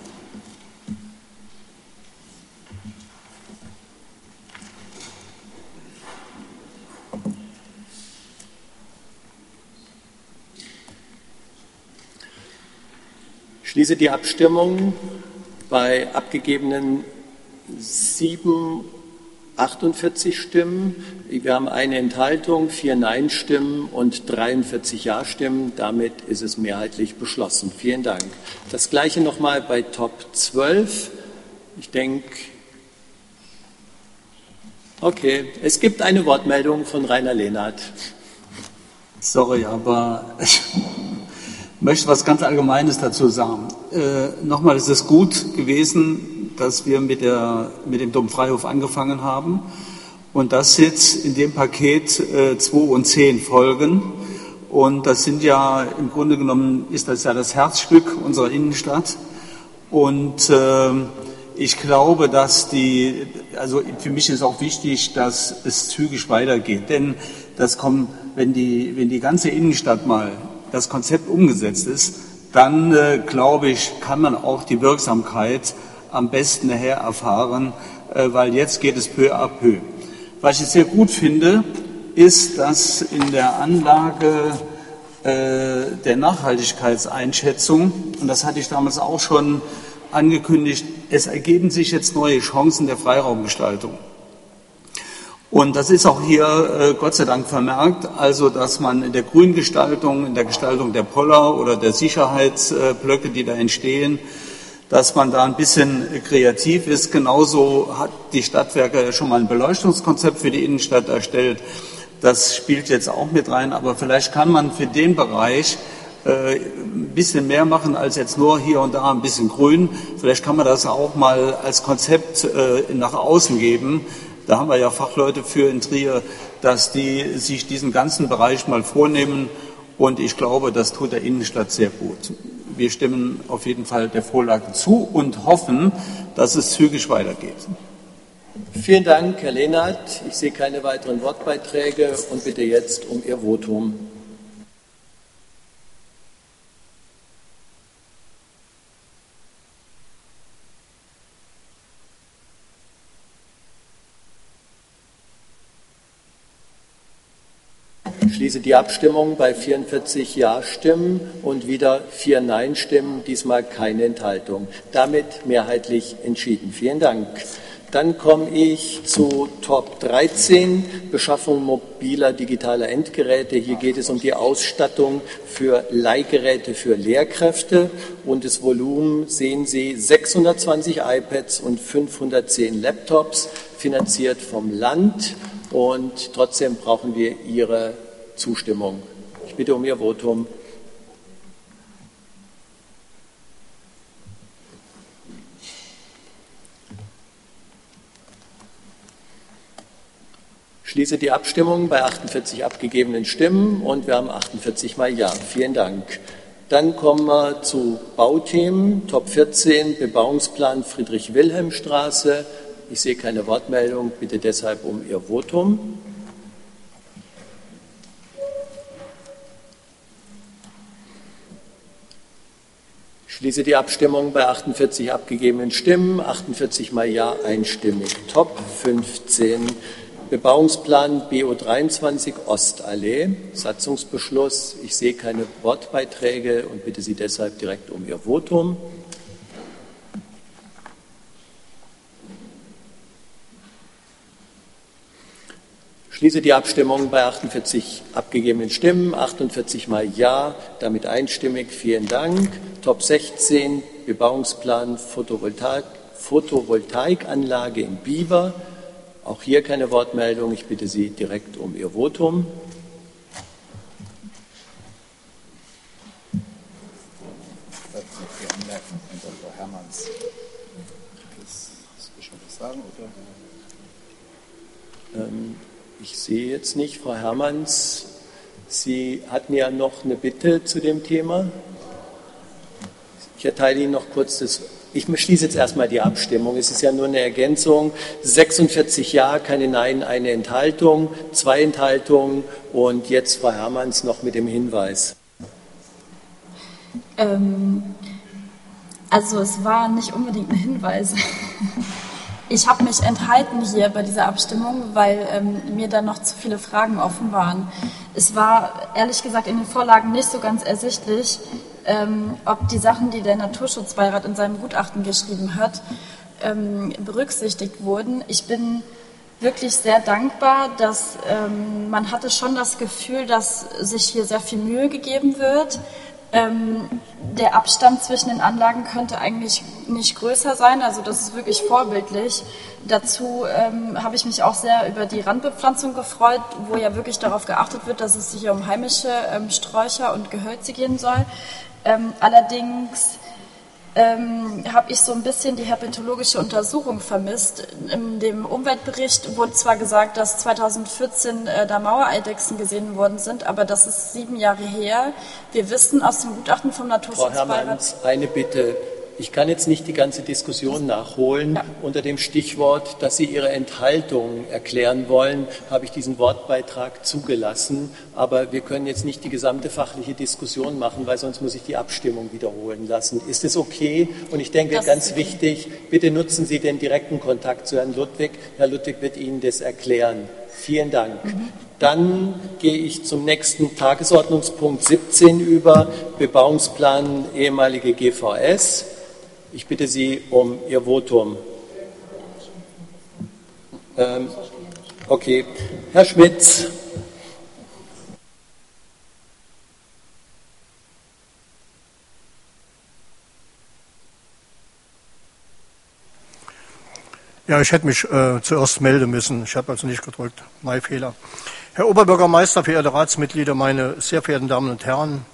Ich schließe die Abstimmung bei abgegebenen 48 Stimmen. Wir haben eine Enthaltung, 4 Nein-Stimmen und 43 Ja-Stimmen. Damit ist es mehrheitlich beschlossen. Vielen Dank. Das Gleiche nochmal bei Top 12. Ich denke, okay, es gibt eine Wortmeldung von Rainer Lehnhardt. Sorry, aber ich möchte was ganz Allgemeines dazu sagen. Nochmal, es ist gut gewesen, dass wir mit dem Domfreihof angefangen haben und dass jetzt in dem Paket 2 und 10 folgen. Und das sind ja, im Grunde genommen ist das ja das Herzstück unserer Innenstadt. Und ich glaube, dass also für mich ist auch wichtig, dass es zügig weitergeht. Denn wenn die ganze Innenstadt mal das Konzept umgesetzt ist, dann glaube ich, kann man auch die Wirksamkeit am besten nachher erfahren, weil jetzt geht es peu à peu. Was ich sehr gut finde, ist, dass in der Anlage der Nachhaltigkeitseinschätzung, und das hatte ich damals auch schon angekündigt, es ergeben sich jetzt neue Chancen der Freiraumgestaltung. Und das ist auch hier Gott sei Dank vermerkt, also dass man in der Grüngestaltung, in der Gestaltung der Poller oder der Sicherheitsblöcke, die da entstehen, dass man da ein bisschen kreativ ist. Genauso hat die Stadtwerke schon mal ein Beleuchtungskonzept für die Innenstadt erstellt. Das spielt jetzt auch mit rein, aber vielleicht kann man für den Bereich ein bisschen mehr machen als jetzt nur hier und da ein bisschen grün. Vielleicht kann man das auch mal als Konzept nach außen geben. Da haben wir ja Fachleute für in Trier, dass die sich diesen ganzen Bereich mal vornehmen. Und ich glaube, das tut der Innenstadt sehr gut. Wir stimmen auf jeden Fall der Vorlage zu und hoffen, dass es zügig weitergeht. Vielen Dank, Herr Lehnert. Ich sehe keine weiteren Wortbeiträge und bitte jetzt um Ihr Votum. Ich schließe die Abstimmung bei 44 Ja-Stimmen und wieder 4 Nein-Stimmen, diesmal keine Enthaltung. Damit mehrheitlich entschieden. Vielen Dank. Dann komme ich zu Top 13, Beschaffung mobiler digitaler Endgeräte. Hier geht es um die Ausstattung für Leihgeräte für Lehrkräfte und das Volumen sehen Sie 620 iPads und 510 Laptops, finanziert vom Land und trotzdem brauchen wir Ihre Zustimmung. Ich bitte um Ihr Votum. Schließe die Abstimmung bei 48 abgegebenen Stimmen und wir haben 48 mal Ja. Vielen Dank. Dann kommen wir zu Bauthemen. Top 14, Bebauungsplan Friedrich-Wilhelm-Straße. Ich sehe keine Wortmeldung, bitte deshalb um Ihr Votum. Schließe die Abstimmung bei 48 abgegebenen Stimmen, 48 mal Ja, einstimmig. Top 15, Bebauungsplan BO23 Ostallee, Satzungsbeschluss. Ich sehe keine Wortbeiträge und bitte Sie deshalb direkt um Ihr Votum. Schließe die Abstimmung bei 48 abgegebenen Stimmen, 48 mal Ja, damit einstimmig. Vielen Dank. Top 16, Bebauungsplan Photovoltaikanlage in Bieber. Auch hier keine Wortmeldung. Ich bitte Sie direkt um Ihr Votum. Ich sehe jetzt nicht, Frau Hermanns, Sie hatten ja noch eine Bitte zu dem Thema. Ich erteile Ihnen noch kurz das. Ich schließe jetzt erstmal die Abstimmung. Es ist ja nur eine Ergänzung. 46 Ja, keine Nein, eine Enthaltung, 2 Enthaltungen und jetzt Frau Hermanns noch mit dem Hinweis. Also es war nicht unbedingt ein Hinweis. Ich habe mich enthalten hier bei dieser Abstimmung, weil mir da noch zu viele Fragen offen waren. Es war ehrlich gesagt in den Vorlagen nicht so ganz ersichtlich, ob die Sachen, die der Naturschutzbeirat in seinem Gutachten geschrieben hat, berücksichtigt wurden. Ich bin wirklich sehr dankbar, dass man hatte schon das Gefühl, dass sich hier sehr viel Mühe gegeben wird. Der Abstand zwischen den Anlagen könnte eigentlich nicht größer sein, also das ist wirklich vorbildlich. Dazu habe ich mich auch sehr über die Randbepflanzung gefreut, wo ja wirklich darauf geachtet wird, dass es sich hier um heimische Sträucher und Gehölze gehen soll. Allerdings habe ich so ein bisschen die herpetologische Untersuchung vermisst. In dem Umweltbericht wurde zwar gesagt, dass 2014 da Mauereidechsen gesehen worden sind, aber das ist 7 Jahre her. Wir wissen aus dem Gutachten vom Naturschutzbeirat... Frau Hermanns, eine Bitte. Ich kann jetzt nicht die ganze Diskussion nachholen. Ja. Unter dem Stichwort, dass Sie Ihre Enthaltung erklären wollen, habe ich diesen Wortbeitrag zugelassen. Aber wir können jetzt nicht die gesamte fachliche Diskussion machen, weil sonst muss ich die Abstimmung wiederholen lassen. Ist es okay? Und ich denke, ganz wichtig, bitte nutzen Sie den direkten Kontakt zu Herrn Ludwig. Herr Ludwig wird Ihnen das erklären. Vielen Dank. Dann gehe ich zum nächsten Tagesordnungspunkt 17 über, Bebauungsplan ehemalige GVS. Ich bitte Sie um Ihr Votum. Okay. Herr Schmitz. Ja, ich hätte mich zuerst melden müssen. Ich habe also nicht gedrückt. Mein Fehler. Herr Oberbürgermeister, verehrte Ratsmitglieder, meine sehr verehrten Damen und Herren,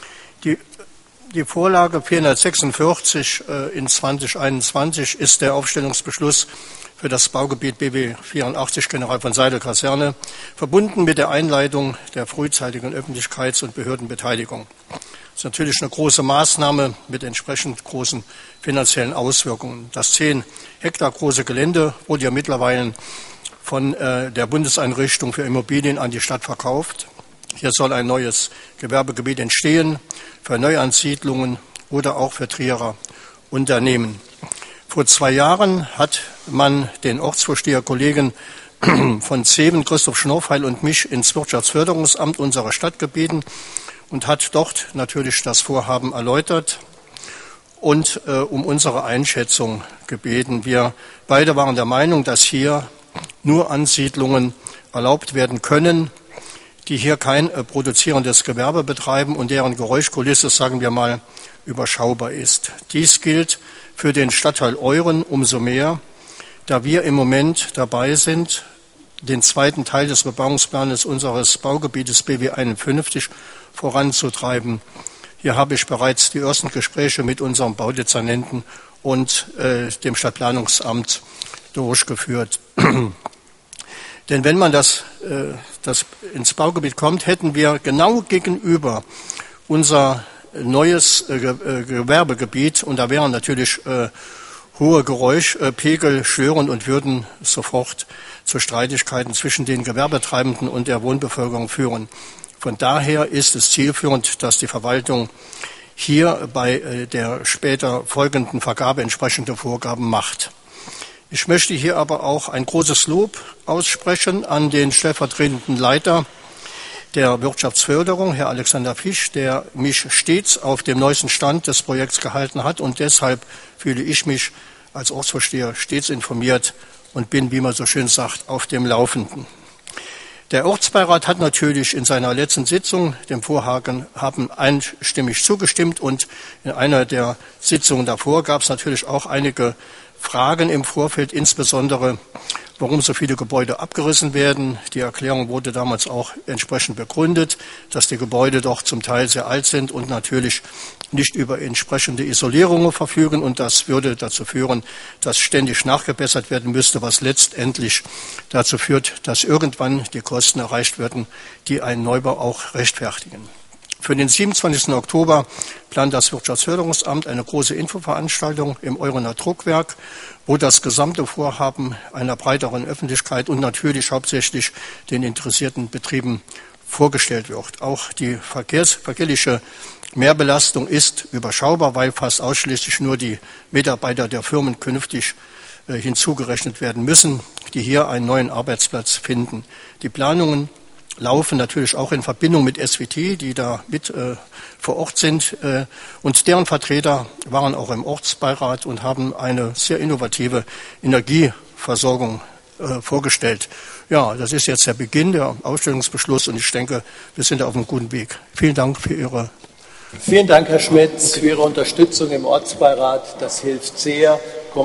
die Vorlage 446 in 2021 ist der Aufstellungsbeschluss für das Baugebiet BW 84 General von Seidel Kaserne, verbunden mit der Einleitung der frühzeitigen Öffentlichkeits- und Behördenbeteiligung. Das ist natürlich eine große Maßnahme mit entsprechend großen finanziellen Auswirkungen. Das 10 Hektar große Gelände wurde ja mittlerweile von der Bundeseinrichtung für Immobilien an die Stadt verkauft. Hier soll ein neues Gewerbegebiet entstehen für Neuansiedlungen oder auch für Trierer Unternehmen. Vor 2 Jahren hat man den Ortsvorsteherkollegen von Zeben, Christoph Schnorfheil und mich ins Wirtschaftsförderungsamt unserer Stadt gebeten und hat dort natürlich das Vorhaben erläutert und um unsere Einschätzung gebeten. Wir beide waren der Meinung, dass hier nur Ansiedlungen erlaubt werden können, die hier kein produzierendes Gewerbe betreiben und deren Geräuschkulisse, sagen wir mal, überschaubar ist. Dies gilt für den Stadtteil Euren umso mehr, da wir im Moment dabei sind, den zweiten Teil des Bebauungsplanes unseres Baugebietes BW 51 voranzutreiben. Hier habe ich bereits die ersten Gespräche mit unserem Baudezernenten und dem Stadtplanungsamt durchgeführt. Denn wenn man das ins Baugebiet kommt, hätten wir genau gegenüber unser neues Gewerbegebiet, und da wären natürlich hohe Geräuschpegel störend und würden sofort zu Streitigkeiten zwischen den Gewerbetreibenden und der Wohnbevölkerung führen. Von daher ist es zielführend, dass die Verwaltung hier bei der später folgenden Vergabe entsprechende Vorgaben macht. Ich möchte hier aber auch ein großes Lob aussprechen an den stellvertretenden Leiter der Wirtschaftsförderung, Herr Alexander Fisch, der mich stets auf dem neuesten Stand des Projekts gehalten hat. Und deshalb fühle ich mich als Ortsvorsteher stets informiert und bin, wie man so schön sagt, auf dem Laufenden. Der Ortsbeirat hat natürlich in seiner letzten Sitzung dem Vorhaben einstimmig zugestimmt. Und in einer der Sitzungen davor gab es natürlich auch einige Fragen im Vorfeld, insbesondere warum so viele Gebäude abgerissen werden. Die Erklärung wurde damals auch entsprechend begründet, dass die Gebäude doch zum Teil sehr alt sind und natürlich nicht über entsprechende Isolierungen verfügen. Und das würde dazu führen, dass ständig nachgebessert werden müsste, was letztendlich dazu führt, dass irgendwann die Kosten erreicht werden, die einen Neubau auch rechtfertigen. Für den 27. Oktober plant das Wirtschaftsförderungsamt eine große Infoveranstaltung im Eurener Druckwerk, wo das gesamte Vorhaben einer breiteren Öffentlichkeit und natürlich hauptsächlich den interessierten Betrieben vorgestellt wird. Auch die verkehrliche Mehrbelastung ist überschaubar, weil fast ausschließlich nur die Mitarbeiter der Firmen künftig hinzugerechnet werden müssen, die hier einen neuen Arbeitsplatz finden. Die Planungen laufen natürlich auch in Verbindung mit SWT, die da mit vor Ort sind. Und deren Vertreter waren auch im Ortsbeirat und haben eine sehr innovative Energieversorgung vorgestellt. Ja, das ist jetzt der Beginn, der Aufstellungsbeschluss, und ich denke, wir sind auf einem guten Weg. Vielen Dank für Ihre. Vielen Dank, Herr Schmitz, für Ihre Unterstützung im Ortsbeirat. Das hilft sehr.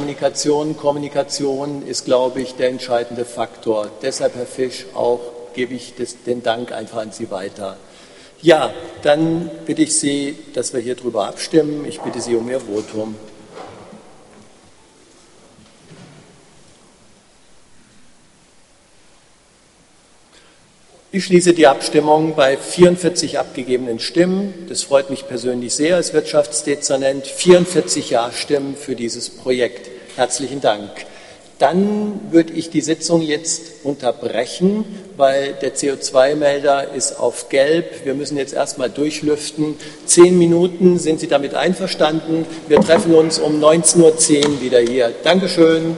Kommunikation ist, glaube ich, der entscheidende Faktor. Deshalb, Herr Fisch, auch gebe ich den Dank einfach an Sie weiter. Ja, dann bitte ich Sie, dass wir hier drüber abstimmen. Ich bitte Sie um Ihr Votum. Ich schließe die Abstimmung bei 44 abgegebenen Stimmen. Das freut mich persönlich sehr als Wirtschaftsdezernent. 44 Ja-Stimmen für dieses Projekt. Herzlichen Dank. Dann würde ich die Sitzung jetzt unterbrechen, weil der CO2-Melder ist auf Gelb. Wir müssen jetzt erstmal durchlüften. 10 Minuten, sind Sie damit einverstanden? Wir treffen uns um 19:10 Uhr wieder hier. Dankeschön.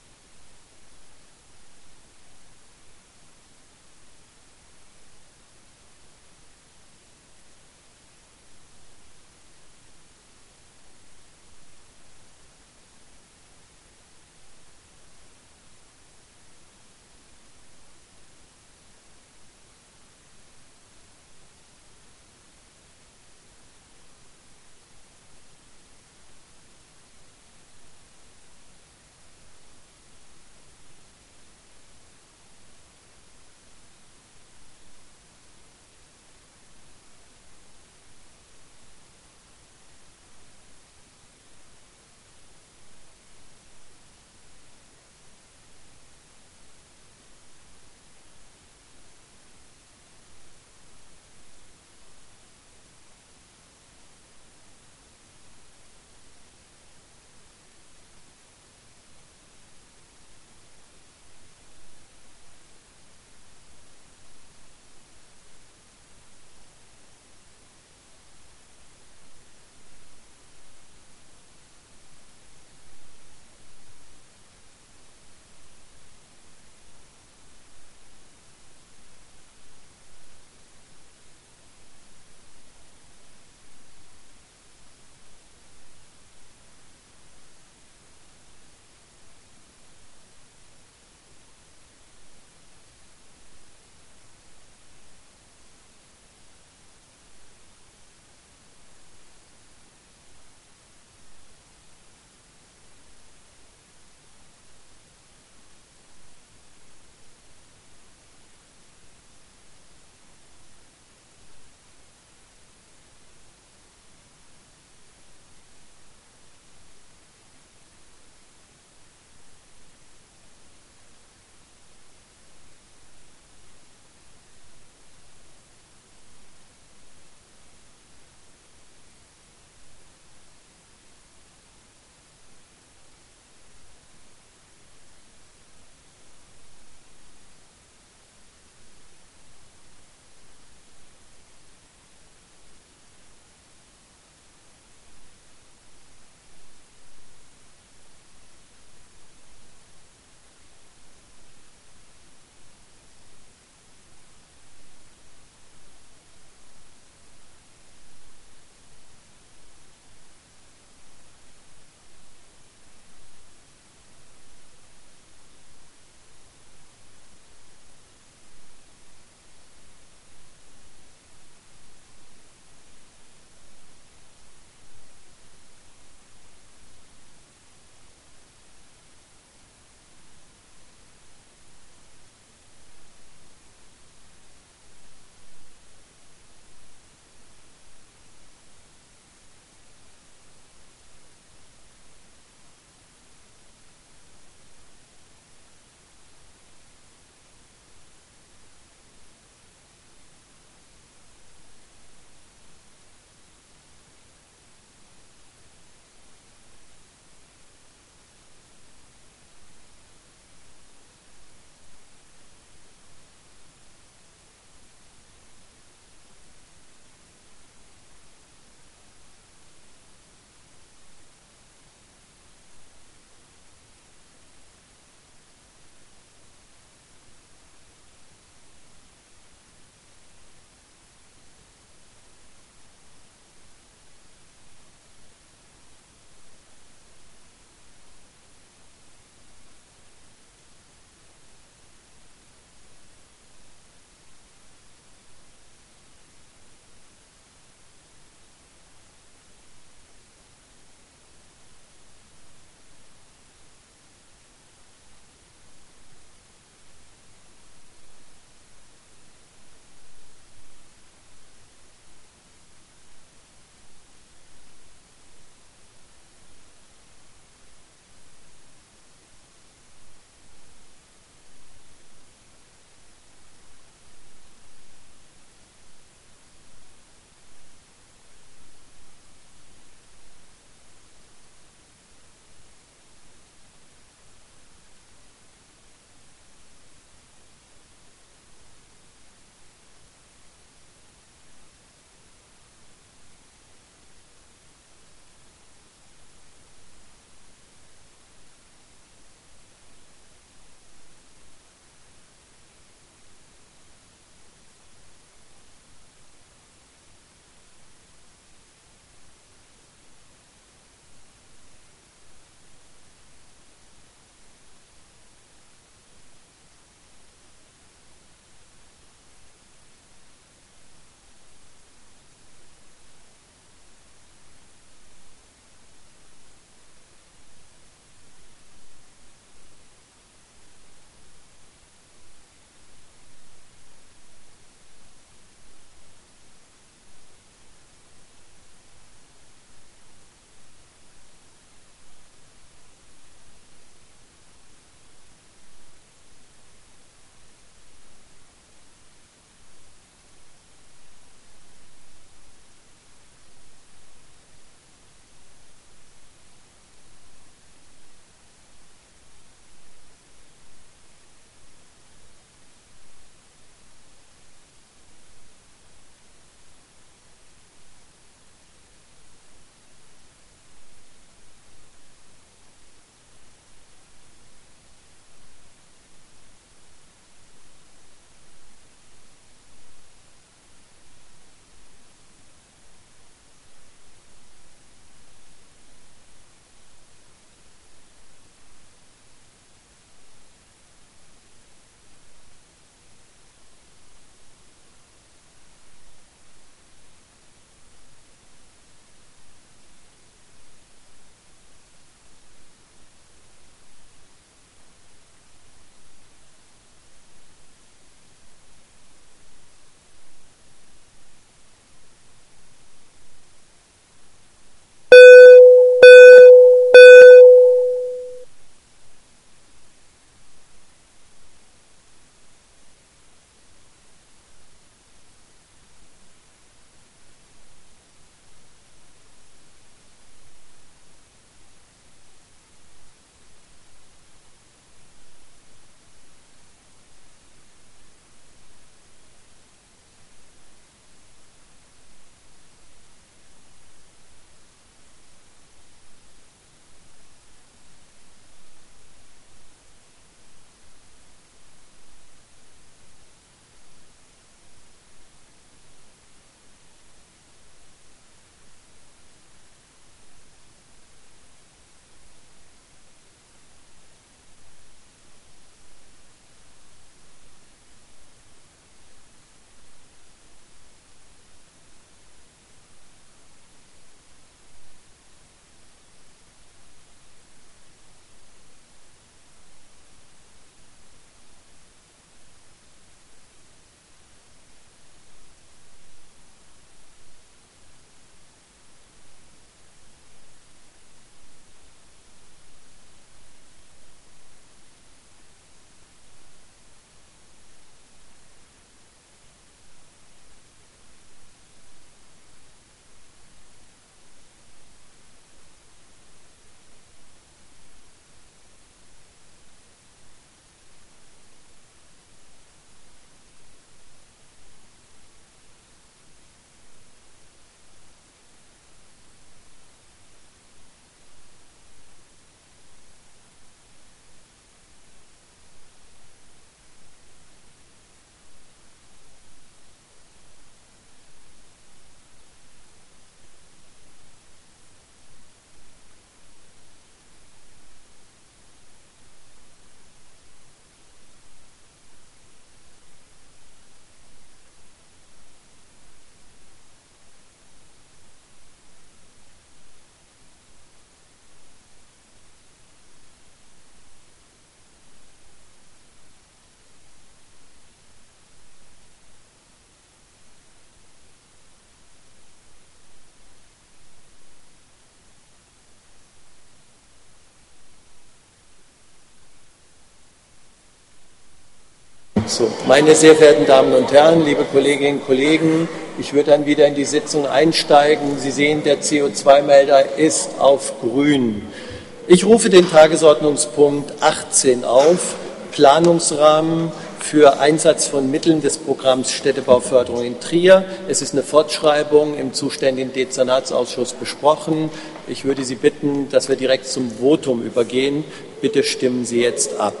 So, meine sehr verehrten Damen und Herren, liebe Kolleginnen und Kollegen, ich würde dann wieder in die Sitzung einsteigen. Sie sehen, der CO2-Melder ist auf grün. Ich rufe den Tagesordnungspunkt 18 auf, Planungsrahmen für Einsatz von Mitteln des Programms Städtebauförderung in Trier. Es ist eine Fortschreibung im zuständigen Dezernatsausschuss besprochen. Ich würde Sie bitten, dass wir direkt zum Votum übergehen. Bitte stimmen Sie jetzt ab.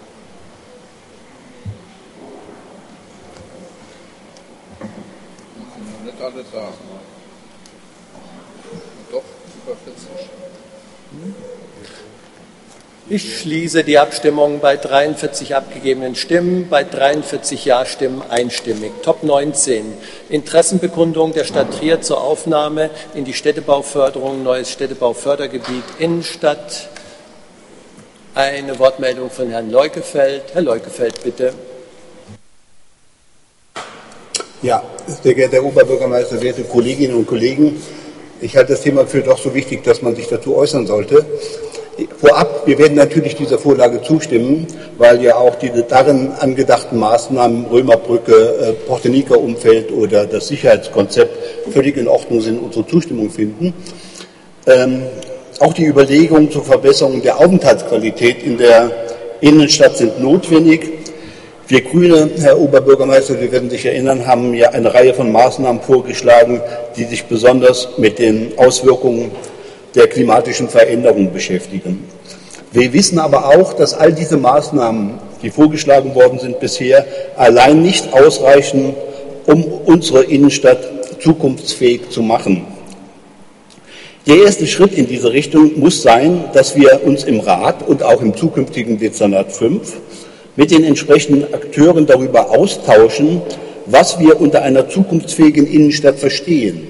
Nicht alle da. Doch, über 40. Ich schließe die Abstimmung bei 43 abgegebenen Stimmen, bei 43 Ja-Stimmen einstimmig. Top 19. Interessenbekundung der Stadt Trier zur Aufnahme in die Städtebauförderung, neues Städtebaufördergebiet Innenstadt. Eine Wortmeldung von Herrn Leukefeld. Herr Leukefeld, bitte. Ja, sehr geehrter Herr Oberbürgermeister, werte Kolleginnen und Kollegen, ich halte das Thema für doch so wichtig, dass man sich dazu äußern sollte. Vorab, wir werden natürlich dieser Vorlage zustimmen, weil ja auch diese darin angedachten Maßnahmen, Römerbrücke, Portenica-Umfeld oder das Sicherheitskonzept völlig in Ordnung sind und unsere Zustimmung finden. Auch die Überlegungen zur Verbesserung der Aufenthaltsqualität in der Innenstadt sind notwendig. Wir Grüne, Herr Oberbürgermeister, Sie werden sich erinnern, haben ja eine Reihe von Maßnahmen vorgeschlagen, die sich besonders mit den Auswirkungen der klimatischen Veränderung beschäftigen. Wir wissen aber auch, dass all diese Maßnahmen, die vorgeschlagen worden sind bisher, allein nicht ausreichen, um unsere Innenstadt zukunftsfähig zu machen. Der erste Schritt in diese Richtung muss sein, dass wir uns im Rat und auch im zukünftigen Dezernat 5 mit den entsprechenden Akteuren darüber austauschen, was wir unter einer zukunftsfähigen Innenstadt verstehen.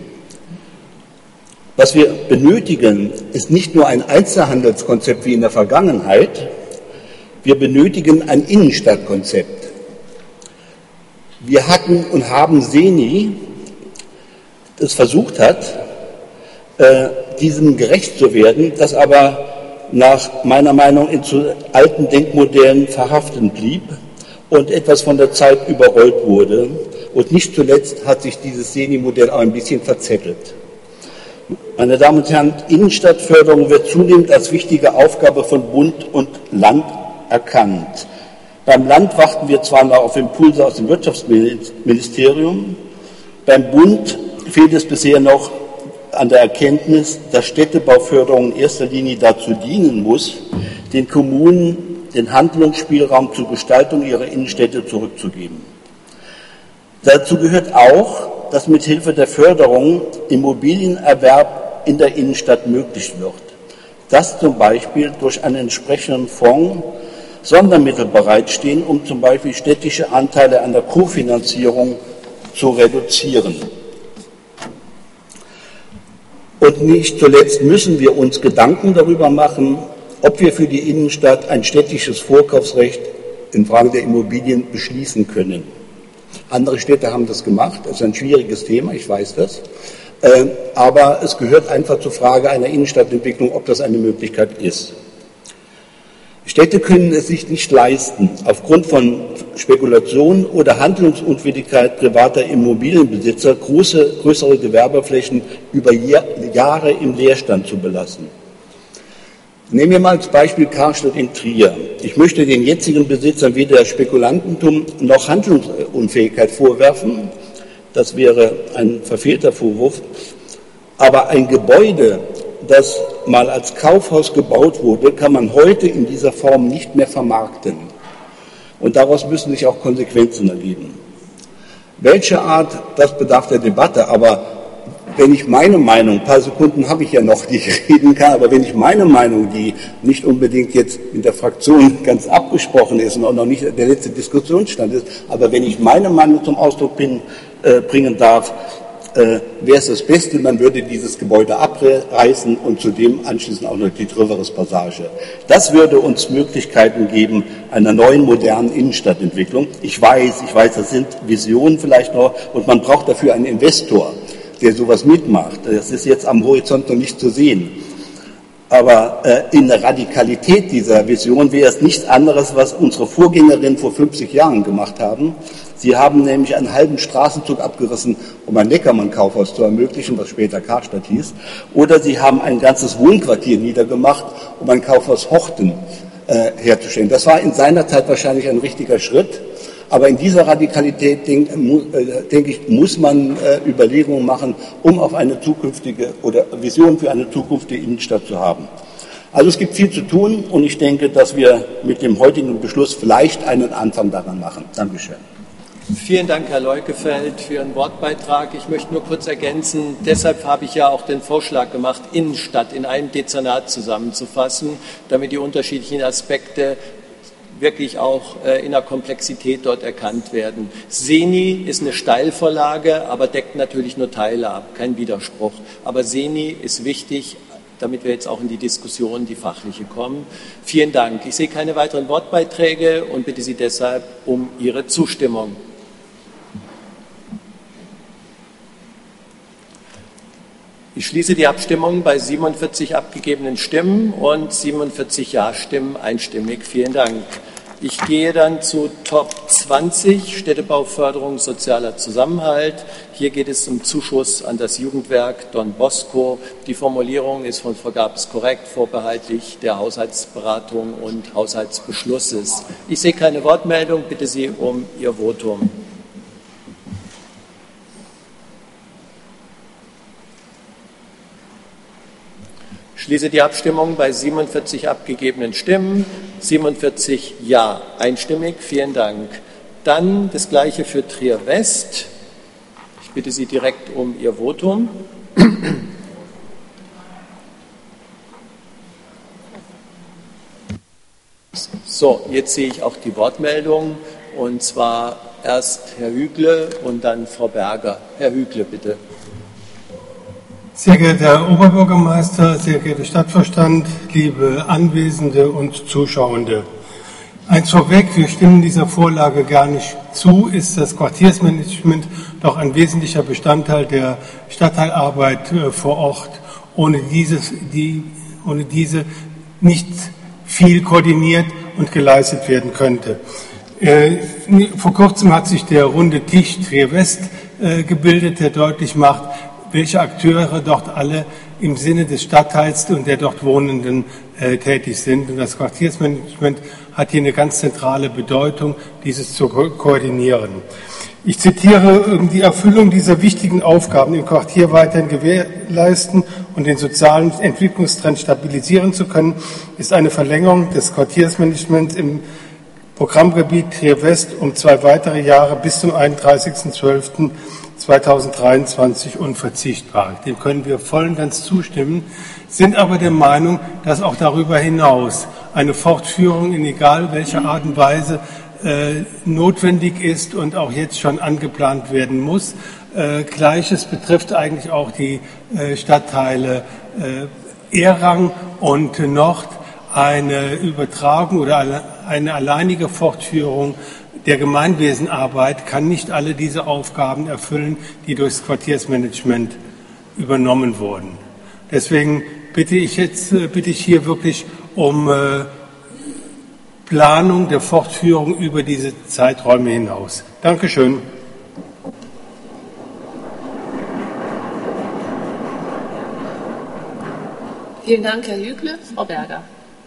Was wir benötigen, ist nicht nur ein Einzelhandelskonzept wie in der Vergangenheit, wir benötigen ein Innenstadtkonzept. Wir hatten und haben Seni, das versucht hat, diesem gerecht zu werden, das aber nach meiner Meinung in zu alten Denkmodellen verhaften blieb und etwas von der Zeit überrollt wurde. Und nicht zuletzt hat sich dieses Seni-Modell auch ein bisschen verzettelt. Meine Damen und Herren, Innenstadtförderung wird zunehmend als wichtige Aufgabe von Bund und Land erkannt. Beim Land warten wir zwar noch auf Impulse aus dem Wirtschaftsministerium, beim Bund fehlt es bisher noch an der Erkenntnis, dass Städtebauförderung in erster Linie dazu dienen muss, den Kommunen den Handlungsspielraum zur Gestaltung ihrer Innenstädte zurückzugeben. Dazu gehört auch, dass mithilfe der Förderung Immobilienerwerb in der Innenstadt möglich wird. Das zum Beispiel durch einen entsprechenden Fonds Sondermittel bereitstehen, um zum Beispiel städtische Anteile an der Kofinanzierung zu reduzieren. Und nicht zuletzt müssen wir uns Gedanken darüber machen, ob wir für die Innenstadt ein städtisches Vorkaufsrecht in Fragen der Immobilien beschließen können. Andere Städte haben das gemacht, das ist ein schwieriges Thema, ich weiß das, aber es gehört einfach zur Frage einer Innenstadtentwicklung, ob das eine Möglichkeit ist. Städte können es sich nicht leisten, aufgrund von Spekulation oder Handlungsunfähigkeit privater Immobilienbesitzer größere Gewerbeflächen über Jahre im Leerstand zu belassen. Nehmen wir mal als Beispiel Karstadt in Trier. Ich möchte den jetzigen Besitzern weder Spekulantentum noch Handlungsunfähigkeit vorwerfen. Das wäre ein verfehlter Vorwurf. Aber ein Gebäude, das mal als Kaufhaus gebaut wurde, kann man heute in dieser Form nicht mehr vermarkten. Und daraus müssen sich auch Konsequenzen ergeben. Welche Art, das bedarf der Debatte, aber wenn ich meine Meinung, ein paar Sekunden habe ich ja noch, die ich reden kann, aber wenn ich meine Meinung, die nicht unbedingt jetzt in der Fraktion ganz abgesprochen ist und auch noch nicht der letzte Diskussionsstand ist, aber wenn ich meine Meinung zum Ausdruck bringen darf, wäre es das Beste, man würde dieses Gebäude abreißen und zudem anschließend auch noch die Tröveres-Passage. Das würde uns Möglichkeiten geben einer neuen, modernen Innenstadtentwicklung. Ich weiß, das sind Visionen vielleicht noch und man braucht dafür einen Investor, der sowas mitmacht. Das ist jetzt am Horizont noch nicht zu sehen. Aber in der Radikalität dieser Vision wäre es nichts anderes, was unsere Vorgängerinnen vor 50 Jahren gemacht haben. Sie haben nämlich einen halben Straßenzug abgerissen, um ein Neckermann-Kaufhaus zu ermöglichen, was später Karstadt hieß. Oder sie haben ein ganzes Wohnquartier niedergemacht, um ein Kaufhaus Horten herzustellen. Das war in seiner Zeit wahrscheinlich ein richtiger Schritt. Aber in dieser Radikalität, denke ich, muss man Überlegungen machen, um auf eine zukünftige oder Vision für eine zukünftige Innenstadt zu haben. Also es gibt viel zu tun und ich denke, dass wir mit dem heutigen Beschluss vielleicht einen Anfang daran machen. Dankeschön. Vielen Dank, Herr Leukefeld, für Ihren Wortbeitrag. Ich möchte nur kurz ergänzen, deshalb habe ich ja auch den Vorschlag gemacht, Innenstadt in einem Dezernat zusammenzufassen, damit die unterschiedlichen Aspekte wirklich auch in der Komplexität dort erkannt werden. Seni ist eine Steilvorlage, aber deckt natürlich nur Teile ab, kein Widerspruch. Aber Seni ist wichtig, damit wir jetzt auch in die Diskussion, die fachliche, kommen. Vielen Dank. Ich sehe keine weiteren Wortbeiträge und bitte Sie deshalb um Ihre Zustimmung. Ich schließe die Abstimmung bei 47 abgegebenen Stimmen und 47 Ja-Stimmen einstimmig. Vielen Dank. Ich gehe dann zu Top 20, Städtebauförderung, sozialer Zusammenhalt. Hier geht es um Zuschuss an das Jugendwerk Don Bosco. Die Formulierung ist von Frau Gabs korrekt, vorbehaltlich der Haushaltsberatung und Haushaltsbeschlusses. Ich sehe keine Wortmeldung, bitte Sie um Ihr Votum. Ich schließe die Abstimmung bei 47 abgegebenen Stimmen, 47 Ja, einstimmig. Vielen Dank. Dann das Gleiche für Trier West. Ich bitte Sie direkt um Ihr Votum. So, jetzt sehe ich auch die Wortmeldung, und zwar erst Herr Hügle und dann Frau Berger. Herr Hügle, bitte. Sehr geehrter Herr Oberbürgermeister, sehr geehrter Stadtvorstand, liebe Anwesende und Zuschauende. Eins vorweg, wir stimmen dieser Vorlage gar nicht zu, ist das Quartiersmanagement doch ein wesentlicher Bestandteil der Stadtteilarbeit vor Ort. Ohne diese nicht viel koordiniert und geleistet werden könnte. Vor kurzem hat sich der runde Tisch Trier West gebildet, der deutlich macht, welche Akteure dort alle im Sinne des Stadtteils und der dort Wohnenden tätig sind. Und das Quartiersmanagement hat hier eine ganz zentrale Bedeutung, dieses zu koordinieren. Ich zitiere: Die Erfüllung dieser wichtigen Aufgaben im Quartier weiterhin gewährleisten und den sozialen Entwicklungstrend stabilisieren zu können, ist eine Verlängerung des Quartiersmanagements im Programmgebiet Trier West um 2 weitere Jahre bis zum 31.12.2023 unverzichtbar. Dem können wir voll und ganz zustimmen, sind aber der Meinung, dass auch darüber hinaus eine Fortführung in egal welcher Art und Weise notwendig ist und auch jetzt schon angeplant werden muss. Gleiches betrifft eigentlich auch die Stadtteile Ehrang und Nord. Eine Übertragung oder eine alleinige Fortführung der Gemeinwesenarbeit kann nicht alle diese Aufgaben erfüllen, die durchs Quartiersmanagement übernommen wurden. Deswegen bitte ich hier wirklich um Planung der Fortführung über diese Zeiträume hinaus. Dankeschön. Vielen Dank, Herr Hügle. Frau Berger.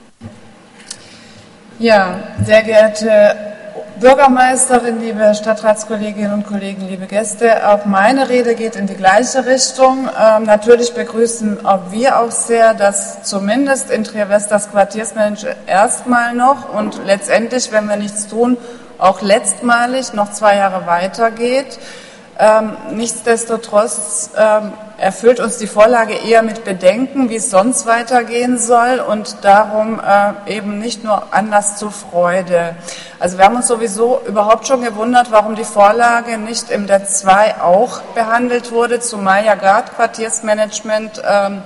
Ja, sehr geehrte Bürgermeisterin, liebe Stadtratskolleginnen und Kollegen, liebe Gäste, auch meine Rede geht in die gleiche Richtung. Natürlich begrüßen auch wir auch sehr, dass zumindest in Trier West das Quartiersmanagement erstmal noch und letztendlich, wenn wir nichts tun, auch letztmalig noch 2 Jahre weitergeht. Nichtsdestotrotz erfüllt uns die Vorlage eher mit Bedenken, wie es sonst weitergehen soll, und darum eben nicht nur Anlass zur Freude. Also wir haben uns sowieso überhaupt schon gewundert, warum die Vorlage nicht im der 2 auch behandelt wurde, zumal ja gerade Quartiersmanagement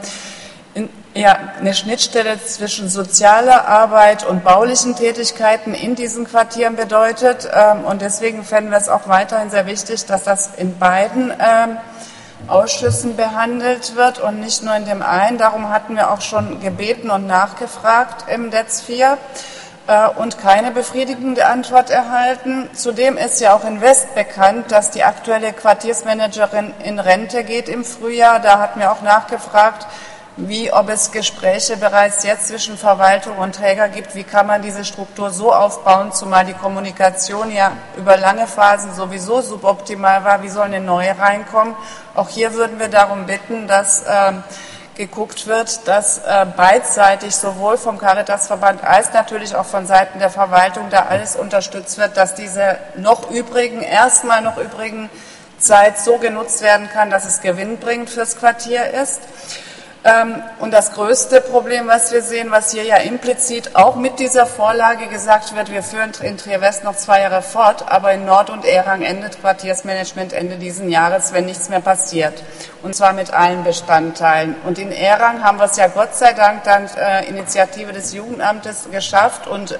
eine Schnittstelle zwischen sozialer Arbeit und baulichen Tätigkeiten in diesen Quartieren bedeutet. Und deswegen fänden wir es auch weiterhin sehr wichtig, dass das in beiden Ausschüssen behandelt wird und nicht nur in dem einen. Darum hatten wir auch schon gebeten und nachgefragt im DEZ 4 und keine befriedigende Antwort erhalten. Zudem ist ja auch in West bekannt, dass die aktuelle Quartiersmanagerin in Rente geht im Frühjahr. Da hatten wir auch nachgefragt, ob es Gespräche bereits jetzt zwischen Verwaltung und Träger gibt. Wie kann man diese Struktur so aufbauen, zumal die Kommunikation ja über lange Phasen sowieso suboptimal war. Wie soll eine neue reinkommen? Auch hier würden wir darum bitten, dass geguckt wird, dass beidseitig sowohl vom Caritasverband als natürlich auch von Seiten der Verwaltung da alles unterstützt wird, dass diese erstmal noch übrigen Zeit so genutzt werden kann, dass es gewinnbringend fürs Quartier ist. Und das größte Problem, was wir sehen, was hier ja implizit auch mit dieser Vorlage gesagt wird, wir führen in Trier-West noch 2 Jahre fort, aber in Nord- und Erang endet Quartiersmanagement Ende diesen Jahres, wenn nichts mehr passiert. Und zwar mit allen Bestandteilen. Und in Erang haben wir es ja Gott sei Dank dank Initiative des Jugendamtes geschafft und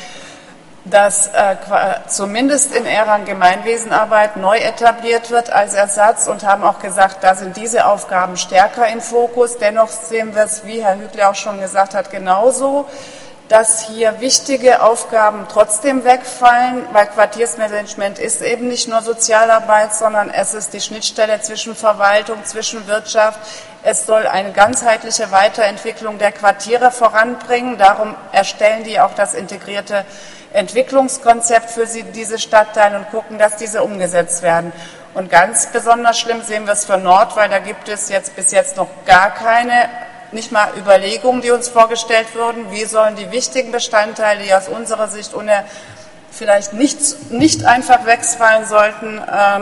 dass zumindest in Erang Gemeinwesenarbeit neu etabliert wird als Ersatz und haben auch gesagt, da sind diese Aufgaben stärker im Fokus. Dennoch sehen wir es, wie Herr Hügle auch schon gesagt hat, genauso, dass hier wichtige Aufgaben trotzdem wegfallen, weil Quartiersmanagement ist eben nicht nur Sozialarbeit, sondern es ist die Schnittstelle zwischen Verwaltung, zwischen Wirtschaft. Es soll eine ganzheitliche Weiterentwicklung der Quartiere voranbringen. Darum erstellen die auch das integrierte Entwicklungskonzept für diese Stadtteile und gucken, dass diese umgesetzt werden. Und ganz besonders schlimm sehen wir es für Nord, weil da gibt es bis jetzt noch gar keine, nicht mal Überlegungen, die uns vorgestellt wurden. Wie sollen die wichtigen Bestandteile, die aus unserer Sicht vielleicht nicht einfach wegfallen sollten,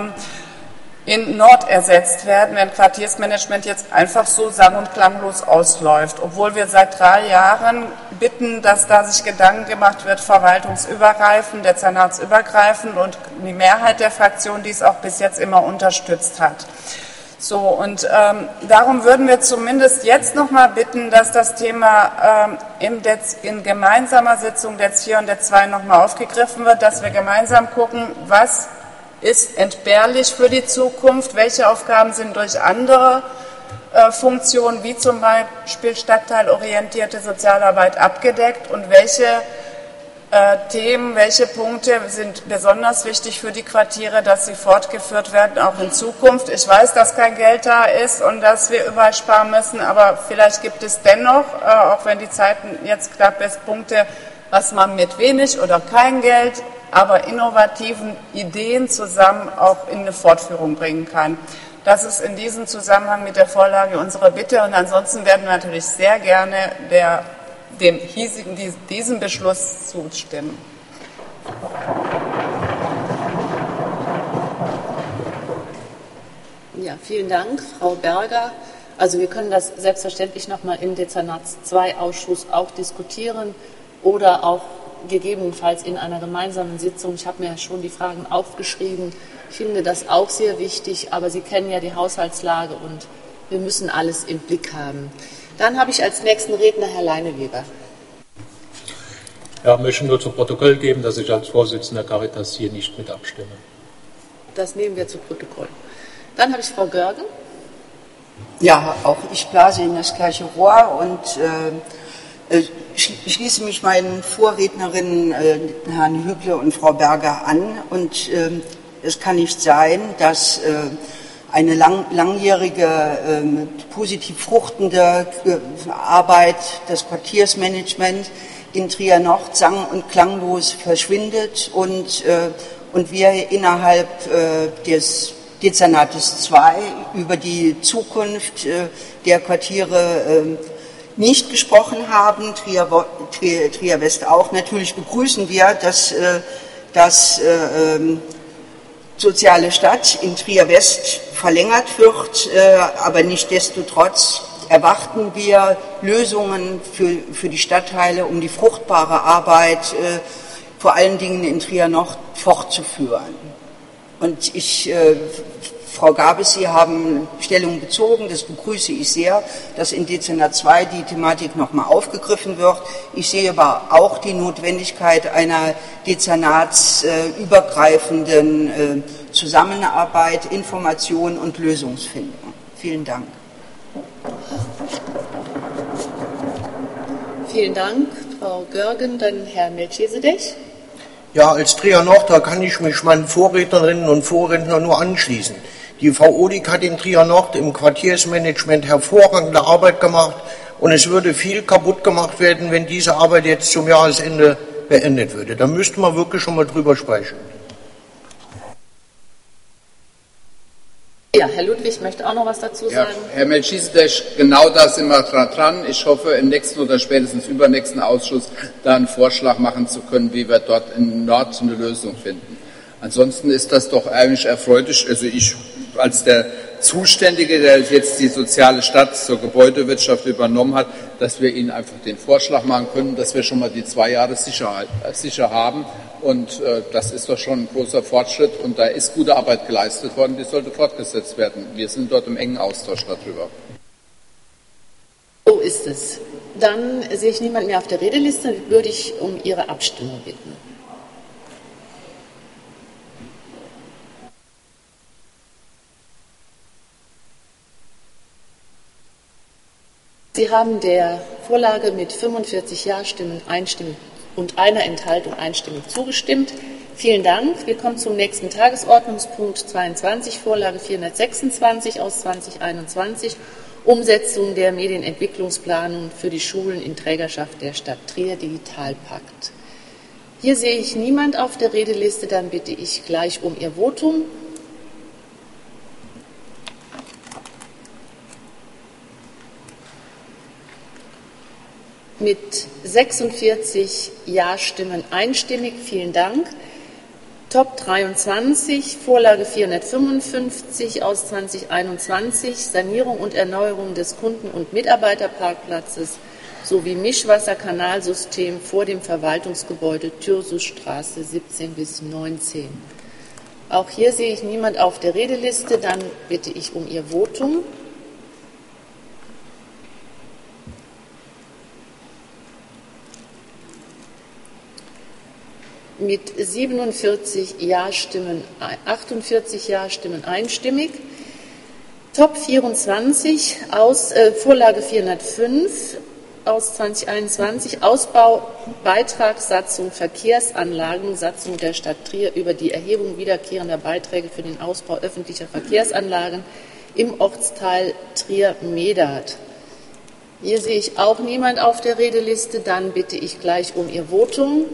in Nord ersetzt werden, wenn Quartiersmanagement jetzt einfach so sang- und klanglos ausläuft. Obwohl wir seit 3 Jahren bitten, dass da sich Gedanken gemacht wird, verwaltungsübergreifend, dezernatsübergreifend und die Mehrheit der Fraktion dies auch bis jetzt immer unterstützt hat. So, und darum würden wir zumindest jetzt noch mal bitten, dass das Thema in gemeinsamer Sitzung DEZ 4 und DEZ 2 noch mal aufgegriffen wird, dass wir gemeinsam gucken, was ist entbehrlich für die Zukunft, welche Aufgaben sind durch andere Funktionen, wie zum Beispiel stadtteilorientierte Sozialarbeit abgedeckt und welche Themen, welche Punkte sind besonders wichtig für die Quartiere, dass sie fortgeführt werden, auch in Zukunft. Ich weiß, dass kein Geld da ist und dass wir überall sparen müssen, aber vielleicht gibt es dennoch, auch wenn die Zeiten jetzt knapp ist, Punkte, was man mit wenig oder kein Geld, aber innovativen Ideen zusammen auch in eine Fortführung bringen kann. Das ist in diesem Zusammenhang mit der Vorlage unsere Bitte. Und ansonsten werden wir natürlich sehr gerne diesem Beschluss zustimmen. Ja, vielen Dank, Frau Berger. Also wir können das selbstverständlich nochmal im Dezernats 2 Ausschuss auch diskutieren oder auch gegebenenfalls in einer gemeinsamen Sitzung. Ich habe mir schon die Fragen aufgeschrieben. Ich finde das auch sehr wichtig, aber Sie kennen ja die Haushaltslage und wir müssen alles im Blick haben. Dann habe ich als nächsten Redner Herr Leineweber. Ja, ich möchte nur zu Protokoll geben, dass ich als Vorsitzender Caritas hier nicht mit abstimme. Das nehmen wir zu Protokoll. Dann habe ich Frau Görgen. Ja, auch ich blase in das gleiche Rohr und schließe mich meinen Vorrednerinnen, Herrn Hügle und Frau Berger, an. Und es kann nicht sein, dass eine langjährige, positiv fruchtende Arbeit des Quartiersmanagement in Trier Nord sang- und klanglos verschwindet und wir innerhalb des Dezernates 2 über die Zukunft der Quartiere nicht gesprochen haben. Trier West auch. Natürlich begrüßen wir, dass das soziale Stadt in Trier West verlängert wird, aber nichtsdestotrotz erwarten wir Lösungen für die Stadtteile, um die fruchtbare Arbeit vor allen Dingen in Trier Nord fortzuführen. Und Frau Gabes, Sie haben Stellung bezogen, das begrüße ich sehr, dass in Dezernat 2 die Thematik nochmal aufgegriffen wird. Ich sehe aber auch die Notwendigkeit einer dezernatsübergreifenden Zusammenarbeit, Information und Lösungsfindung. Vielen Dank. Vielen Dank, Frau Görgen. Dann Herr Melchizedek. Ja, als Trier Nord, da kann ich mich meinen Vorrednerinnen und Vorrednern nur anschließen. Die Frau Ohlig hat in Trier Nord im Quartiersmanagement hervorragende Arbeit gemacht und es würde viel kaputt gemacht werden, wenn diese Arbeit jetzt zum Jahresende beendet würde. Da müssten wir wirklich schon mal drüber sprechen. Ja, Herr Ludwig möchte auch noch was dazu sagen. Ja, Herr Melchizedek, genau da sind wir dran. Ich hoffe, im nächsten oder spätestens übernächsten Ausschuss da einen Vorschlag machen zu können, wie wir dort in Nord eine Lösung finden. Ansonsten ist das doch eigentlich erfreulich. Also ich als der Zuständige, der jetzt die soziale Stadt zur Gebäudewirtschaft übernommen hat, dass wir Ihnen einfach den Vorschlag machen können, dass wir schon mal die 2 Jahre sicher haben. Und das ist doch schon ein großer Fortschritt. Und da ist gute Arbeit geleistet worden, die sollte fortgesetzt werden. Wir sind dort im engen Austausch darüber. So ist es. Dann sehe ich niemanden mehr auf der Redeliste, würde ich um Ihre Abstimmung bitten. Sie haben der Vorlage mit 45 Ja-Stimmen einstimmig und einer Enthaltung einstimmig zugestimmt. Vielen Dank. Wir kommen zum nächsten Tagesordnungspunkt 22, Vorlage 426 aus 2021, Umsetzung der Medienentwicklungsplanung für die Schulen in Trägerschaft der Stadt Trier, Digitalpakt. Hier sehe ich niemand auf der Redeliste, dann bitte ich gleich um Ihr Votum. Mit 46 Ja-Stimmen einstimmig. Vielen Dank. Top 23, Vorlage 455 aus 2021, Sanierung und Erneuerung des Kunden- und Mitarbeiterparkplatzes sowie Mischwasserkanalsystem vor dem Verwaltungsgebäude Thyrsusstraße 17 bis 19. Auch hier sehe ich niemand auf der Redeliste. Dann bitte ich um Ihr Votum. Mit 47 Ja-Stimmen, 48 Ja-Stimmen einstimmig. Top 24 aus Vorlage 405 aus 2021, Ausbau, Beitragssatzung, Verkehrsanlagen, Satzung der Stadt Trier über die Erhebung wiederkehrender Beiträge für den Ausbau öffentlicher Verkehrsanlagen im Ortsteil Trier-Medat. Hier sehe ich auch niemand auf der Redeliste. Dann bitte ich gleich um Ihr Votum.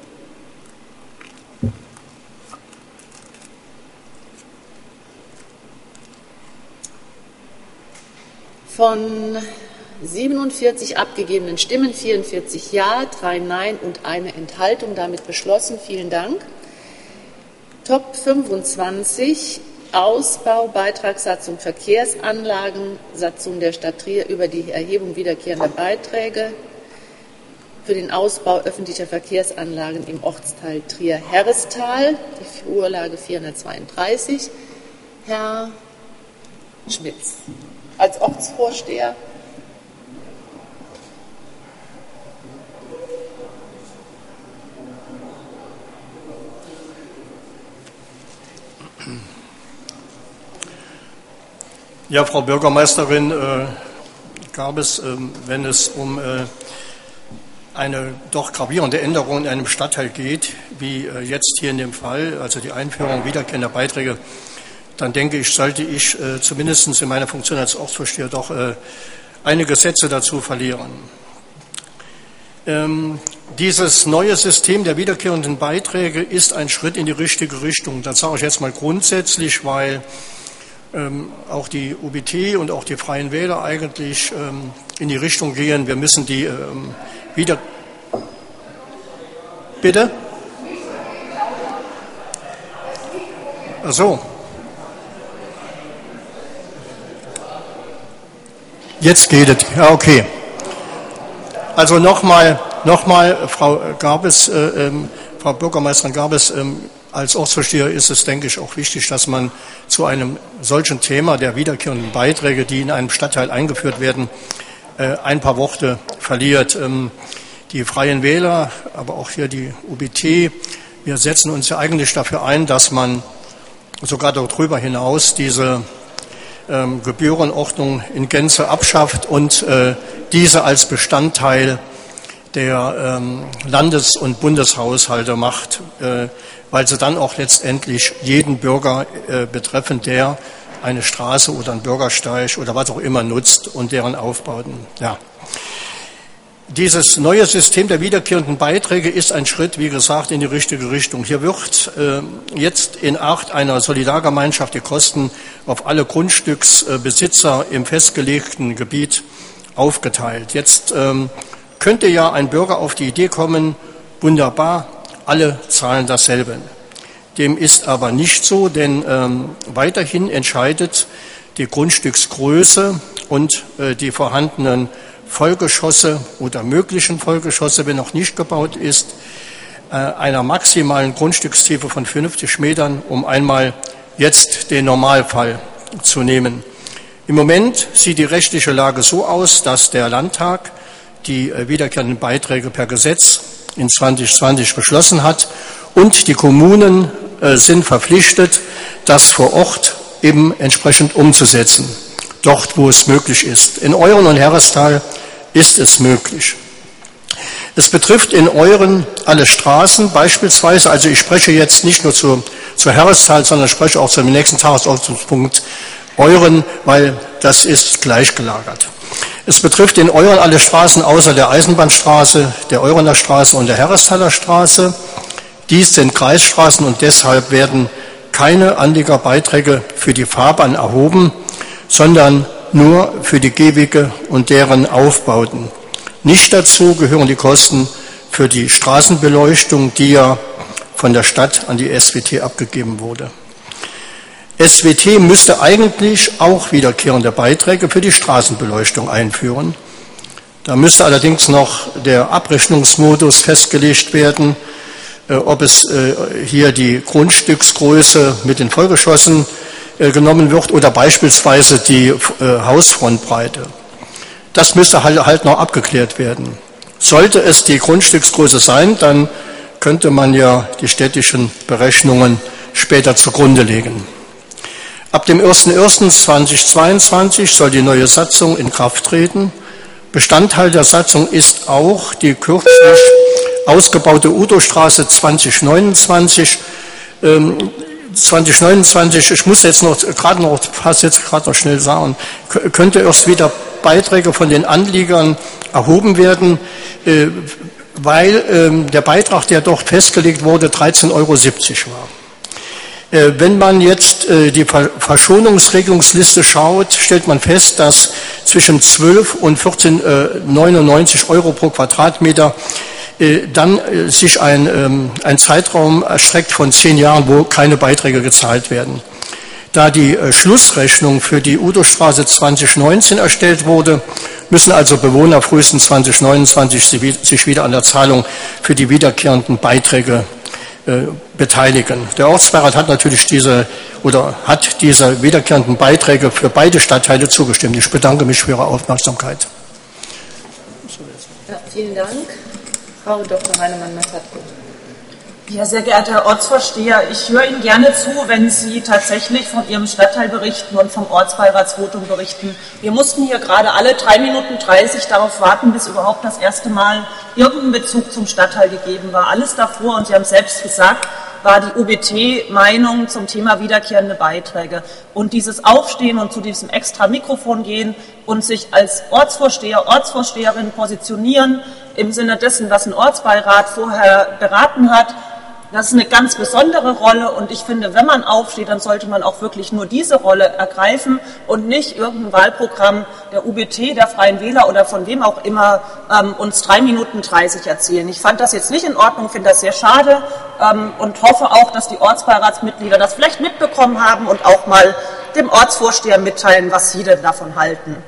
Von 47 abgegebenen Stimmen, 44 Ja, 3 Nein und eine Enthaltung, damit beschlossen. Vielen Dank. Top 25, Ausbau, Beitragssatzung, Verkehrsanlagen, Satzung der Stadt Trier über die Erhebung wiederkehrender Beiträge für den Ausbau öffentlicher Verkehrsanlagen im Ortsteil Trier-Herrestal, die Vorlage 432. Herr Schmitz. Als Ortsvorsteher. Ja, Frau Bürgermeisterin, gab es, wenn es um eine doch gravierende Änderung in einem Stadtteil geht, wie jetzt hier in dem Fall, also die Einführung wiederkehrender Beiträge, dann denke ich, sollte ich zumindest in meiner Funktion als Ortsvorsteher doch einige Sätze dazu verlieren. Dieses neue System der wiederkehrenden Beiträge ist ein Schritt in die richtige Richtung. Das sage ich jetzt mal grundsätzlich, weil auch die UBT und auch die Freien Wähler eigentlich in die Richtung gehen. Wir müssen die wieder... Bitte? Ach so. Jetzt geht es. Ja, okay. Also nochmal, Frau Garbes, Frau Bürgermeisterin Garbes, als Ortsvorsteher ist es, denke ich, auch wichtig, dass man zu einem solchen Thema der wiederkehrenden Beiträge, die in einem Stadtteil eingeführt werden, ein paar Worte verliert. Die Freien Wähler, aber auch hier die UBT, wir setzen uns ja eigentlich dafür ein, dass man sogar darüber hinaus diese Gebührenordnung in Gänze abschafft und diese als Bestandteil der Landes- und Bundeshaushalte macht, weil sie dann auch letztendlich jeden Bürger betreffen, der eine Straße oder einen Bürgersteig oder was auch immer nutzt und deren Aufbauten. Ja. Dieses neue System der wiederkehrenden Beiträge ist ein Schritt, wie gesagt, in die richtige Richtung. Hier wird jetzt in Art einer Solidargemeinschaft die Kosten auf alle Grundstücksbesitzer im festgelegten Gebiet aufgeteilt. Jetzt könnte ja ein Bürger auf die Idee kommen, wunderbar, alle zahlen dasselbe. Dem ist aber nicht so, denn weiterhin entscheidet die Grundstücksgröße und die vorhandenen Vollgeschosse oder möglichen Vollgeschosse, wenn noch nicht gebaut ist, einer maximalen Grundstückstiefe von 50 Metern, um einmal jetzt den Normalfall zu nehmen. Im Moment sieht die rechtliche Lage so aus, dass der Landtag die wiederkehrenden Beiträge per Gesetz in 2020 beschlossen hat und die Kommunen sind verpflichtet, das vor Ort eben entsprechend umzusetzen, dort wo es möglich ist. In Euren und Herresthal ist es möglich. Es betrifft in Euren alle Straßen beispielsweise, also ich spreche jetzt nicht nur zu Herresthal, sondern spreche auch zum nächsten Tagesordnungspunkt Euren, weil das ist gleichgelagert. Es betrifft in Euren alle Straßen außer der Eisenbahnstraße, der Eurener Straße und der Herresthaler Straße. Dies sind Kreisstraßen und deshalb werden keine Anliegerbeiträge für die Fahrbahn erhoben, sondern nur für die Gehwege und deren Aufbauten. Nicht dazu gehören die Kosten für die Straßenbeleuchtung, die ja von der Stadt an die SWT abgegeben wurde. SWT müsste eigentlich auch wiederkehrende Beiträge für die Straßenbeleuchtung einführen. Da müsste allerdings noch der Abrechnungsmodus festgelegt werden, ob es hier die Grundstücksgröße mit den Vollgeschossen genommen wird oder beispielsweise die Hausfrontbreite. Das müsste halt noch abgeklärt werden. Sollte es die Grundstücksgröße sein, dann könnte man ja die städtischen Berechnungen später zugrunde legen. Ab dem 01.01.2022 soll die neue Satzung in Kraft treten. Bestandteil der Satzung ist auch die kürzlich ausgebaute Udostraße 2029. 2029, ich muss jetzt noch gerade noch schnell sagen, könnte erst wieder Beiträge von den Anliegern erhoben werden, weil der Beitrag, der dort festgelegt wurde, 13,70 € war. Wenn man jetzt die Verschonungsregelungsliste schaut, stellt man fest, dass zwischen 12 und 14,99 € pro Quadratmeter dann sich ein Zeitraum erstreckt von 10 Jahren, wo keine Beiträge gezahlt werden. Da die Schlussrechnung für die Udostraße 2019 erstellt wurde, müssen also Bewohner frühestens 2029 sich wieder an der Zahlung für die wiederkehrenden Beiträge beteiligen. Der Ortsbeirat hat natürlich diese wiederkehrenden Beiträge für beide Stadtteile zugestimmt. Ich bedanke mich für Ihre Aufmerksamkeit. Ja, vielen Dank. Frau Dr. Heinemann-Massatko. Ja, sehr geehrter Herr Ortsvorsteher, ich höre Ihnen gerne zu, wenn Sie tatsächlich von Ihrem Stadtteil berichten und vom Ortsbeiratsvotum berichten. Wir mussten hier gerade alle 3 Minuten 30 darauf warten, bis überhaupt das erste Mal irgendein Bezug zum Stadtteil gegeben war. Alles davor, und Sie haben es selbst gesagt, war die UBT-Meinung zum Thema wiederkehrende Beiträge. Und dieses Aufstehen und zu diesem extra Mikrofon gehen und sich als Ortsvorsteher, Ortsvorsteherin positionieren im Sinne dessen, was ein Ortsbeirat vorher beraten hat, das ist eine ganz besondere Rolle, und ich finde, wenn man aufsteht, dann sollte man auch wirklich nur diese Rolle ergreifen und nicht irgendein Wahlprogramm der UBT, der Freien Wähler oder von wem auch immer uns 3 Minuten 30 erzählen. Ich fand das jetzt nicht in Ordnung, finde das sehr schade und hoffe auch, dass die Ortsbeiratsmitglieder das vielleicht mitbekommen haben und auch mal dem Ortsvorsteher mitteilen, was sie denn davon halten.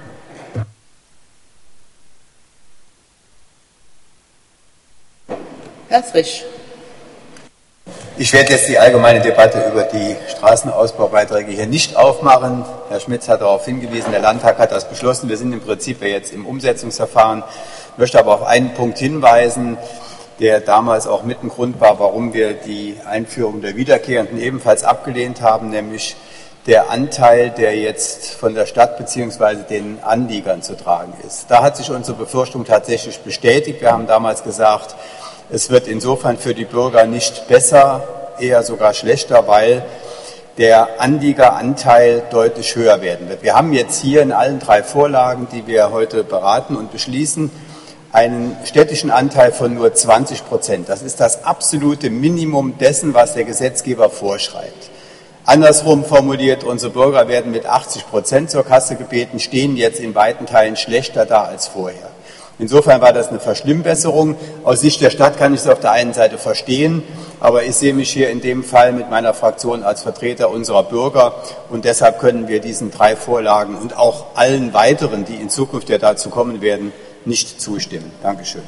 Herr Frisch. Ich werde jetzt die allgemeine Debatte über die Straßenausbaubeiträge hier nicht aufmachen. Herr Schmitz hat darauf hingewiesen, der Landtag hat das beschlossen. Wir sind im Prinzip jetzt im Umsetzungsverfahren. Ich möchte aber auf einen Punkt hinweisen. der damals auch mit ein Grund war, warum wir die Einführung der Wiederkehrenden ebenfalls abgelehnt haben, nämlich der Anteil, der jetzt von der Stadt bzw. den Anliegern zu tragen ist. Da hat sich unsere Befürchtung tatsächlich bestätigt. Wir haben damals gesagt, es wird insofern für die Bürger nicht besser, eher sogar schlechter, weil der Anliegeranteil deutlich höher werden wird. Wir haben jetzt hier in allen 3 Vorlagen, die wir heute beraten und beschließen, einen städtischen Anteil von nur 20%. Das ist das absolute Minimum dessen, was der Gesetzgeber vorschreibt. Andersrum formuliert, unsere Bürger werden mit 80% zur Kasse gebeten, stehen jetzt in weiten Teilen schlechter da als vorher. Insofern war das eine Verschlimmbesserung. Aus Sicht der Stadt kann ich es auf der einen Seite verstehen, aber ich sehe mich hier in dem Fall mit meiner Fraktion als Vertreter unserer Bürger und deshalb können wir diesen 3 Vorlagen und auch allen weiteren, die in Zukunft ja dazu kommen werden, nicht zustimmen. Dankeschön.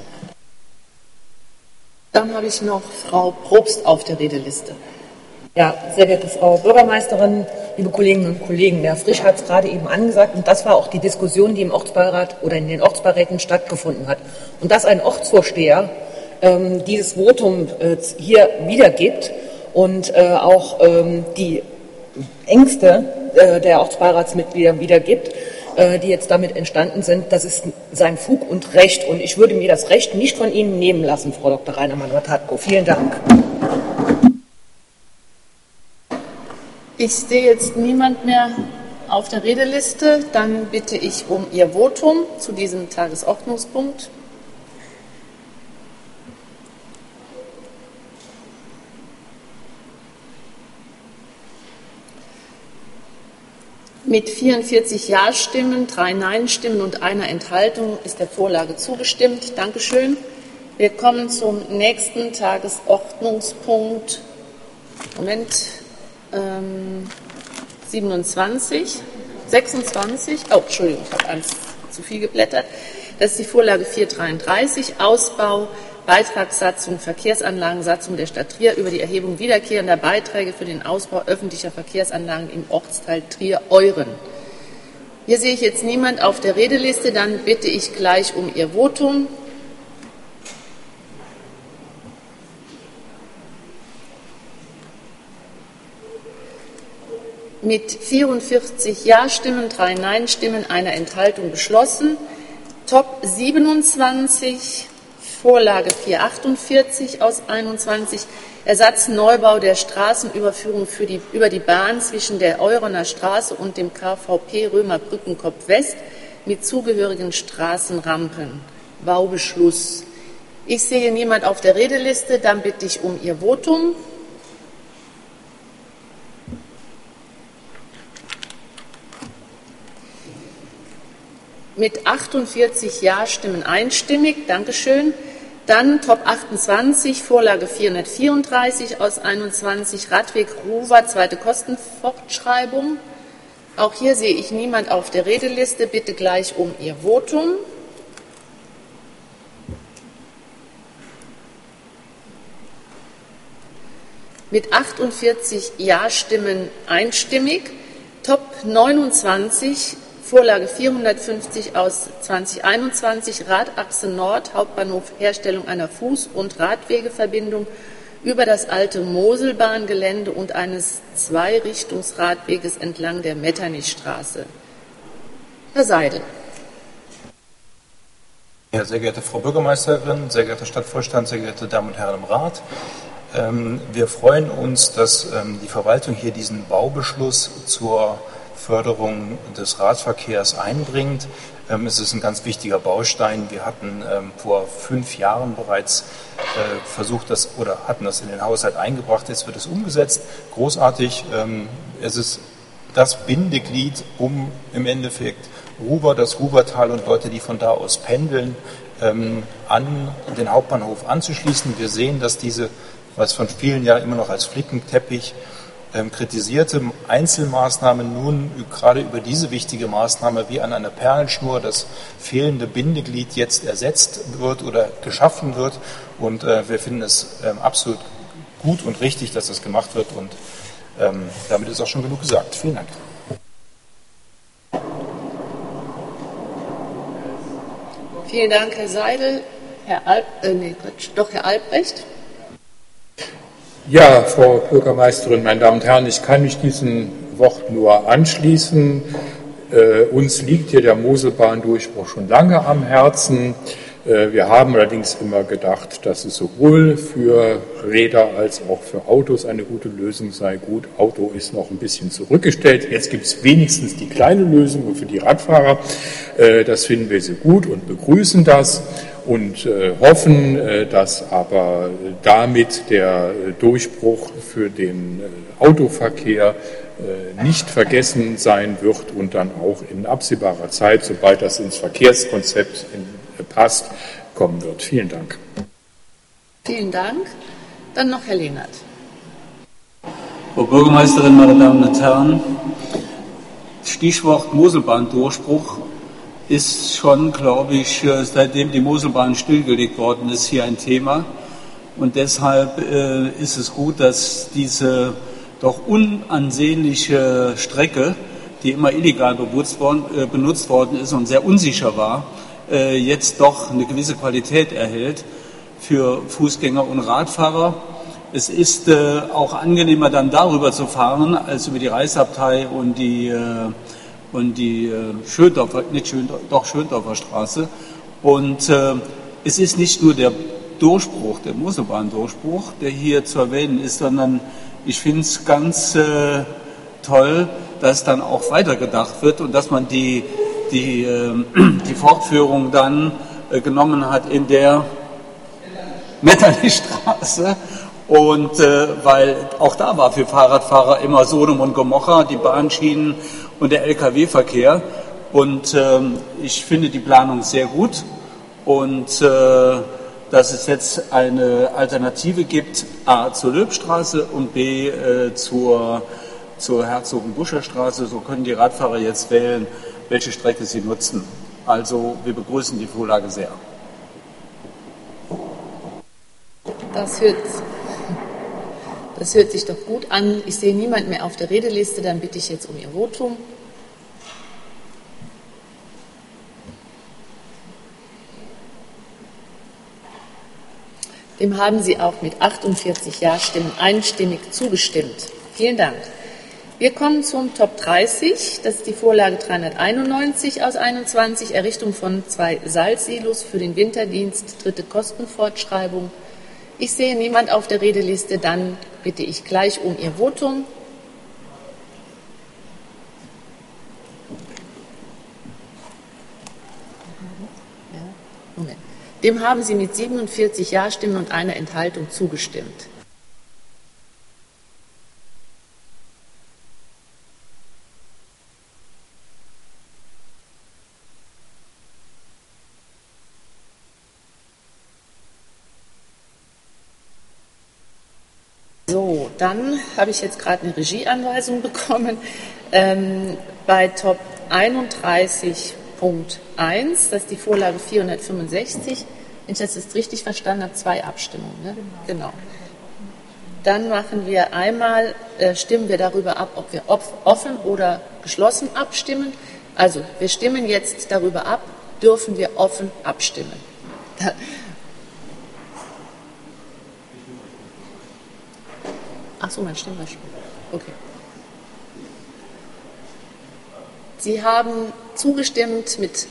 Dann habe ich noch Frau Probst auf der Redeliste. Ja, sehr geehrte Frau Bürgermeisterin, liebe Kolleginnen und Kollegen, der Frisch hat es gerade eben angesagt und das war auch die Diskussion, die im Ortsbeirat oder in den Ortsbeiräten stattgefunden hat. Und dass ein Ortsvorsteher dieses Votum hier wiedergibt und auch die Ängste der Ortsbeiratsmitglieder wiedergibt, die jetzt damit entstanden sind, das ist sein Fug und Recht. Und ich würde mir das Recht nicht von Ihnen nehmen lassen, Frau Dr. Reinemann-Ratatko. Vielen Dank. Ich sehe jetzt niemand mehr auf der Redeliste. Dann bitte ich um Ihr Votum zu diesem Tagesordnungspunkt. Mit 44 Ja-Stimmen, 3 Nein-Stimmen und 1 Enthaltung ist der Vorlage zugestimmt. Dankeschön. Wir kommen zum nächsten Tagesordnungspunkt. 26. Oh, Entschuldigung, ich habe eins zu viel geblättert. Das ist die Vorlage 433, Ausbau, Beitragssatzung, Verkehrsanlagensatzung der Stadt Trier über die Erhebung wiederkehrender Beiträge für den Ausbau öffentlicher Verkehrsanlagen im Ortsteil Trier-Euren. Hier sehe ich jetzt niemand auf der Redeliste, dann bitte ich gleich um Ihr Votum. Mit 44 Ja-Stimmen, 3 Nein-Stimmen, 1 Enthaltung beschlossen. Top 27, Vorlage 448 aus 21, Ersatz Neubau der Straßenüberführung über die Bahn zwischen der Eurener Straße und dem KVP Römerbrückenkopf West mit zugehörigen Straßenrampen. Baubeschluss. Ich sehe niemand auf der Redeliste, dann bitte ich um Ihr Votum. Mit 48 Ja-Stimmen einstimmig. Dankeschön. Dann Top 28, Vorlage 434 aus 21, Radweg Ruwer, zweite Kostenfortschreibung. Auch hier sehe ich niemand auf der Redeliste. Bitte gleich um Ihr Votum. Mit 48 Ja-Stimmen einstimmig. Top 29, Vorlage 450 aus 2021, Radachse Nord, Hauptbahnhof, Herstellung einer Fuß- und Radwegeverbindung über das alte Moselbahngelände und eines Zweirichtungsradweges entlang der Metternichstraße. Herr Seidel. Ja, sehr geehrte Frau Bürgermeisterin, sehr geehrter Stadtvorstand, sehr geehrte Damen und Herren im Rat. Wir freuen uns, dass die Verwaltung hier diesen Baubeschluss zur Förderung des Radverkehrs einbringt. Es ist ein ganz wichtiger Baustein. Wir hatten vor 5 Jahren bereits versucht, hatten das in den Haushalt eingebracht. Jetzt wird es umgesetzt. Großartig. Es ist das Bindeglied, um im Endeffekt Ruwer, das Ruwertal und Leute, die von da aus pendeln, an den Hauptbahnhof anzuschließen. Wir sehen, dass diese, was von vielen Jahren immer noch als Flickenteppich kritisierte Einzelmaßnahmen nun gerade über diese wichtige Maßnahme wie an einer Perlenschnur das fehlende Bindeglied jetzt ersetzt wird oder geschaffen wird. Und wir finden es absolut gut und richtig, dass das gemacht wird. Und damit ist auch schon genug gesagt. Vielen Dank. Vielen Dank, Herr Seidel. Herr Albrecht. Ja, Frau Bürgermeisterin, meine Damen und Herren, ich kann mich diesem Wort nur anschließen. Uns liegt hier der Moselbahndurchbruch schon lange am Herzen. Wir haben allerdings immer gedacht, dass es sowohl für Räder als auch für Autos eine gute Lösung sei. Gut, Auto ist noch ein bisschen zurückgestellt. Jetzt gibt es wenigstens die kleine Lösung für die Radfahrer. Das finden wir sehr gut und begrüßen das und hoffen, dass aber damit der Durchbruch für den Autoverkehr nicht vergessen sein wird und dann auch in absehbarer Zeit, sobald das ins Verkehrskonzept passt, kommen wird. Vielen Dank. Vielen Dank. Dann noch Herr Lehnert. Frau Bürgermeisterin, meine Damen und Herren, Stichwort Moselbahndurchbruch ist schon, glaube ich, seitdem die Moselbahn stillgelegt worden ist, hier ein Thema. Und deshalb ist es gut, dass diese doch unansehnliche Strecke, die immer illegal benutzt worden ist und sehr unsicher war, jetzt doch eine gewisse Qualität erhält für Fußgänger und Radfahrer. Es ist auch angenehmer, dann darüber zu fahren, als über die Reichsabtei und die Schöndorfer Straße. Und es ist nicht nur der Durchbruch, der Moselbahndurchbruch, der hier zu erwähnen ist, sondern ich finde es ganz toll, dass dann auch weitergedacht wird und dass man die Fortführung dann genommen hat in der Metternichstraße. Und weil auch da war für Fahrradfahrer immer Sodom und Gomorra, die Bahnschienen und der Lkw-Verkehr. Und ich finde die Planung sehr gut und dass es jetzt eine Alternative gibt, A zur Löbstraße und B zur Herzogenbusscher Straße. So können die Radfahrer jetzt wählen, welche Strecke sie nutzen. Also wir begrüßen die Vorlage sehr. Das hört sich doch gut an. Ich sehe niemand mehr auf der Redeliste, dann bitte ich jetzt um Ihr Votum. Dem haben Sie auch mit 48 Ja-Stimmen einstimmig zugestimmt. Vielen Dank. Wir kommen zum Top 30. Das ist die Vorlage 391 aus 21, Errichtung von 2 Salzsilos für den Winterdienst, dritte Kostenfortschreibung. Ich sehe niemand auf der Redeliste, dann bitte ich gleich um Ihr Votum. Moment. Dem haben Sie mit 47 Ja-Stimmen und einer Enthaltung zugestimmt. So, dann habe ich jetzt gerade eine Regieanweisung bekommen. Bei Top 31.1, das ist die Vorlage 465, wenn ich das jetzt richtig verstanden habe, 2 Abstimmungen. Ne? Genau. Dann machen wir einmal, stimmen wir darüber ab, ob wir offen oder geschlossen abstimmen. Also, wir stimmen jetzt darüber ab, dürfen wir offen abstimmen. Ach so, mein Stimme war schon. Okay. Sie haben zugestimmt mit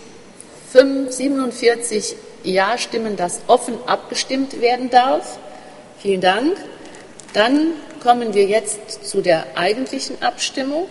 47 Ja-Stimmen, dass offen abgestimmt werden darf. Vielen Dank. Dann kommen wir jetzt zu der eigentlichen Abstimmung.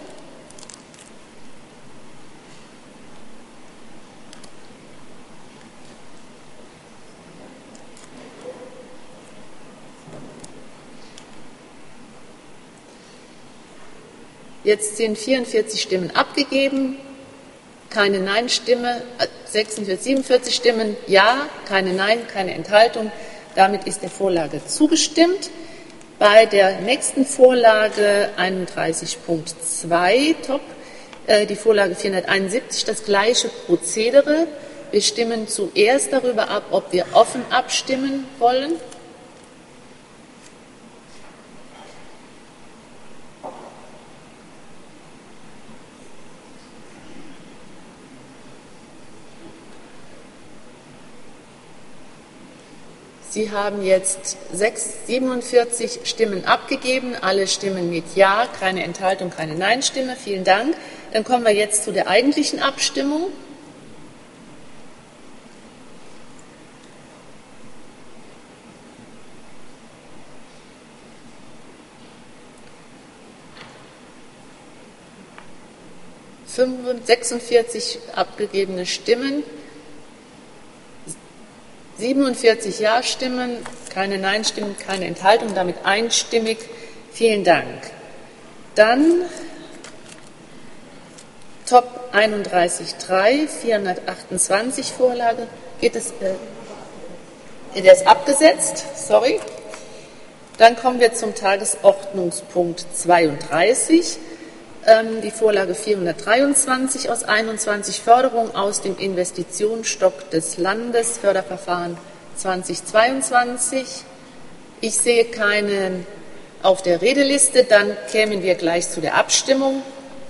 Jetzt sind 44 Stimmen abgegeben, keine Nein-Stimme, 47 Stimmen Ja, keine Nein, keine Enthaltung. Damit ist der Vorlage zugestimmt. Bei der nächsten Vorlage 31.2 Top, die Vorlage 471, das gleiche Prozedere. Wir stimmen zuerst darüber ab, ob wir offen abstimmen wollen. Sie haben jetzt 47 Stimmen abgegeben, alle Stimmen mit Ja, keine Enthaltung, keine Nein-Stimme. Vielen Dank. Dann kommen wir jetzt zu der eigentlichen Abstimmung. – 46 abgegebene Stimmen, 47 Ja-Stimmen, keine Nein-Stimmen, keine Enthaltung, damit einstimmig. Vielen Dank. Dann Top 31.3, 428 Vorlage. Der ist abgesetzt, sorry. Dann kommen wir zum Tagesordnungspunkt 32. Die Vorlage 423 aus 21, Förderung aus dem Investitionsstock des Landes, Förderverfahren 2022. Ich sehe keinen auf der Redeliste, dann kämen wir gleich zu der Abstimmung.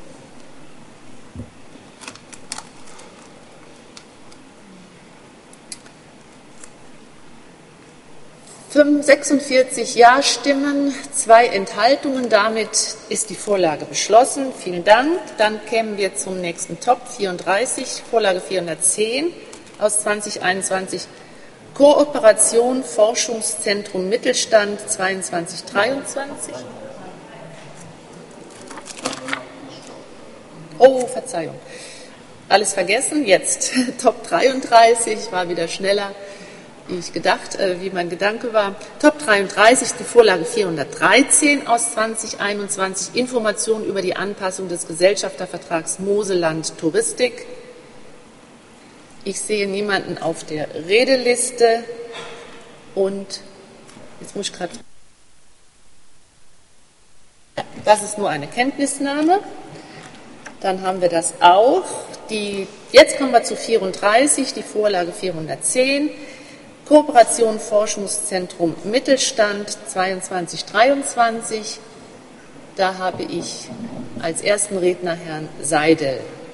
– 46 Ja-Stimmen, 2 Enthaltungen. Damit ist die Vorlage beschlossen. Vielen Dank. Dann kämen wir zum nächsten Top 34, Vorlage 410 aus 2021. Kooperation Forschungszentrum Mittelstand 2223. Oh, Verzeihung. Alles vergessen. Jetzt Top 33, war wieder schneller, wie mein Gedanke war. Top 33, die Vorlage 413 aus 2021, Informationen über die Anpassung des Gesellschaftervertrags Moselland Touristik. Ich sehe niemanden auf der Redeliste und jetzt muss ich gerade. Das ist nur eine Kenntnisnahme. Dann haben wir das auch. Jetzt kommen wir zu 34, die Vorlage 410. Kooperation Forschungszentrum Mittelstand 2223. Da habe ich als ersten Redner Herrn Seidel.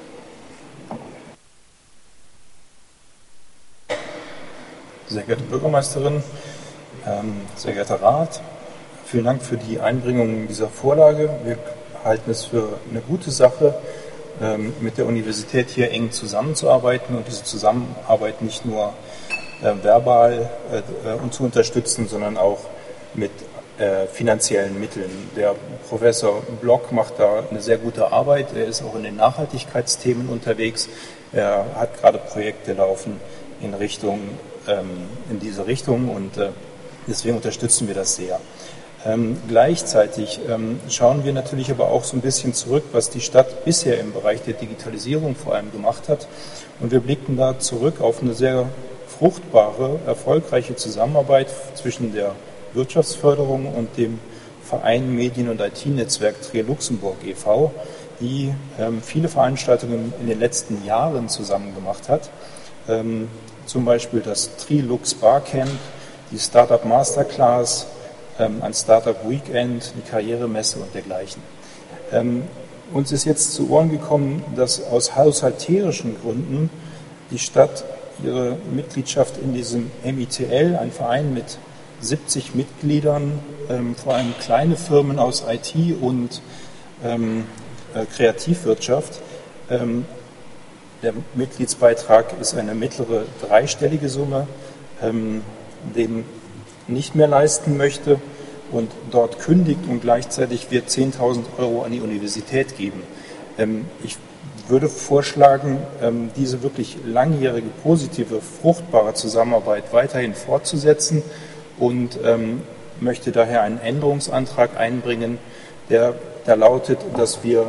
Sehr geehrte Bürgermeisterin, sehr geehrter Rat, vielen Dank für die Einbringung dieser Vorlage. Wir halten es für eine gute Sache, mit der Universität hier eng zusammenzuarbeiten und diese Zusammenarbeit nicht nur verbal zu unterstützen, sondern auch mit finanziellen Mitteln. Der Professor Block macht da eine sehr gute Arbeit. Er ist auch in den Nachhaltigkeitsthemen unterwegs. Er hat gerade Projekte laufen in diese Richtung und deswegen unterstützen wir das sehr. Gleichzeitig schauen wir natürlich aber auch so ein bisschen zurück, was die Stadt bisher im Bereich der Digitalisierung vor allem gemacht hat. Und wir blicken da zurück auf eine sehr fruchtbare, erfolgreiche Zusammenarbeit zwischen der Wirtschaftsförderung und dem Verein Medien- und IT-Netzwerk Trier Luxemburg e.V., die viele Veranstaltungen in den letzten Jahren zusammen gemacht hat. Zum Beispiel das Trilux Barcamp, die Startup Masterclass, ein Startup Weekend, die Karrieremesse und dergleichen. Uns ist jetzt zu Ohren gekommen, dass aus haushalterischen Gründen die Stadt ihre Mitgliedschaft in diesem MITL, ein Verein mit 70 Mitgliedern, vor allem kleine Firmen aus IT und Kreativwirtschaft. Der Mitgliedsbeitrag ist eine mittlere dreistellige Summe, den nicht mehr leisten möchte und dort kündigt und gleichzeitig wird 10.000 Euro an die Universität geben. Ich würde vorschlagen, diese wirklich langjährige, positive, fruchtbare Zusammenarbeit weiterhin fortzusetzen und möchte daher einen Änderungsantrag einbringen, der lautet, dass wir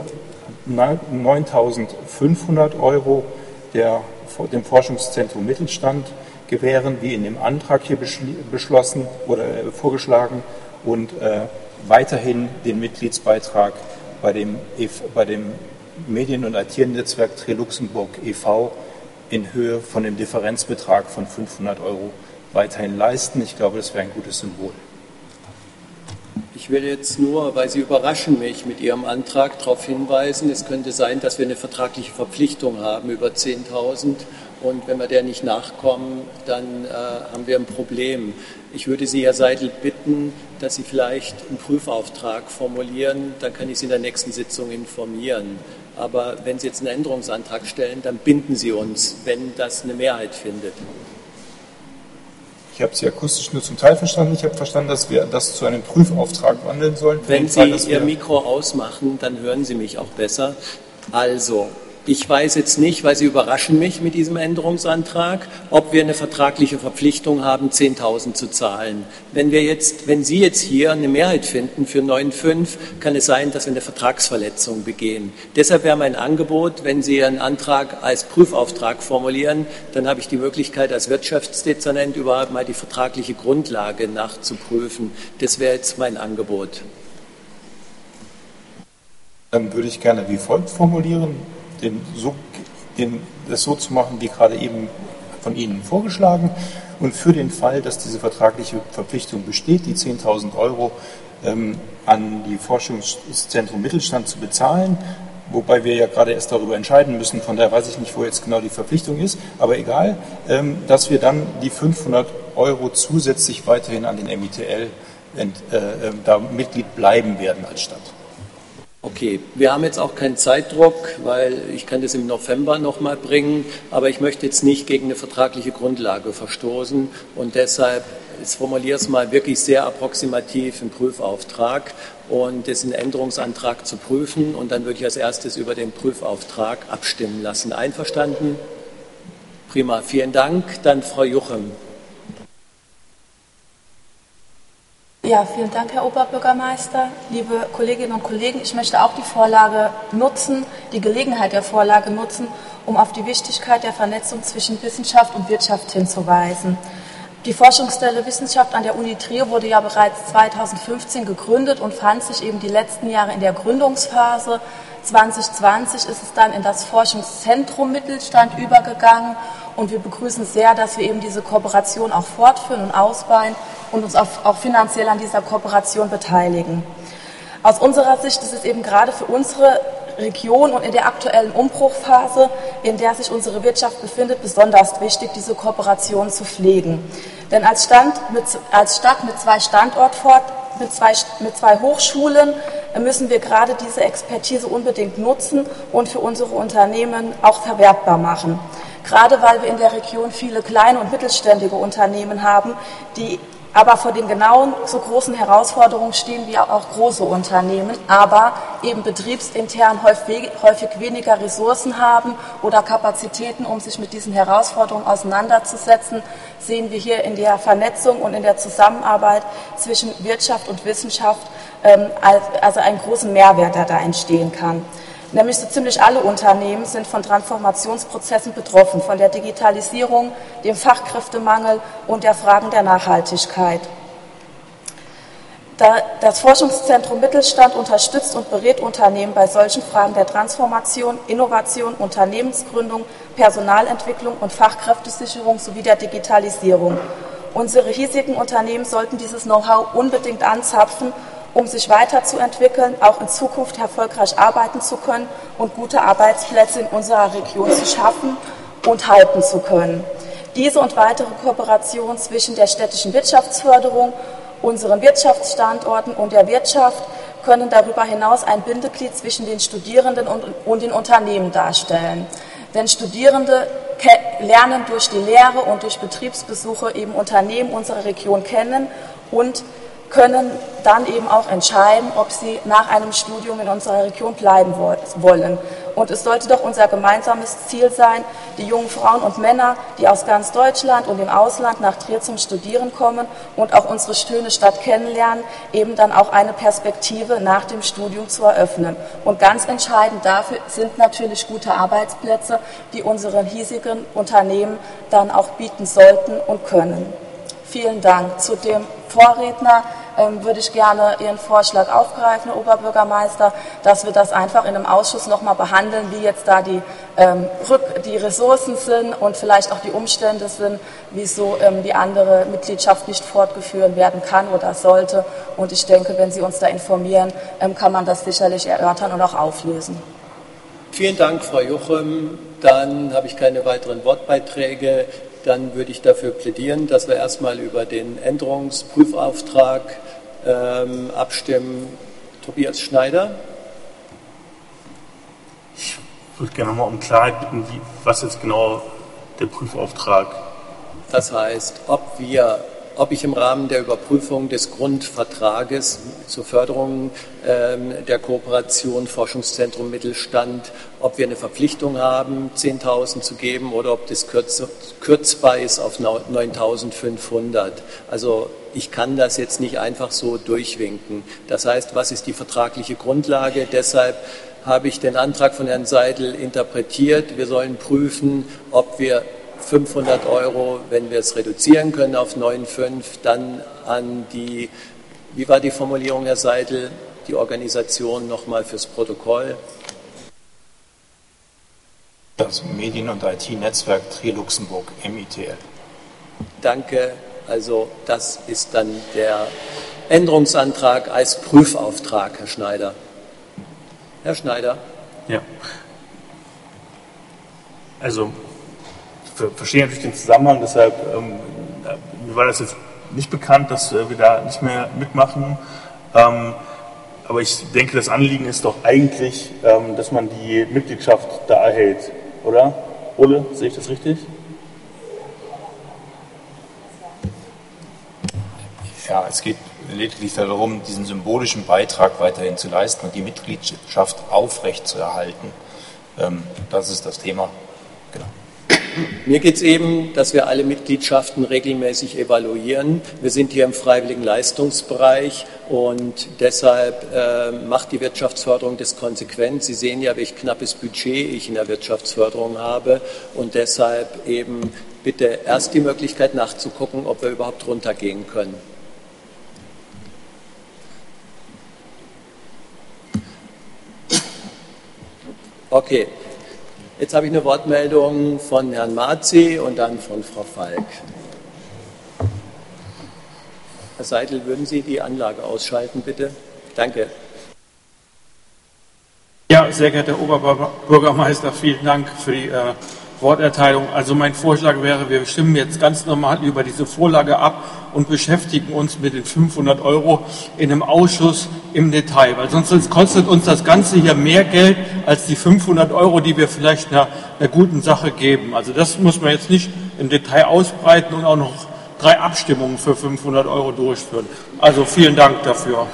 9.500 Euro dem Forschungszentrum Mittelstand gewähren, wie in dem Antrag hier beschlossen oder vorgeschlagen, und weiterhin den Mitgliedsbeitrag bei dem Medien- und IT-Netzwerk Trier Luxemburg e.V. in Höhe von dem Differenzbetrag von 500 Euro weiterhin leisten. Ich glaube, das wäre ein gutes Symbol. Ich will jetzt nur, weil Sie überraschen mich mit Ihrem Antrag, darauf hinweisen, es könnte sein, dass wir eine vertragliche Verpflichtung haben über 10.000 Und wenn wir der nicht nachkommen, dann haben wir ein Problem. Ich würde Sie, Herr Seidel, bitten, dass Sie vielleicht einen Prüfauftrag formulieren, dann kann ich Sie in der nächsten Sitzung informieren. Aber wenn Sie jetzt einen Änderungsantrag stellen, dann binden Sie uns, wenn das eine Mehrheit findet. Ich habe Sie akustisch nur zum Teil verstanden. Ich habe verstanden, dass wir das zu einem Prüfauftrag wandeln sollen. Wenn Sie Ihr Mikro ausmachen, dann hören Sie mich auch besser. Also, ich weiß jetzt nicht, weil Sie überraschen mich mit diesem Änderungsantrag, ob wir eine vertragliche Verpflichtung haben, 10.000 zu zahlen. Wenn Sie jetzt hier eine Mehrheit finden für 9,5, kann es sein, dass wir eine Vertragsverletzung begehen. Deshalb wäre mein Angebot, wenn Sie Ihren Antrag als Prüfauftrag formulieren, dann habe ich die Möglichkeit, als Wirtschaftsdezernent überhaupt mal die vertragliche Grundlage nachzuprüfen. Das wäre jetzt mein Angebot. Dann würde ich gerne wie folgt formulieren. Das so zu machen, wie gerade eben von Ihnen vorgeschlagen. Und für den Fall, dass diese vertragliche Verpflichtung besteht, die 10.000 € an die Forschungszentrum Mittelstand zu bezahlen, wobei wir ja gerade erst darüber entscheiden müssen, von daher weiß ich nicht, wo jetzt genau die Verpflichtung ist, aber egal, dass wir dann die 500 € zusätzlich weiterhin an den MITL da Mitglied bleiben werden als Stadt. Okay, wir haben jetzt auch keinen Zeitdruck, weil ich kann das im November nochmal bringen, aber ich möchte jetzt nicht gegen eine vertragliche Grundlage verstoßen und deshalb, ich formuliere es mal wirklich sehr approximativ, einen Prüfauftrag und das ist ein Änderungsantrag zu prüfen und dann würde ich als erstes über den Prüfauftrag abstimmen lassen. Einverstanden? Prima, vielen Dank. Dann Frau Juchem. Ja, vielen Dank, Herr Oberbürgermeister. Liebe Kolleginnen und Kollegen, ich möchte auch die Vorlage nutzen, die Gelegenheit der Vorlage nutzen, um auf die Wichtigkeit der Vernetzung zwischen Wissenschaft und Wirtschaft hinzuweisen. Die Forschungsstelle Wissenschaft an der Uni Trier wurde ja bereits 2015 gegründet und fand sich eben die letzten Jahre in der Gründungsphase. 2020 ist es dann in das Forschungszentrum Mittelstand übergegangen und wir begrüßen sehr, dass wir eben diese Kooperation auch fortführen und ausbauen und uns auch finanziell an dieser Kooperation beteiligen. Aus unserer Sicht ist es eben gerade für unsere Region und in der aktuellen Umbruchphase, in der sich unsere Wirtschaft befindet, besonders wichtig, diese Kooperation zu pflegen. Denn als Stadt mit zwei Hochschulen müssen wir gerade diese Expertise unbedingt nutzen und für unsere Unternehmen auch verwertbar machen. Gerade weil wir in der Region viele kleine und mittelständige Unternehmen haben, die aber vor den genauen so großen Herausforderungen stehen wie auch große Unternehmen, aber eben betriebsintern häufig weniger Ressourcen haben oder Kapazitäten, um sich mit diesen Herausforderungen auseinanderzusetzen, sehen wir hier in der Vernetzung und in der Zusammenarbeit zwischen Wirtschaft und Wissenschaft also einen großen Mehrwert, der da entstehen kann. Nämlich so ziemlich alle Unternehmen sind von Transformationsprozessen betroffen, von der Digitalisierung, dem Fachkräftemangel und der Fragen der Nachhaltigkeit. Das Forschungszentrum Mittelstand unterstützt und berät Unternehmen bei solchen Fragen der Transformation, Innovation, Unternehmensgründung, Personalentwicklung und Fachkräftesicherung sowie der Digitalisierung. Unsere hiesigen Unternehmen sollten dieses Know-how unbedingt anzapfen, um sich weiterzuentwickeln, auch in Zukunft erfolgreich arbeiten zu können und gute Arbeitsplätze in unserer Region zu schaffen und halten zu können. Diese und weitere Kooperationen zwischen der städtischen Wirtschaftsförderung, unseren Wirtschaftsstandorten und der Wirtschaft können darüber hinaus ein Bindeglied zwischen den Studierenden und den Unternehmen darstellen. Denn Studierende lernen durch die Lehre und durch Betriebsbesuche eben Unternehmen unserer Region kennen und können dann eben auch entscheiden, ob sie nach einem Studium in unserer Region bleiben wollen. Und es sollte doch unser gemeinsames Ziel sein, die jungen Frauen und Männer, die aus ganz Deutschland und im Ausland nach Trier zum Studieren kommen und auch unsere schöne Stadt kennenlernen, eben dann auch eine Perspektive nach dem Studium zu eröffnen. Und ganz entscheidend dafür sind natürlich gute Arbeitsplätze, die unseren hiesigen Unternehmen dann auch bieten sollten und können. Vielen Dank. Zu dem Vorredner würde ich gerne Ihren Vorschlag aufgreifen, Herr Oberbürgermeister, dass wir das einfach in einem Ausschuss nochmal behandeln, wie jetzt da die Ressourcen sind und vielleicht auch die Umstände sind, wieso die andere Mitgliedschaft nicht fortgeführt werden kann oder sollte. Und ich denke, wenn Sie uns da informieren, kann man das sicherlich erörtern und auch auflösen. Vielen Dank, Frau Juchem. Dann habe ich keine weiteren Wortbeiträge. Dann würde ich dafür plädieren, dass wir erstmal über den Änderungsprüfauftrag abstimmen. Tobias Schneider. Ich würde gerne nochmal um Klarheit bitten, was jetzt genau der Prüfauftrag. Das heißt, ob ich im Rahmen der Überprüfung des Grundvertrages zur Förderung der Kooperation Forschungszentrum Mittelstand, ob wir eine Verpflichtung haben, 10.000 zu geben oder ob das kürzbar ist auf 9.500. Also ich kann das jetzt nicht einfach so durchwinken. Das heißt, was ist die vertragliche Grundlage? Deshalb habe ich den Antrag von Herrn Seidel interpretiert. Wir sollen prüfen, ob wir 500 Euro, wenn wir es reduzieren können auf 9,5, dann an die, wie war die Formulierung, Herr Seidel, die Organisation nochmal fürs Protokoll? Das Medien- und IT-Netzwerk Trier-Luxemburg, MITL. Danke. Also das ist dann der Änderungsantrag als Prüfauftrag, Herr Schneider. Herr Schneider. Ja. Also verstehe natürlich den Zusammenhang, deshalb mir war das jetzt nicht bekannt, dass wir da nicht mehr mitmachen. Aber ich denke, das Anliegen ist doch eigentlich, dass man die Mitgliedschaft da erhält, oder? Ole, sehe ich das richtig? Ja, es geht lediglich darum, diesen symbolischen Beitrag weiterhin zu leisten und die Mitgliedschaft aufrechtzuerhalten. Das ist das Thema. Genau. Mir geht es eben, dass wir alle Mitgliedschaften regelmäßig evaluieren. Wir sind hier im freiwilligen Leistungsbereich und deshalb macht die Wirtschaftsförderung das konsequent. Sie sehen ja, welch knappes Budget ich in der Wirtschaftsförderung habe und deshalb eben bitte erst die Möglichkeit nachzugucken, ob wir überhaupt runtergehen können. Okay. Jetzt habe ich eine Wortmeldung von Herrn Marzi und dann von Frau Falk. Herr Seidel, würden Sie die Anlage ausschalten, bitte? Danke. Ja, sehr geehrter Herr Oberbürgermeister, vielen Dank für die Worterteilung. Also mein Vorschlag wäre, wir stimmen jetzt ganz normal über diese Vorlage ab und beschäftigen uns mit den 500 Euro in einem Ausschuss im Detail, weil sonst kostet uns das Ganze hier mehr Geld als die 500 Euro, die wir vielleicht einer guten Sache geben. Also das muss man jetzt nicht im Detail ausbreiten und auch noch 3 Abstimmungen für 500 Euro durchführen. Also vielen Dank dafür.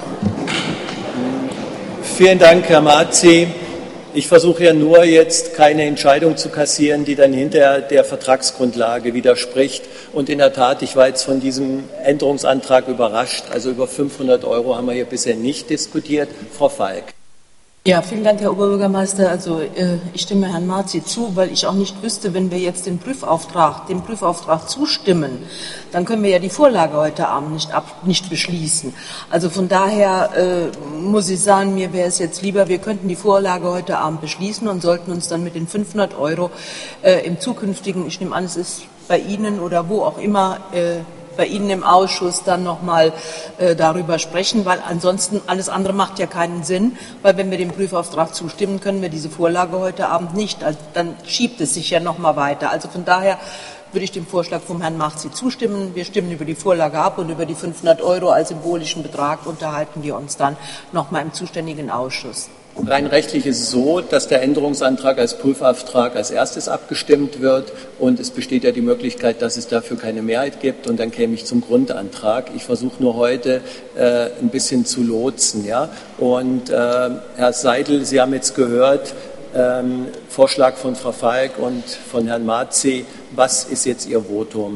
Vielen Dank, Herr Marzi. Ich versuche ja nur jetzt keine Entscheidung zu kassieren, die dann hinter der Vertragsgrundlage widerspricht. Und in der Tat, ich war jetzt von diesem Änderungsantrag überrascht. Also über 500 Euro haben wir hier bisher nicht diskutiert. Frau Falk. Ja, vielen Dank, Herr Oberbürgermeister. Also ich stimme Herrn Marzi zu, weil ich auch nicht wüsste, wenn wir jetzt dem Prüfauftrag zustimmen, dann können wir ja die Vorlage heute Abend nicht beschließen. Also von daher muss ich sagen, mir wäre es jetzt lieber, wir könnten die Vorlage heute Abend beschließen und sollten uns dann mit den 500 Euro im zukünftigen, ich nehme an, es ist bei Ihnen oder wo auch immer, bei Ihnen im Ausschuss dann nochmal darüber sprechen, weil ansonsten alles andere macht ja keinen Sinn, weil wenn wir dem Prüfauftrag zustimmen, können wir diese Vorlage heute Abend nicht, also dann schiebt es sich ja nochmal weiter. Also von daher würde ich dem Vorschlag vom Herrn Marzi zustimmen. Wir stimmen über die Vorlage ab und über die 500 Euro als symbolischen Betrag unterhalten wir uns dann nochmal im zuständigen Ausschuss. Rein rechtlich ist es so, dass der Änderungsantrag als Prüfauftrag als erstes abgestimmt wird und es besteht ja die Möglichkeit, dass es dafür keine Mehrheit gibt und dann käme ich zum Grundantrag. Ich versuche nur heute ein bisschen zu lotsen. Ja? Und Herr Seidel, Sie haben jetzt gehört, Vorschlag von Frau Falk und von Herrn Marzi. Was ist jetzt Ihr Votum?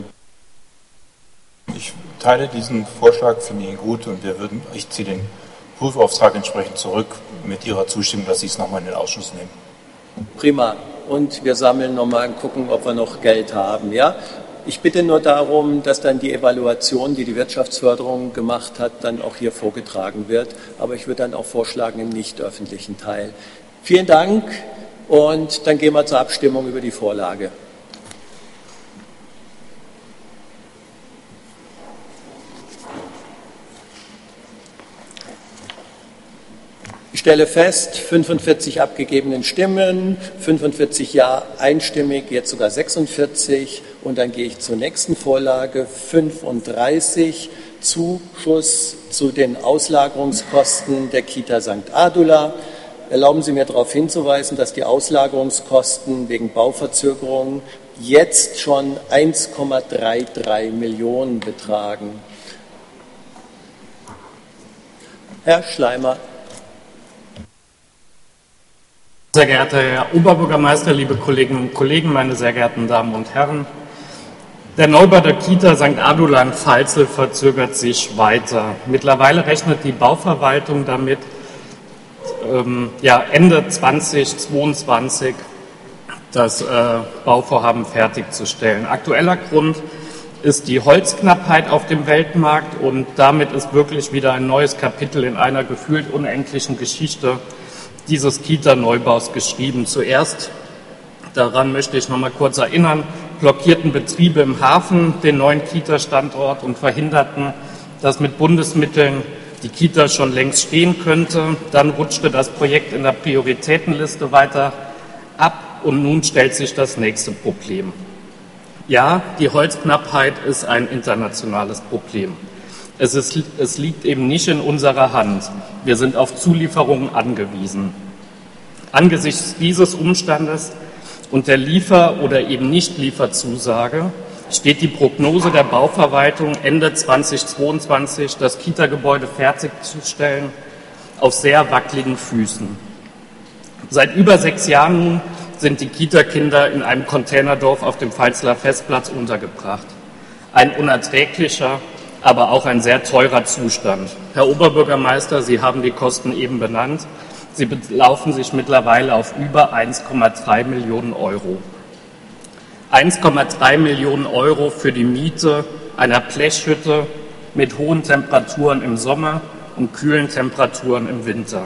Ich teile diesen Vorschlag, finde ihn gut und ich ziehe den Prüfauftrag entsprechend zurück mit Ihrer Zustimmung, dass Sie es nochmal in den Ausschuss nehmen. Prima. Und wir sammeln nochmal und gucken, ob wir noch Geld haben. Ja? Ich bitte nur darum, dass dann die Evaluation, die die Wirtschaftsförderung gemacht hat, dann auch hier vorgetragen wird. Aber ich würde dann auch vorschlagen im nicht öffentlichen Teil. Vielen Dank und dann gehen wir zur Abstimmung über die Vorlage. Ich Ich stelle fest, 45 abgegebenen Stimmen, 45 Ja einstimmig, jetzt sogar 46. Und dann gehe ich zur nächsten Vorlage, 35, Zuschuss zu den Auslagerungskosten der Kita St. Adula. Erlauben Sie mir darauf hinzuweisen, dass die Auslagerungskosten wegen Bauverzögerungen jetzt schon 1,33 Millionen betragen. Herr Schleimer. Sehr geehrter Herr Oberbürgermeister, liebe Kolleginnen und Kollegen, meine sehr geehrten Damen und Herren! Der Neubau der Kita St. Adula in Pfalzel verzögert sich weiter. Mittlerweile rechnet die Bauverwaltung damit, Ende 2022 das Bauvorhaben fertigzustellen. Aktueller Grund ist die Holzknappheit auf dem Weltmarkt und damit ist wirklich wieder ein neues Kapitel in einer gefühlt unendlichen Geschichte dieses Kita-Neubaus geschrieben. Zuerst, daran möchte ich noch mal kurz erinnern, blockierten Betriebe im Hafen den neuen Kita-Standort und verhinderten, dass mit Bundesmitteln die Kita schon längst stehen könnte. Dann rutschte das Projekt in der Prioritätenliste weiter ab und nun stellt sich das nächste Problem. Ja, die Holzknappheit ist ein internationales Problem. Es liegt eben nicht in unserer Hand. Wir sind auf Zulieferungen angewiesen. Angesichts dieses Umstandes und der Liefer- oder eben Nicht-Lieferzusage steht die Prognose der Bauverwaltung, Ende 2022 das Kita-Gebäude fertigzustellen, auf sehr wackeligen Füßen. Seit über 6 Jahren nun sind die Kita-Kinder in einem Containerdorf auf dem Pfalzler Festplatz untergebracht. Ein unerträglicher, aber auch ein sehr teurer Zustand. Herr Oberbürgermeister, Sie haben die Kosten eben benannt. Sie belaufen sich mittlerweile auf über 1,3 Millionen Euro. 1,3 Millionen Euro für die Miete einer Blechhütte mit hohen Temperaturen im Sommer und kühlen Temperaturen im Winter.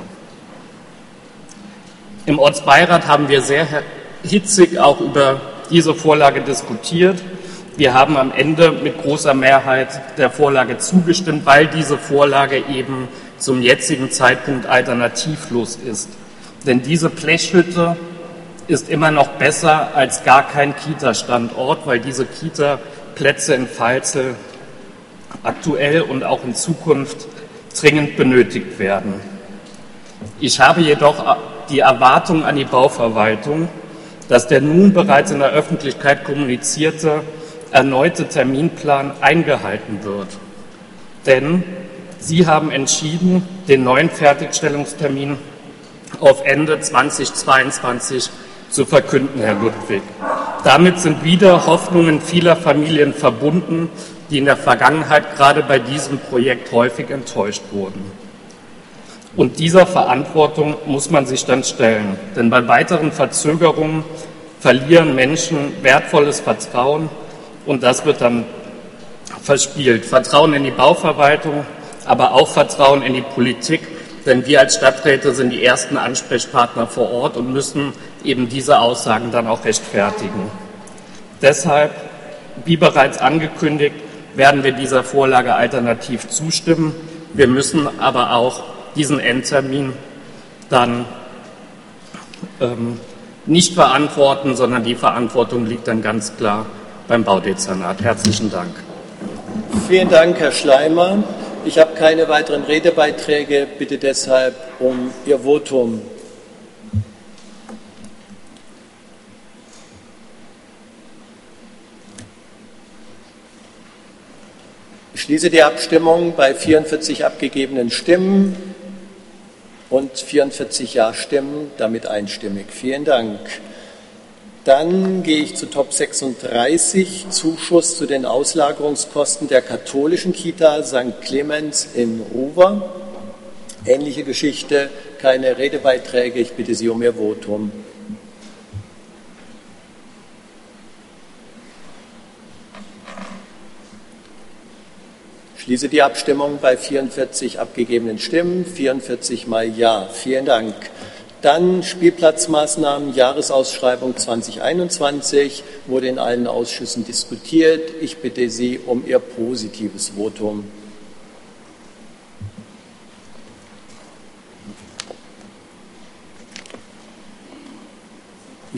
Im Ortsbeirat haben wir sehr hitzig auch über diese Vorlage diskutiert. Wir haben am Ende mit großer Mehrheit der Vorlage zugestimmt, weil diese Vorlage eben zum jetzigen Zeitpunkt alternativlos ist. Denn diese Blechhütte ist immer noch besser als gar kein Kita-Standort, weil diese Kita-Plätze in Pfalzel aktuell und auch in Zukunft dringend benötigt werden. Ich habe jedoch die Erwartung an die Bauverwaltung, dass der nun bereits in der Öffentlichkeit kommunizierte erneute Terminplan eingehalten wird. Denn Sie haben entschieden, den neuen Fertigstellungstermin auf Ende 2022 zu verkünden, Herr Ludwig. Damit sind wieder Hoffnungen vieler Familien verbunden, die in der Vergangenheit gerade bei diesem Projekt häufig enttäuscht wurden. Und dieser Verantwortung muss man sich dann stellen. Denn bei weiteren Verzögerungen verlieren Menschen wertvolles Vertrauen und das wird dann verspielt. Vertrauen in die Bauverwaltung, aber auch Vertrauen in die Politik, denn wir als Stadträte sind die ersten Ansprechpartner vor Ort und müssen eben diese Aussagen dann auch rechtfertigen. Deshalb, wie bereits angekündigt, werden wir dieser Vorlage alternativ zustimmen. Wir müssen aber auch diesen Endtermin dann nicht verantworten, sondern die Verantwortung liegt dann ganz klar beim Baudezernat. Herzlichen Dank. Vielen Dank, Herr Schleimer. Ich habe keine weiteren Redebeiträge, bitte deshalb um Ihr Votum. Ich schließe die Abstimmung bei 44 abgegebenen Stimmen und 44 Ja-Stimmen, damit einstimmig. Vielen Dank. Dann gehe ich zu Top 36, Zuschuss zu den Auslagerungskosten der katholischen Kita St. Clemens in Ruwer. Ähnliche Geschichte, keine Redebeiträge, ich bitte Sie um Ihr Votum. Ich schließe die Abstimmung bei 44 abgegebenen Stimmen, 44 mal Ja. Vielen Dank. Dann Spielplatzmaßnahmen, Jahresausschreibung 2021, wurde in allen Ausschüssen diskutiert. Ich bitte Sie um Ihr positives Votum.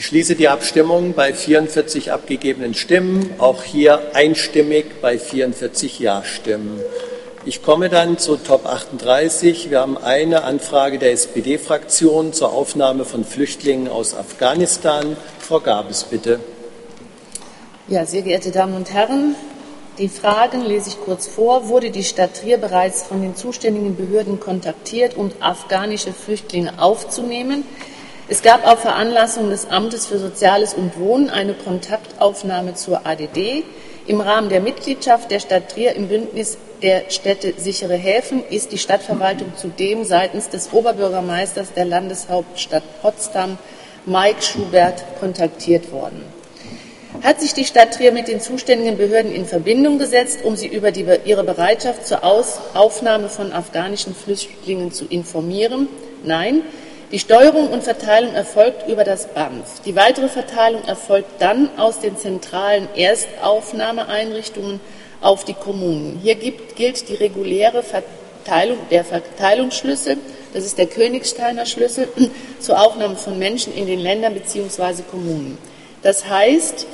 Ich schließe die Abstimmung bei 44 abgegebenen Stimmen, auch hier einstimmig bei 44 Ja-Stimmen. Ich komme dann zu Top 38. Wir haben eine Anfrage der SPD-Fraktion zur Aufnahme von Flüchtlingen aus Afghanistan. Frau Gabes, bitte. Ja, sehr geehrte Damen und Herren, die Fragen lese ich kurz vor. Wurde die Stadt Trier bereits von den zuständigen Behörden kontaktiert, um afghanische Flüchtlinge aufzunehmen? Es gab auf Veranlassung des Amtes für Soziales und Wohnen eine Kontaktaufnahme zur ADD. Im Rahmen der Mitgliedschaft der Stadt Trier im Bündnis der Städte sichere Häfen ist die Stadtverwaltung zudem seitens des Oberbürgermeisters der Landeshauptstadt Potsdam, Mike Schubert, kontaktiert worden. Hat sich die Stadt Trier mit den zuständigen Behörden in Verbindung gesetzt, um sie über ihre Bereitschaft zur Aufnahme von afghanischen Flüchtlingen zu informieren? Nein. Die Steuerung und Verteilung erfolgt über das BAMF. Die weitere Verteilung erfolgt dann aus den zentralen Erstaufnahmeeinrichtungen auf die Kommunen. Hier gilt die reguläre Verteilung, der Verteilungsschlüssel, das ist der Königsteiner Schlüssel, zur Aufnahme von Menschen in den Ländern bzw. Kommunen. Das heißt,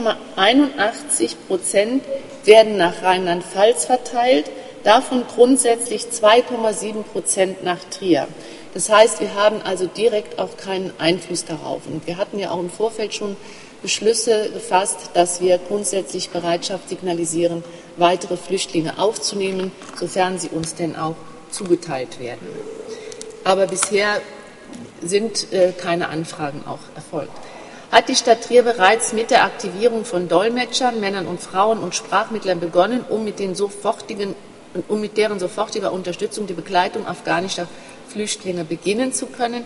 4,81% werden nach Rheinland-Pfalz verteilt, davon grundsätzlich 2,7% nach Trier. Das heißt, wir haben also direkt auch keinen Einfluss darauf. Und wir hatten ja auch im Vorfeld schon Beschlüsse gefasst, dass wir grundsätzlich Bereitschaft signalisieren, weitere Flüchtlinge aufzunehmen, sofern sie uns denn auch zugeteilt werden. Aber bisher sind keine Anfragen auch erfolgt. Hat die Stadt Trier bereits mit der Aktivierung von Dolmetschern, Männern und Frauen und Sprachmittlern begonnen, um mit deren sofortiger Unterstützung die Begleitung afghanischer Flüchtlinge beginnen zu können?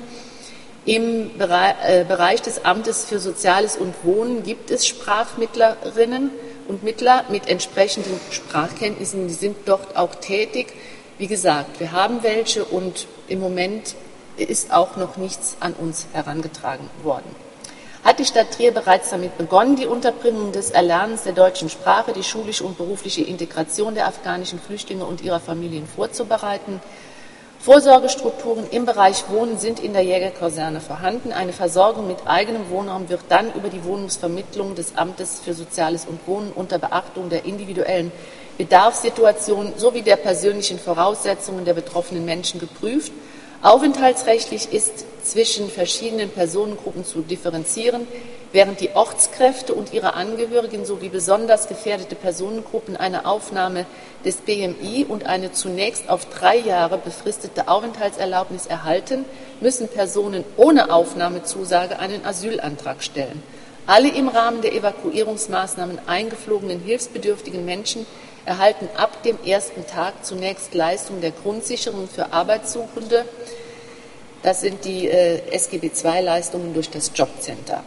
Im Bereich des Amtes für Soziales und Wohnen gibt es Sprachmittlerinnen und Mittler mit entsprechenden Sprachkenntnissen, die sind dort auch tätig. Wie gesagt, wir haben welche und im Moment ist auch noch nichts an uns herangetragen worden. Hat die Stadt Trier bereits damit begonnen, die Unterbringung des Erlernens der deutschen Sprache, die schulische und berufliche Integration der afghanischen Flüchtlinge und ihrer Familien vorzubereiten? Vorsorgestrukturen im Bereich Wohnen sind in der Jägerkaserne vorhanden. Eine Versorgung mit eigenem Wohnraum wird dann über die Wohnungsvermittlung des Amtes für Soziales und Wohnen unter Beachtung der individuellen Bedarfssituation sowie der persönlichen Voraussetzungen der betroffenen Menschen geprüft. Aufenthaltsrechtlich ist zwischen verschiedenen Personengruppen zu differenzieren, während die Ortskräfte und ihre Angehörigen sowie besonders gefährdete Personengruppen eine Aufnahme des BMI und eine zunächst auf 3 Jahre befristete Aufenthaltserlaubnis erhalten, müssen Personen ohne Aufnahmezusage einen Asylantrag stellen. Alle im Rahmen der Evakuierungsmaßnahmen eingeflogenen hilfsbedürftigen Menschen erhalten ab dem ersten Tag zunächst Leistungen der Grundsicherung für Arbeitssuchende. Das sind die SGB-II-Leistungen durch das Jobcenter.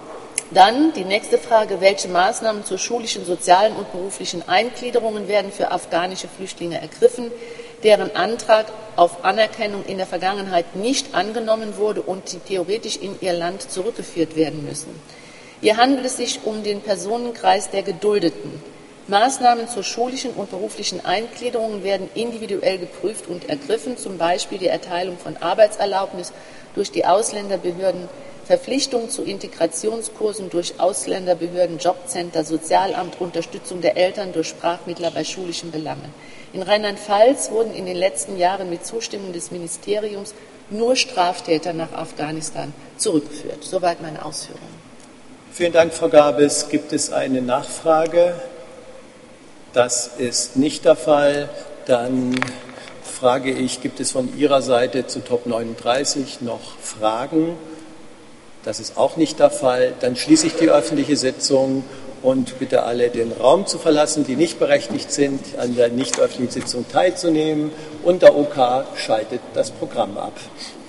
Dann die nächste Frage, welche Maßnahmen zur schulischen, sozialen und beruflichen Eingliederungen werden für afghanische Flüchtlinge ergriffen, deren Antrag auf Anerkennung in der Vergangenheit nicht angenommen wurde und die theoretisch in ihr Land zurückgeführt werden müssen. Hier handelt es sich um den Personenkreis der Geduldeten. Maßnahmen zur schulischen und beruflichen Eingliederung werden individuell geprüft und ergriffen, zum Beispiel die Erteilung von Arbeitserlaubnis durch die Ausländerbehörden, Verpflichtung zu Integrationskursen durch Ausländerbehörden, Jobcenter, Sozialamt, Unterstützung der Eltern durch Sprachmittler bei schulischen Belangen. In Rheinland-Pfalz wurden in den letzten Jahren mit Zustimmung des Ministeriums nur Straftäter nach Afghanistan zurückgeführt. Soweit meine Ausführungen. Vielen Dank, Frau Gabes. Gibt es eine Nachfrage? Das ist nicht der Fall. Dann frage ich, gibt es von Ihrer Seite zu Top 39 noch Fragen? Das ist auch nicht der Fall. Dann schließe ich die öffentliche Sitzung und bitte alle, den Raum zu verlassen, die nicht berechtigt sind, an der nicht öffentlichen Sitzung teilzunehmen. Und der OK schaltet das Programm ab.